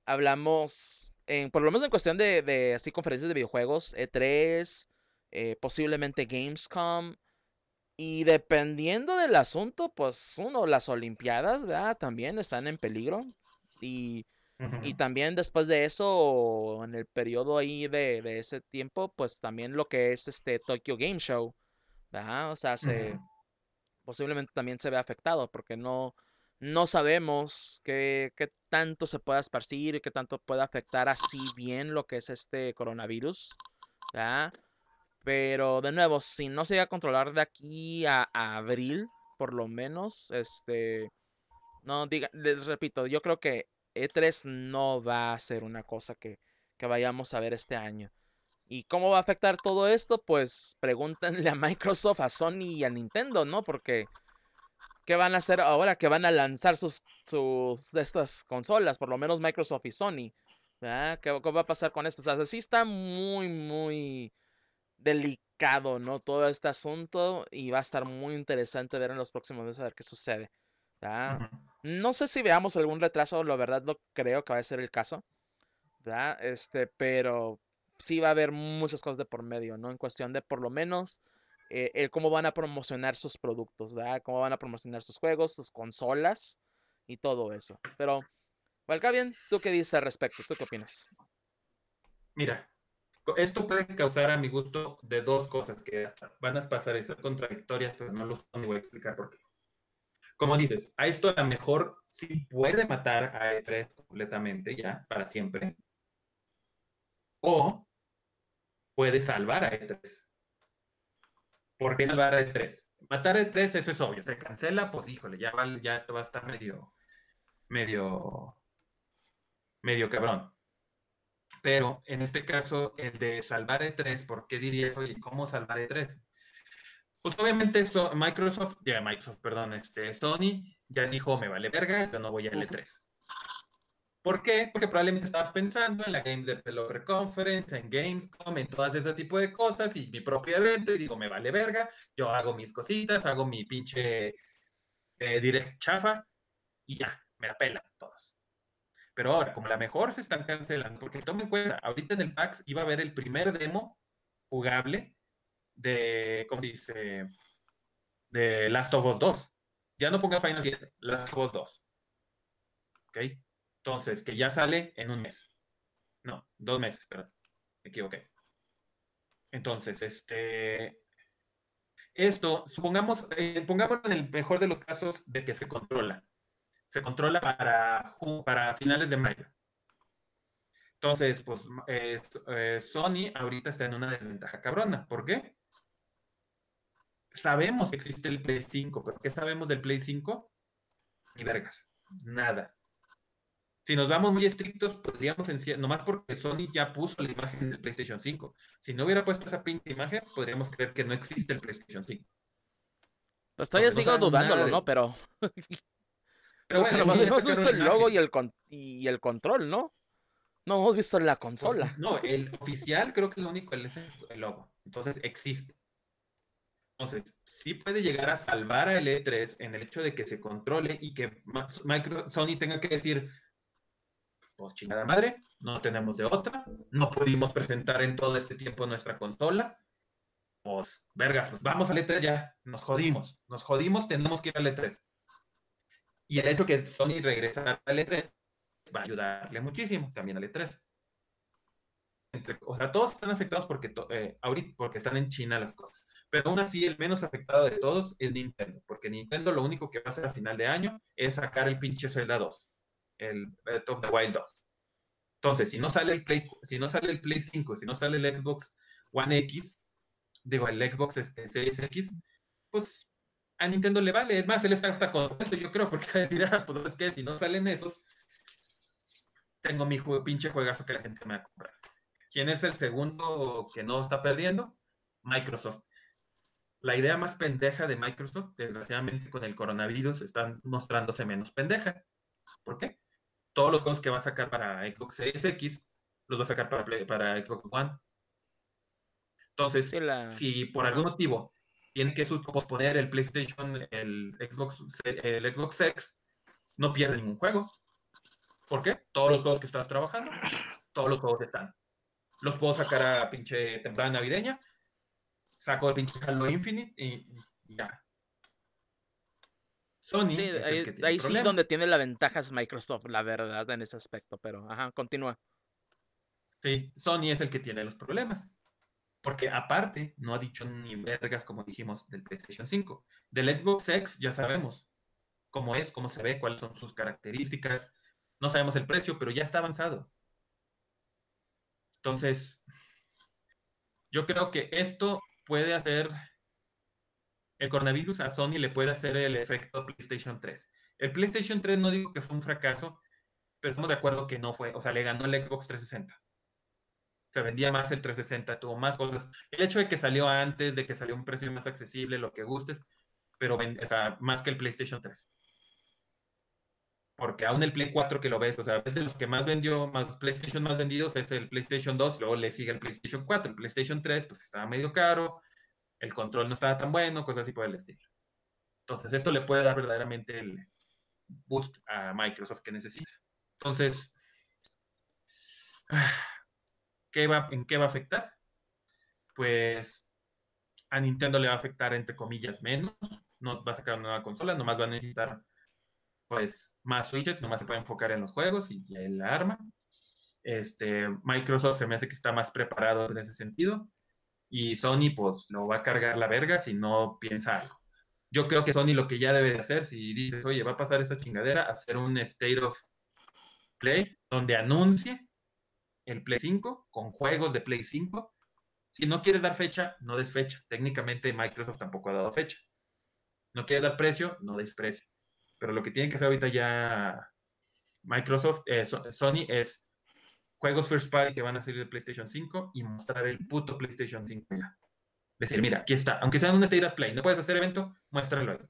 hablamos, en, por lo menos en cuestión de, de así conferencias de videojuegos, E tres, eh, posiblemente Gamescom, y dependiendo del asunto, pues uno, las Olimpiadas, ¿verdad? También están en peligro. Y, y Ujú, también después de eso, en el periodo ahí de, de ese tiempo, pues también lo que es este Tokyo Game Show, ¿verdad? O sea, se, ujú, posiblemente también se ve afectado porque no, no sabemos qué, qué tanto se pueda esparcir y qué tanto puede afectar así bien lo que es este coronavirus, ¿verdad? Pero de nuevo, si no se llega a controlar de aquí a, a abril, por lo menos, este, no diga, les repito, yo creo que E tres no va a ser una cosa que, que vayamos a ver este año. ¿Y cómo va a afectar todo esto? Pues pregúntenle a Microsoft, a Sony y a Nintendo, ¿no? Porque ¿qué van a hacer ahora que van a lanzar sus, sus de estas consolas? Por lo menos Microsoft y Sony. ¿Verdad? ¿Qué, qué va a pasar con esto? O sea, sí está muy, muy delicado, ¿no? Todo este asunto y va a estar muy interesante ver en los próximos meses a ver qué sucede. ¿Verdad? ujú. No sé si veamos algún retraso, la verdad no creo que vaya a ser el caso, ¿verdad? Este, pero sí va a haber muchas cosas de por medio, ¿no? En cuestión de por lo menos eh, el cómo van a promocionar sus productos, ¿verdad? Cómo van a promocionar sus juegos, sus consolas y todo eso. Pero, Valcavian, ¿tú qué dices al respecto? ¿Tú qué opinas? Mira, co- esto puede causar a mi gusto de dos cosas que hasta van a pasar y ser contradictorias, pero no lo no voy a explicar por qué. Como dices, a esto a lo mejor sí puede matar a E tres completamente ya, para siempre, o puede salvar a E tres. ¿Por qué salvar a E tres? Matar a E tres, eso es obvio, se cancela, pues híjole, ya, va- ya esto va a estar medio, medio, medio cabrón. Pero en este caso, el de salvar E tres, ¿por qué dirías, oye, cómo salvar E tres? Pues obviamente eso, Microsoft, ya Microsoft, perdón, este, Sony ya dijo, me vale verga, yo no voy al Ujú. E tres. ¿Por qué? Porque probablemente estaba pensando en la Games Developer Conference, en Gamescom, en todas ese tipo de cosas y mi propio evento y digo, me vale verga, yo hago mis cositas, hago mi pinche eh, direct chafa y ya, me la pelan todos. Pero ahora, como la mejor se están cancelando, porque toma en cuenta, ahorita en el PAX iba a haber el primer demo jugable de, ¿cómo dice? De Last of Us dos. Ya no pongas Final siete, Last of Us dos. ¿Ok? Entonces, que ya sale en un mes. No, dos meses, perdón. Me equivoqué. Entonces, este, esto, supongamos, eh, pongámoslo en el mejor de los casos de que se controla. Se controla para, para finales de mayo. Entonces, pues eh, eh, Sony ahorita está en una desventaja cabrona. ¿Por qué? Sabemos que existe el Play cinco, pero ¿qué sabemos del Play cinco? Ni vergas. Nada. Si nos vamos muy estrictos, podríamos, en, nomás porque Sony ya puso la imagen del PlayStation cinco. Si no hubiera puesto esa pinche imagen, podríamos creer que no existe el PlayStation cinco. Pues todavía Entonces, no sigo sabemos nada dudándolo, ¿no? de... Pero, Pero porque bueno, es nomás que ya hemos sacaron visto la el logo y imagen. el, con y el control, ¿no? No hemos visto la Pues consola. no, el oficial creo que lo único es el, el logo. Entonces, existe. Entonces, sí puede llegar a salvar a el E tres en el hecho de que se controle y que Micro, Sony tenga que decir, pues chingada madre, no tenemos de otra, no pudimos presentar en todo este tiempo nuestra consola, pues vergas, pues vamos al E tres ya, nos jodimos, nos jodimos, tenemos que ir al E tres. Y el hecho que Sony regresa al E tres va a ayudarle muchísimo también al E tres. Entre, o sea, todos están afectados porque, eh, ahorita, porque están en China las cosas. Pero aún así, el menos afectado de todos es Nintendo, porque Nintendo lo único que va a hacer a final de año es sacar el pinche Zelda dos, el Breath of the Wild dos. Entonces, si no sale el Play, si no sale el Play cinco, si no sale el Xbox One X, digo, el Xbox este, Series X, pues a Nintendo le vale. Es más, él está hasta contento, yo creo, porque va a decir, ah, pues es que si no salen esos, tengo mi jue- pinche juegazo que la gente me va a comprar. ¿Quién es el segundo que no está perdiendo? Microsoft. La idea más pendeja de Microsoft, desgraciadamente con el coronavirus, están mostrándose menos pendeja. ¿Por qué? Todos los juegos que va a sacar para Xbox Series X los va a sacar para, Play- para Xbox One. Sí, Entonces, la... si por algún motivo tiene que posponer el PlayStation, el Xbox, el Xbox X, no pierde ningún juego. ¿Por qué? Todos los juegos que estás trabajando, todos los juegos están. Los puedo sacar a pinche temporada navideña, saco el pinche Halo Infinite y, y ya. Sí, Sony es el ahí, que tiene ahí sí donde problemas. tiene la ventaja es Microsoft, la verdad, en ese aspecto, pero ajá, continúa. Sí, Sony es el que tiene los problemas. Porque aparte, no ha dicho ni vergas, como dijimos, del PlayStation cinco. Del Xbox X ya sabemos cómo es, cómo se ve, cuáles son sus características. No sabemos el precio, pero ya está avanzado. Entonces, yo creo que esto puede hacer, el coronavirus a Sony le puede hacer el efecto PlayStation tres. El PlayStation tres no digo que fue un fracaso, pero estamos de acuerdo que no fue. O sea, le ganó el Xbox trescientos sesenta. Se vendía más el trescientos sesenta, tuvo más cosas. El hecho de que salió antes, de que salió a un precio más accesible, lo que gustes, pero ven- o sea, más que el PlayStation tres. Porque aún el Play cuatro que lo ves, o sea, es de los que más vendió, más PlayStation más vendidos es el PlayStation dos, luego le sigue el PlayStation cuatro, el PlayStation tres, pues estaba medio caro, el control no estaba tan bueno, cosas así por el estilo. Entonces, esto le puede dar verdaderamente el boost a Microsoft que necesita. Entonces, ¿qué va, ¿en qué va a afectar? Pues a Nintendo le va a afectar entre comillas menos, no va a sacar una nueva consola, nomás va a necesitar pues más switches, nomás se puede enfocar en los juegos y, y en la arma. Este, Microsoft se me hace que está más preparado en ese sentido y Sony pues lo va a cargar la verga si no piensa algo. Yo creo que Sony lo que ya debe de hacer, si dices, oye, va a pasar esta chingadera, hacer un State of Play donde anuncie el Play cinco con juegos de Play cinco. Si no quieres dar fecha, no des fecha. Técnicamente Microsoft tampoco ha dado fecha. No quieres dar precio, no des precio. Pero lo que tiene que hacer ahorita ya Microsoft, eh, Sony es juegos first party que van a salir de PlayStation cinco y mostrar el puto PlayStation cinco ya. Decir, mira, aquí está. Aunque sea en un State of Play, no puedes hacer evento, muéstralo ahí.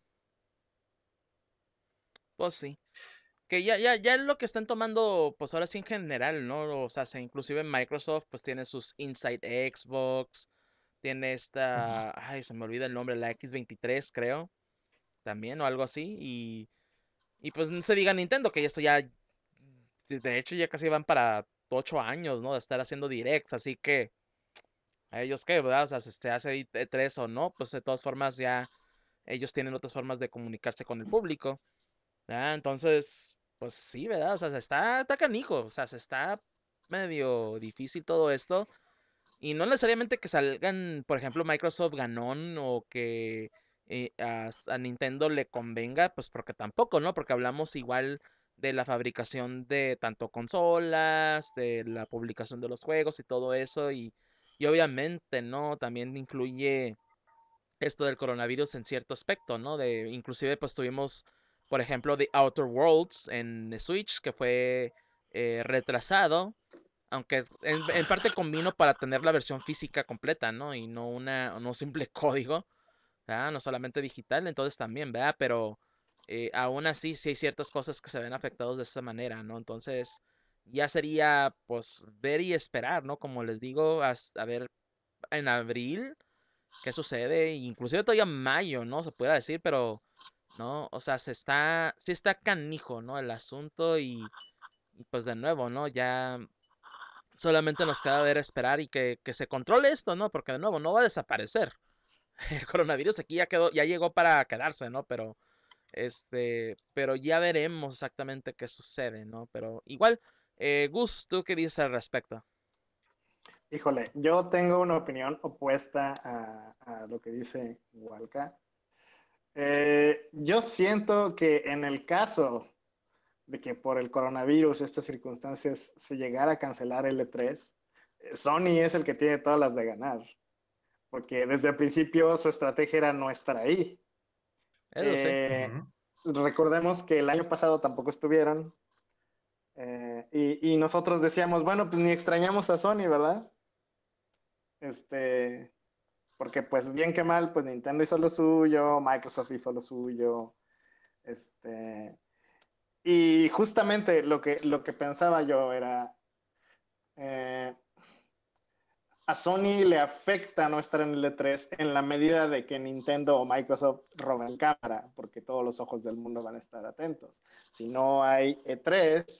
Pues sí. Que ya, ya, ya es lo que están tomando, pues ahora sí en general, ¿no? O sea, se- inclusive Microsoft, pues tiene sus Inside Xbox, tiene Uh -huh. esta, ay, se me olvida el nombre, la X veintitrés, creo, también, o algo así, y, y pues no se diga Nintendo, que esto ya, de hecho, ya casi van para ocho años, ¿no? De estar haciendo directs, así que, a ellos qué, ¿verdad? O sea, si se hace E tres o no, pues de todas formas ya, ellos tienen otras formas de comunicarse con el público. Ah, entonces, pues sí, ¿verdad? O sea, se está, está canijo, o sea, se está medio difícil todo esto. Y no necesariamente que salgan, por ejemplo, Microsoft ganón o que eh, a, s- a Nintendo le convenga, pues porque tampoco, ¿no? Porque hablamos igual de la fabricación de tanto consolas, de la publicación de los juegos y todo eso. Y, y obviamente, ¿no? También influye esto del coronavirus en cierto aspecto, ¿no? De, inclusive pues tuvimos, por ejemplo, The Outer Worlds en Switch, que fue eh, retrasado, aunque en, en parte convino para tener la versión física completa, ¿no? Y no una, no simple código, ¿verdad? No solamente digital, entonces también, ¿verdad? Pero eh, aún así sí hay ciertas cosas que se ven afectados de esa manera, ¿no? Entonces ya sería pues ver y esperar, ¿no? Como les digo, a, a ver en abril qué sucede, inclusive todavía mayo, ¿no? Se pudiera decir, pero no, o sea, se está, sí está canijo, ¿no? El asunto y, y pues de nuevo, ¿no? Ya solamente nos queda ver esperar y que, que se controle esto, ¿no? Porque de nuevo no va a desaparecer. El coronavirus aquí ya quedó, ya llegó para quedarse, ¿no? Pero este, pero ya veremos exactamente qué sucede, ¿no? Pero igual, eh, Gus, ¿tú qué dices al respecto? Híjole, yo tengo una opinión opuesta a, a lo que dice Walca. Eh, yo siento que en el caso de que por el coronavirus, estas circunstancias, se llegara a cancelar el E tres, eh, Sony es el que tiene todas las de ganar, porque desde el principio su estrategia era no estar ahí. Eso sí. Uh Eh, -huh. recordemos que el año pasado tampoco estuvieron, eh, y, y, nosotros decíamos, bueno, pues ni extrañamos a Sony, ¿verdad? Este, porque pues bien que mal, pues Nintendo hizo lo suyo, Microsoft hizo lo suyo, este, y justamente lo que, lo que pensaba yo era, eh, a Sony le afecta no estar en el E tres en la medida de que Nintendo o Microsoft roben cámara, porque todos los ojos del mundo van a estar atentos. Si no hay E tres,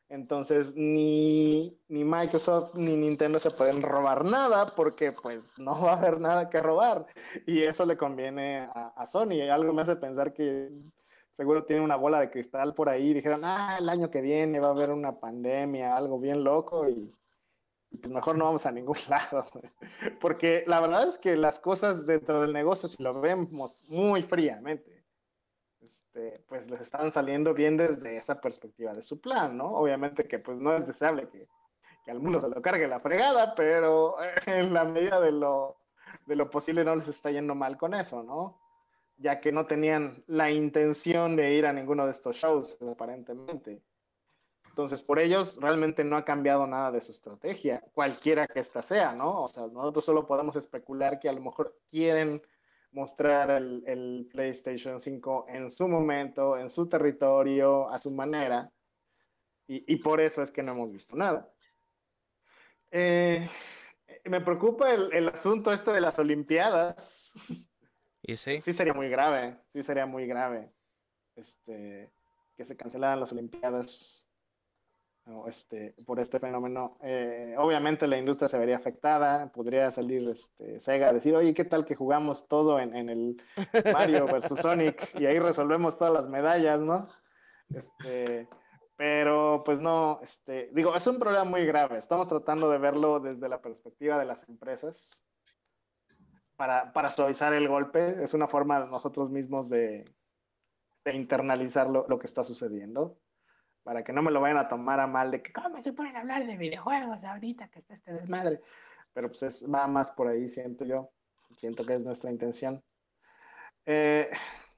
Entonces, ni, ni Microsoft ni Nintendo se pueden robar nada porque pues no va a haber nada que robar. Y eso le conviene a, a Sony. Y algo me hace pensar que seguro tiene una bola de cristal por ahí. Dijeron, ah, el año que viene va a haber una pandemia, algo bien loco y pues mejor no vamos a ningún lado. Porque la verdad es que las cosas dentro del negocio, si lo vemos muy fríamente, este, pues les están saliendo bien desde esa perspectiva de su plan, ¿no? Obviamente que pues no es deseable que, que al mundo se lo cargue la fregada, pero en la medida de lo, de lo posible no les está yendo mal con eso, ¿no? Ya que no tenían la intención de ir a ninguno de estos shows, aparentemente. Entonces, por ellos realmente no ha cambiado nada de su estrategia, cualquiera que ésta sea, ¿no? O sea, nosotros solo podemos especular que a lo mejor quieren mostrar el, el PlayStation cinco en su momento, en su territorio, a su manera, y, y por eso es que no hemos visto nada. Eh, me preocupa el, el asunto este de las Olimpiadas. Y sí. Sí sería muy grave, sí sería muy grave este, que se cancelaran las Olimpiadas este, por este fenómeno. Eh, obviamente la industria se vería afectada, podría salir este, Sega a decir, oye, ¿qué tal que jugamos todo en, en el Mario versus Sonic y ahí resolvemos todas las medallas, ¿no? Este, pero pues no, este, digo, es un problema muy grave. Estamos tratando de verlo desde la perspectiva de las empresas para, para suavizar el golpe. Es una forma de nosotros mismos de, de internalizar lo, lo que está sucediendo para que no me lo vayan a tomar a mal de que cómo se pueden hablar de videojuegos ahorita que está este desmadre. Pero pues es, va más por ahí, siento yo. Siento que es nuestra intención. Eh,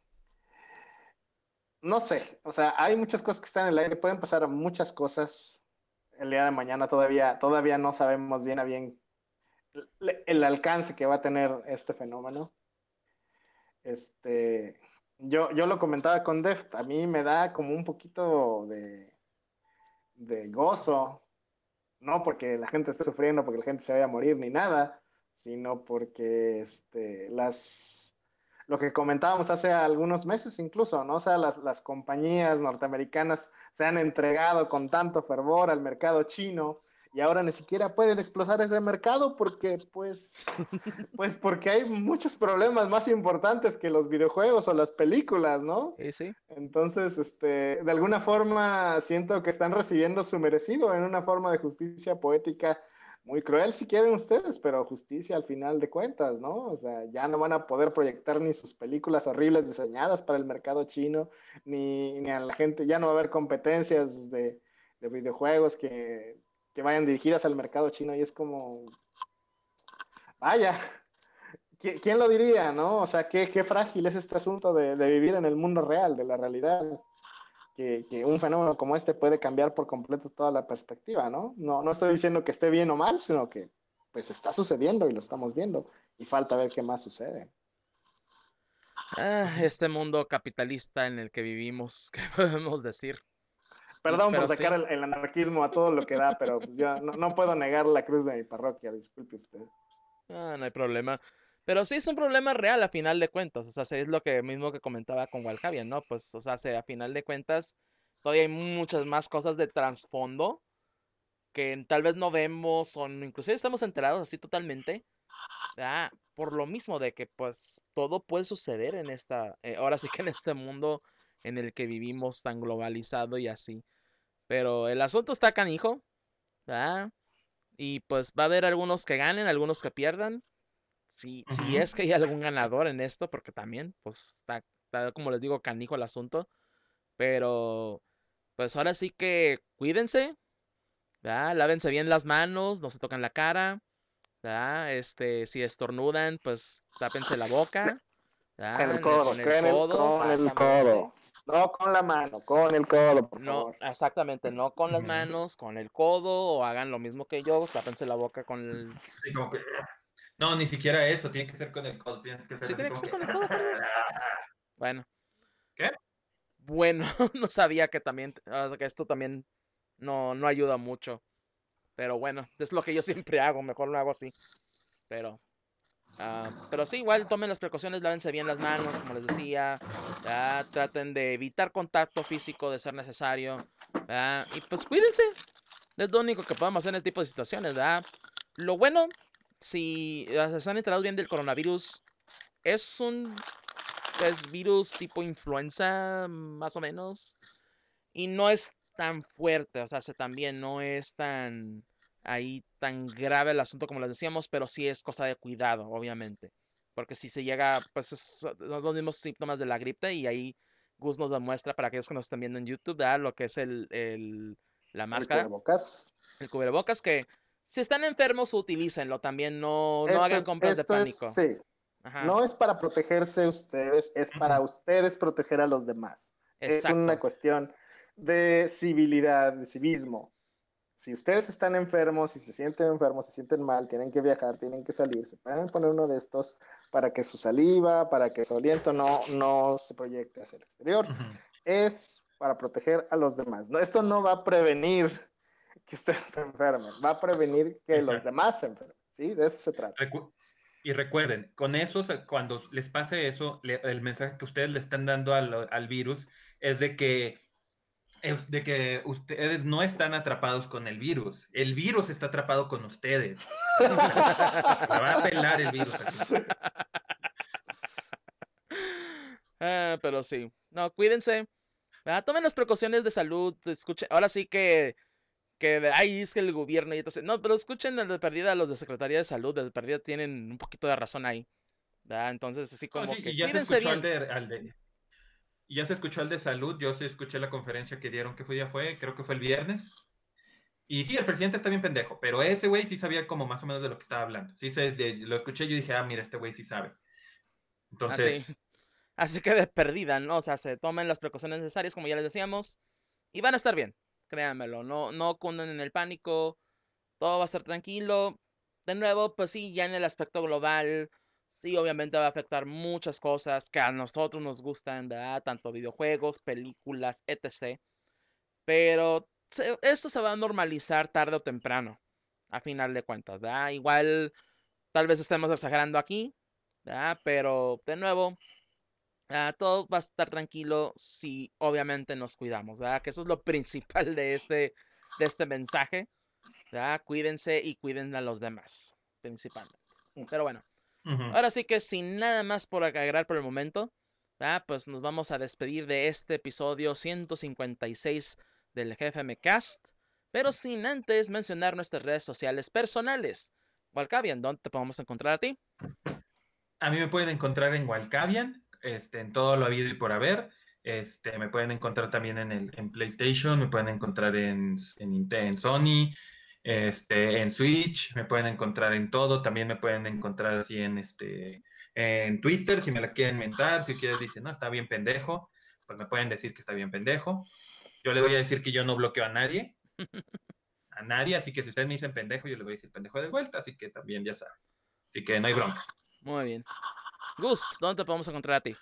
no sé, o sea, hay muchas cosas que están en el aire, pueden pasar muchas cosas el día de mañana, todavía, todavía no sabemos bien a bien el, el alcance que va a tener este fenómeno. Este, yo, yo lo comentaba con Deft, a mí me da como un poquito de, de gozo, no porque la gente esté sufriendo, porque la gente se vaya a morir ni nada, sino porque este, las, lo que comentábamos hace algunos meses incluso, ¿no? O sea, las, las compañías norteamericanas se han entregado con tanto fervor al mercado chino y ahora ni siquiera pueden explotar ese mercado porque, pues, pues porque hay muchos problemas más importantes que los videojuegos o las películas, ¿no? Y sí. Entonces, este, de alguna forma siento que están recibiendo su merecido en una forma de justicia poética muy cruel si quieren ustedes, pero justicia al final de cuentas, ¿no? O sea, ya no van a poder proyectar ni sus películas horribles diseñadas para el mercado chino, ni, ni a la gente, ya no va a haber competencias de, de videojuegos que, que vayan dirigidas al mercado chino y es como, vaya, ¿quién lo diría, no? O sea, qué, qué frágil es este asunto de, de, vivir en el mundo real, de la realidad. Que, que, un fenómeno como este puede cambiar por completo toda la perspectiva, ¿no? ¿no? No estoy diciendo que esté bien o mal, sino que pues está sucediendo y lo estamos viendo y falta ver qué más sucede. Ah, este mundo capitalista en el que vivimos, ¿qué podemos decir? Perdón por Pero sacar sí, el, el anarquismo a todo lo que da, pero pues yo no, no puedo negar la cruz de mi parroquia, disculpe usted. ah, no hay problema. Pero sí es un problema real a final de cuentas. O sea, sí es lo que mismo que comentaba con Walcavian, ¿no? Pues, o sea, se- a final de cuentas, todavía hay muchas más cosas de trasfondo que tal vez no vemos o inclusive estamos enterados así totalmente. Ah, por lo mismo de que pues todo puede suceder en esta, eh, ahora sí que en este mundo en el que vivimos tan globalizado y así. Pero el asunto está canijo, ¿verdad? Y pues va a haber algunos que ganen, algunos que pierdan. Si, Uh si -huh. es que hay algún ganador en esto, porque también, pues, está, está, como les digo, canijo el asunto. Pero, pues ahora sí que cuídense, ¿verdad? Lávense bien las manos, no se tocan la cara, ¿verdad? Este, si estornudan, pues tápense la boca, En el ¿verdad? En el- codo, con el con el, codo, con el codo. exactamente. No con la mano, con el codo, por No, favor. exactamente, no con Uh las -huh. manos, con el codo, o hagan lo mismo que yo, tápense la boca con el... Sí, como que... No, ni siquiera eso, tiene que ser con el codo, tiene que ser Sí, así tiene que como ser que... con el codo, por Dios. Bueno, ¿Qué? bueno, no sabía que también, ah, que esto también no, no ayuda mucho. Pero bueno, es lo que yo siempre hago, mejor lo hago así. Pero, ah, pero sí, igual tomen las precauciones, lávense bien las manos, como les decía. Ya, traten de evitar contacto físico de ser necesario. ¿verdad? Y pues cuídense. Es lo único que podemos hacer en este tipo de situaciones, ¿verdad? Lo bueno, si eh, se han enterado bien del coronavirus, es un es virus tipo influenza, más o menos. Y no es tan fuerte, o sea, se también no es tan ahí tan grave el asunto como les decíamos, pero sí es cosa de cuidado, obviamente. Porque si se llega, pues es son los mismos síntomas de la gripe y ahí Gus nos demuestra para aquellos que nos están viendo en YouTube, ¿verdad? Lo que es el, el- la El máscara, cubrebocas. el cubrebocas, que si están enfermos, utilícenlo también, no, no Esto hagan es, compras de esto es, pánico. sí. Ajá, No es para protegerse ustedes, es para ustedes proteger a los demás. Es una exacto. cuestión de civilidad, de civismo. Si ustedes están enfermos, si se sienten enfermos, se sienten mal, tienen que viajar, tienen que salir, se pueden poner uno de estos para que su saliva, para que su aliento no, no se proyecte hacia el exterior. Ujú. Es para proteger a los demás. No, esto no va a prevenir que ustedes se enfermen, va a prevenir que los Exacto. demás se enfermen. ¿Sí? De eso se trata. Recu- y recuerden, con eso, o sea, cuando les pase eso, le- el mensaje que ustedes le están dando al, al virus es de que, es de que ustedes no están atrapados con el virus. El virus está atrapado con ustedes. O sea, se la, se la va a pelar el virus aquí. Ah, pero sí. No, cuídense. ¿Verdad? Tomen las precauciones de salud. Escuchen. Ahora sí que. Que de ahí es que el gobierno y entonces. No, pero escuchen de perdida a los de Secretaría de Salud. De perdida tienen un poquito de razón ahí. ¿Verdad? Entonces, así No, como sí, que y ya se cuídense escuchó al bien. de, al de, y ya se escuchó al de salud. Yo sí escuché la conferencia que dieron, que fue día fue, creo que fue el viernes. Y sí, el presidente está bien pendejo, pero ese güey sí sabía como más o menos de lo que estaba hablando. Sí, se, se- lo escuché y yo dije, ah, mira, este güey sí sabe. Así. Entonces, Así que de perdida, ¿no? O sea, se tomen las precauciones necesarias, como ya les decíamos. Y van a estar bien. Créanmelo. No, no cunden en el pánico. Todo va a estar tranquilo. De nuevo, pues sí, ya en el aspecto global, sí, obviamente va a afectar muchas cosas que a nosotros nos gustan, ¿verdad? Tanto videojuegos, películas, etcétera. Pero se- esto se va a normalizar tarde o temprano, a final de cuentas, ¿verdad? Igual, tal vez estemos exagerando aquí, ¿verdad? Pero de nuevo, ah, todo va a estar tranquilo si obviamente nos cuidamos, ¿verdad? Que eso es lo principal de este, de este mensaje. ¿Verdad? Cuídense y cuiden a los demás, principalmente. Pero bueno, ujú. ahora sí que sin nada más por agregar por el momento, ¿verdad? Pues nos vamos a despedir de este episodio ciento cincuenta y seis del G F M Cast, pero sin antes mencionar nuestras redes sociales personales. Walcavian, ¿dónde te podemos encontrar a ti? A mí me pueden encontrar en Walcavian, este, en todo lo habido y por haber. Este, me pueden encontrar también en el, en PlayStation, me pueden encontrar en, en, Ninte- en Sony, este, en Switch, me pueden encontrar en todo. También me pueden encontrar así en, este, en Twitter, si me la quieren mentar, si ustedes dicen, no, está bien pendejo, pues me pueden decir que está bien pendejo. Yo le voy a decir que yo no bloqueo a nadie, a nadie, así que si ustedes me dicen pendejo, yo le voy a decir pendejo de vuelta, así que también ya saben. Así que no hay bronca. Muy bien. Gus, ¿dónde te podemos encontrar a ti?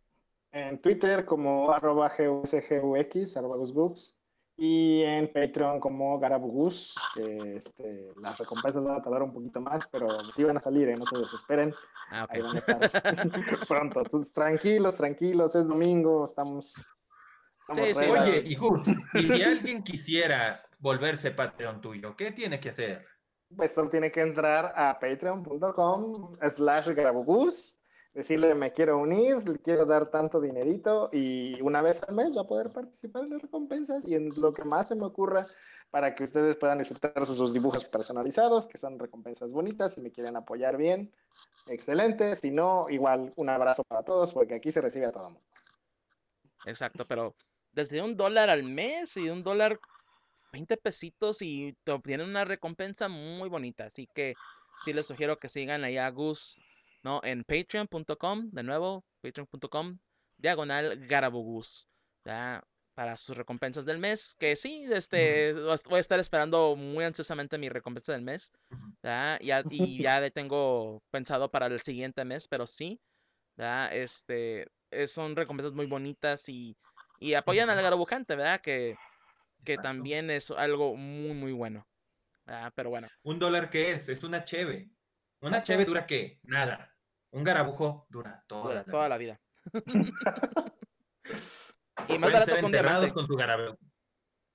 En Twitter como arroba gusgux, arroba gusgux, y en Patreon como garabugus, que este, las recompensas van a tardar un poquito más, pero sí van a salir, ¿eh? No se desesperen, Ah, ahí ok. van a estar pronto. Entonces, tranquilos, tranquilos, es domingo, estamos, estamos Sí, sí, Oye, no. relax. y Gus, y si alguien quisiera volverse Patreon tuyo, ¿qué tiene que hacer? Pues solo tiene que entrar a patreon.com slash garabugus, decirle me quiero unir, le quiero dar tanto dinerito y una vez al mes va a poder participar en las recompensas y en lo que más se me ocurra para que ustedes puedan disfrutar de sus dibujos personalizados, que son recompensas bonitas, si me quieren apoyar bien, excelente, si no, igual un abrazo para todos porque aquí se recibe a todo mundo. Exacto, pero desde un dólar al mes y un dólar veinte pesitos y te obtienen una recompensa muy bonita. Así que sí les sugiero que sigan ahí a Gus, ¿no? En patreon punto com, de nuevo, patreon punto com, diagonal Garabugus, ¿ya? Para sus recompensas del mes. Que sí, Ujú, este, voy a estar esperando muy ansiosamente mi recompensa del mes, ujú. ¿ya? Ya, y ya le tengo pensado para el siguiente mes, pero sí, ¿ya? Este, es- son recompensas muy bonitas y, y apoyan al Ujú. garabujante, ¿verdad? Que que Exacto. también es algo muy, muy bueno. Ah, pero bueno, ¿Un dólar qué es? Es una cheve. ¿Una cheve exacto, dura qué? Nada. Un garabujo dura dura toda la toda la vida. vida. Y más Pueden barato ser que un enterrados diamante. con su garabujo.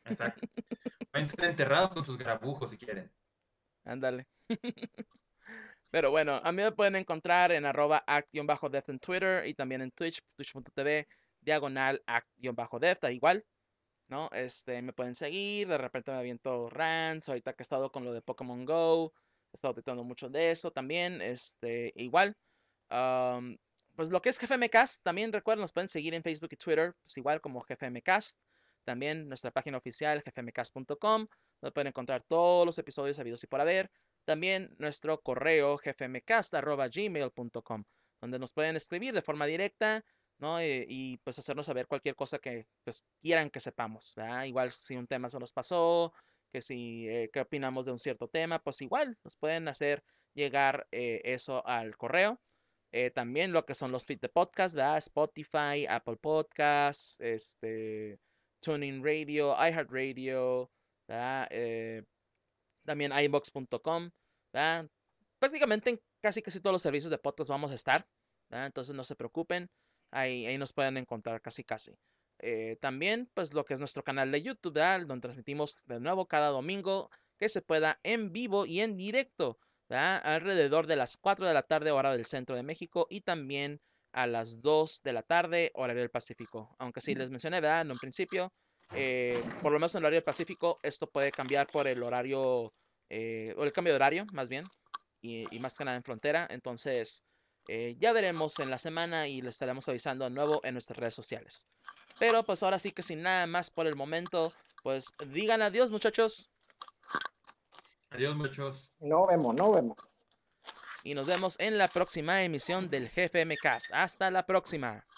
Exacto. Pueden ser enterrados con sus grabujos si quieren. Ándale. Pero bueno, a mí me pueden encontrar en arroba act-def en Twitter y también en Twitch, twitch.tv, diagonal act-def, da igual, ¿no? Este, me pueden seguir, de repente me aviento rants, ahorita que he estado con lo de Pokémon Go, he estado tratando mucho de eso también, este, igual. Um, pues lo que es G F M Cast, también recuerden, nos pueden seguir en Facebook y Twitter, pues igual como G F M Cast. También nuestra página oficial, g f m cast punto com, donde pueden encontrar todos los episodios habidos y por haber. También nuestro correo g f m cast arroba gmail punto com, donde nos pueden escribir de forma directa, ¿no? Y, y, pues hacernos saber cualquier cosa que pues, quieran que sepamos, ¿verdad? Igual si un tema se nos pasó, que si eh, qué opinamos de un cierto tema, pues igual nos pueden hacer llegar eh, eso al correo. Eh, también lo que son los feeds de podcast, ¿verdad? Spotify, Apple Podcasts, este, TuneIn Radio, iHeartRadio, ¿verdad? Eh, también iVoox punto com, ¿verdad? Prácticamente en casi casi todos los servicios de podcast vamos a estar, ¿verdad? Entonces no se preocupen, ahí, ahí nos pueden encontrar casi casi. Eh, también, pues lo que es nuestro canal de YouTube, ¿verdad? Donde transmitimos de nuevo cada domingo que se pueda en vivo y en directo, ¿verdad? Alrededor de las cuatro de la tarde, hora del centro de México, y también a las dos de la tarde, horario del Pacífico. Aunque sí les mencioné, ¿verdad? En un principio, eh, por lo menos en el horario del Pacífico, esto puede cambiar por el horario, eh, o el cambio de horario, más bien, y, y más que nada en frontera. Entonces, eh, ya veremos en la semana y les estaremos avisando de nuevo en nuestras redes sociales. Pero pues ahora sí que sin nada más por el momento, pues digan adiós, muchachos. Adiós, muchachos. No vemos, no vemos. Y nos vemos en la próxima emisión del G F M Cast. Hasta la próxima.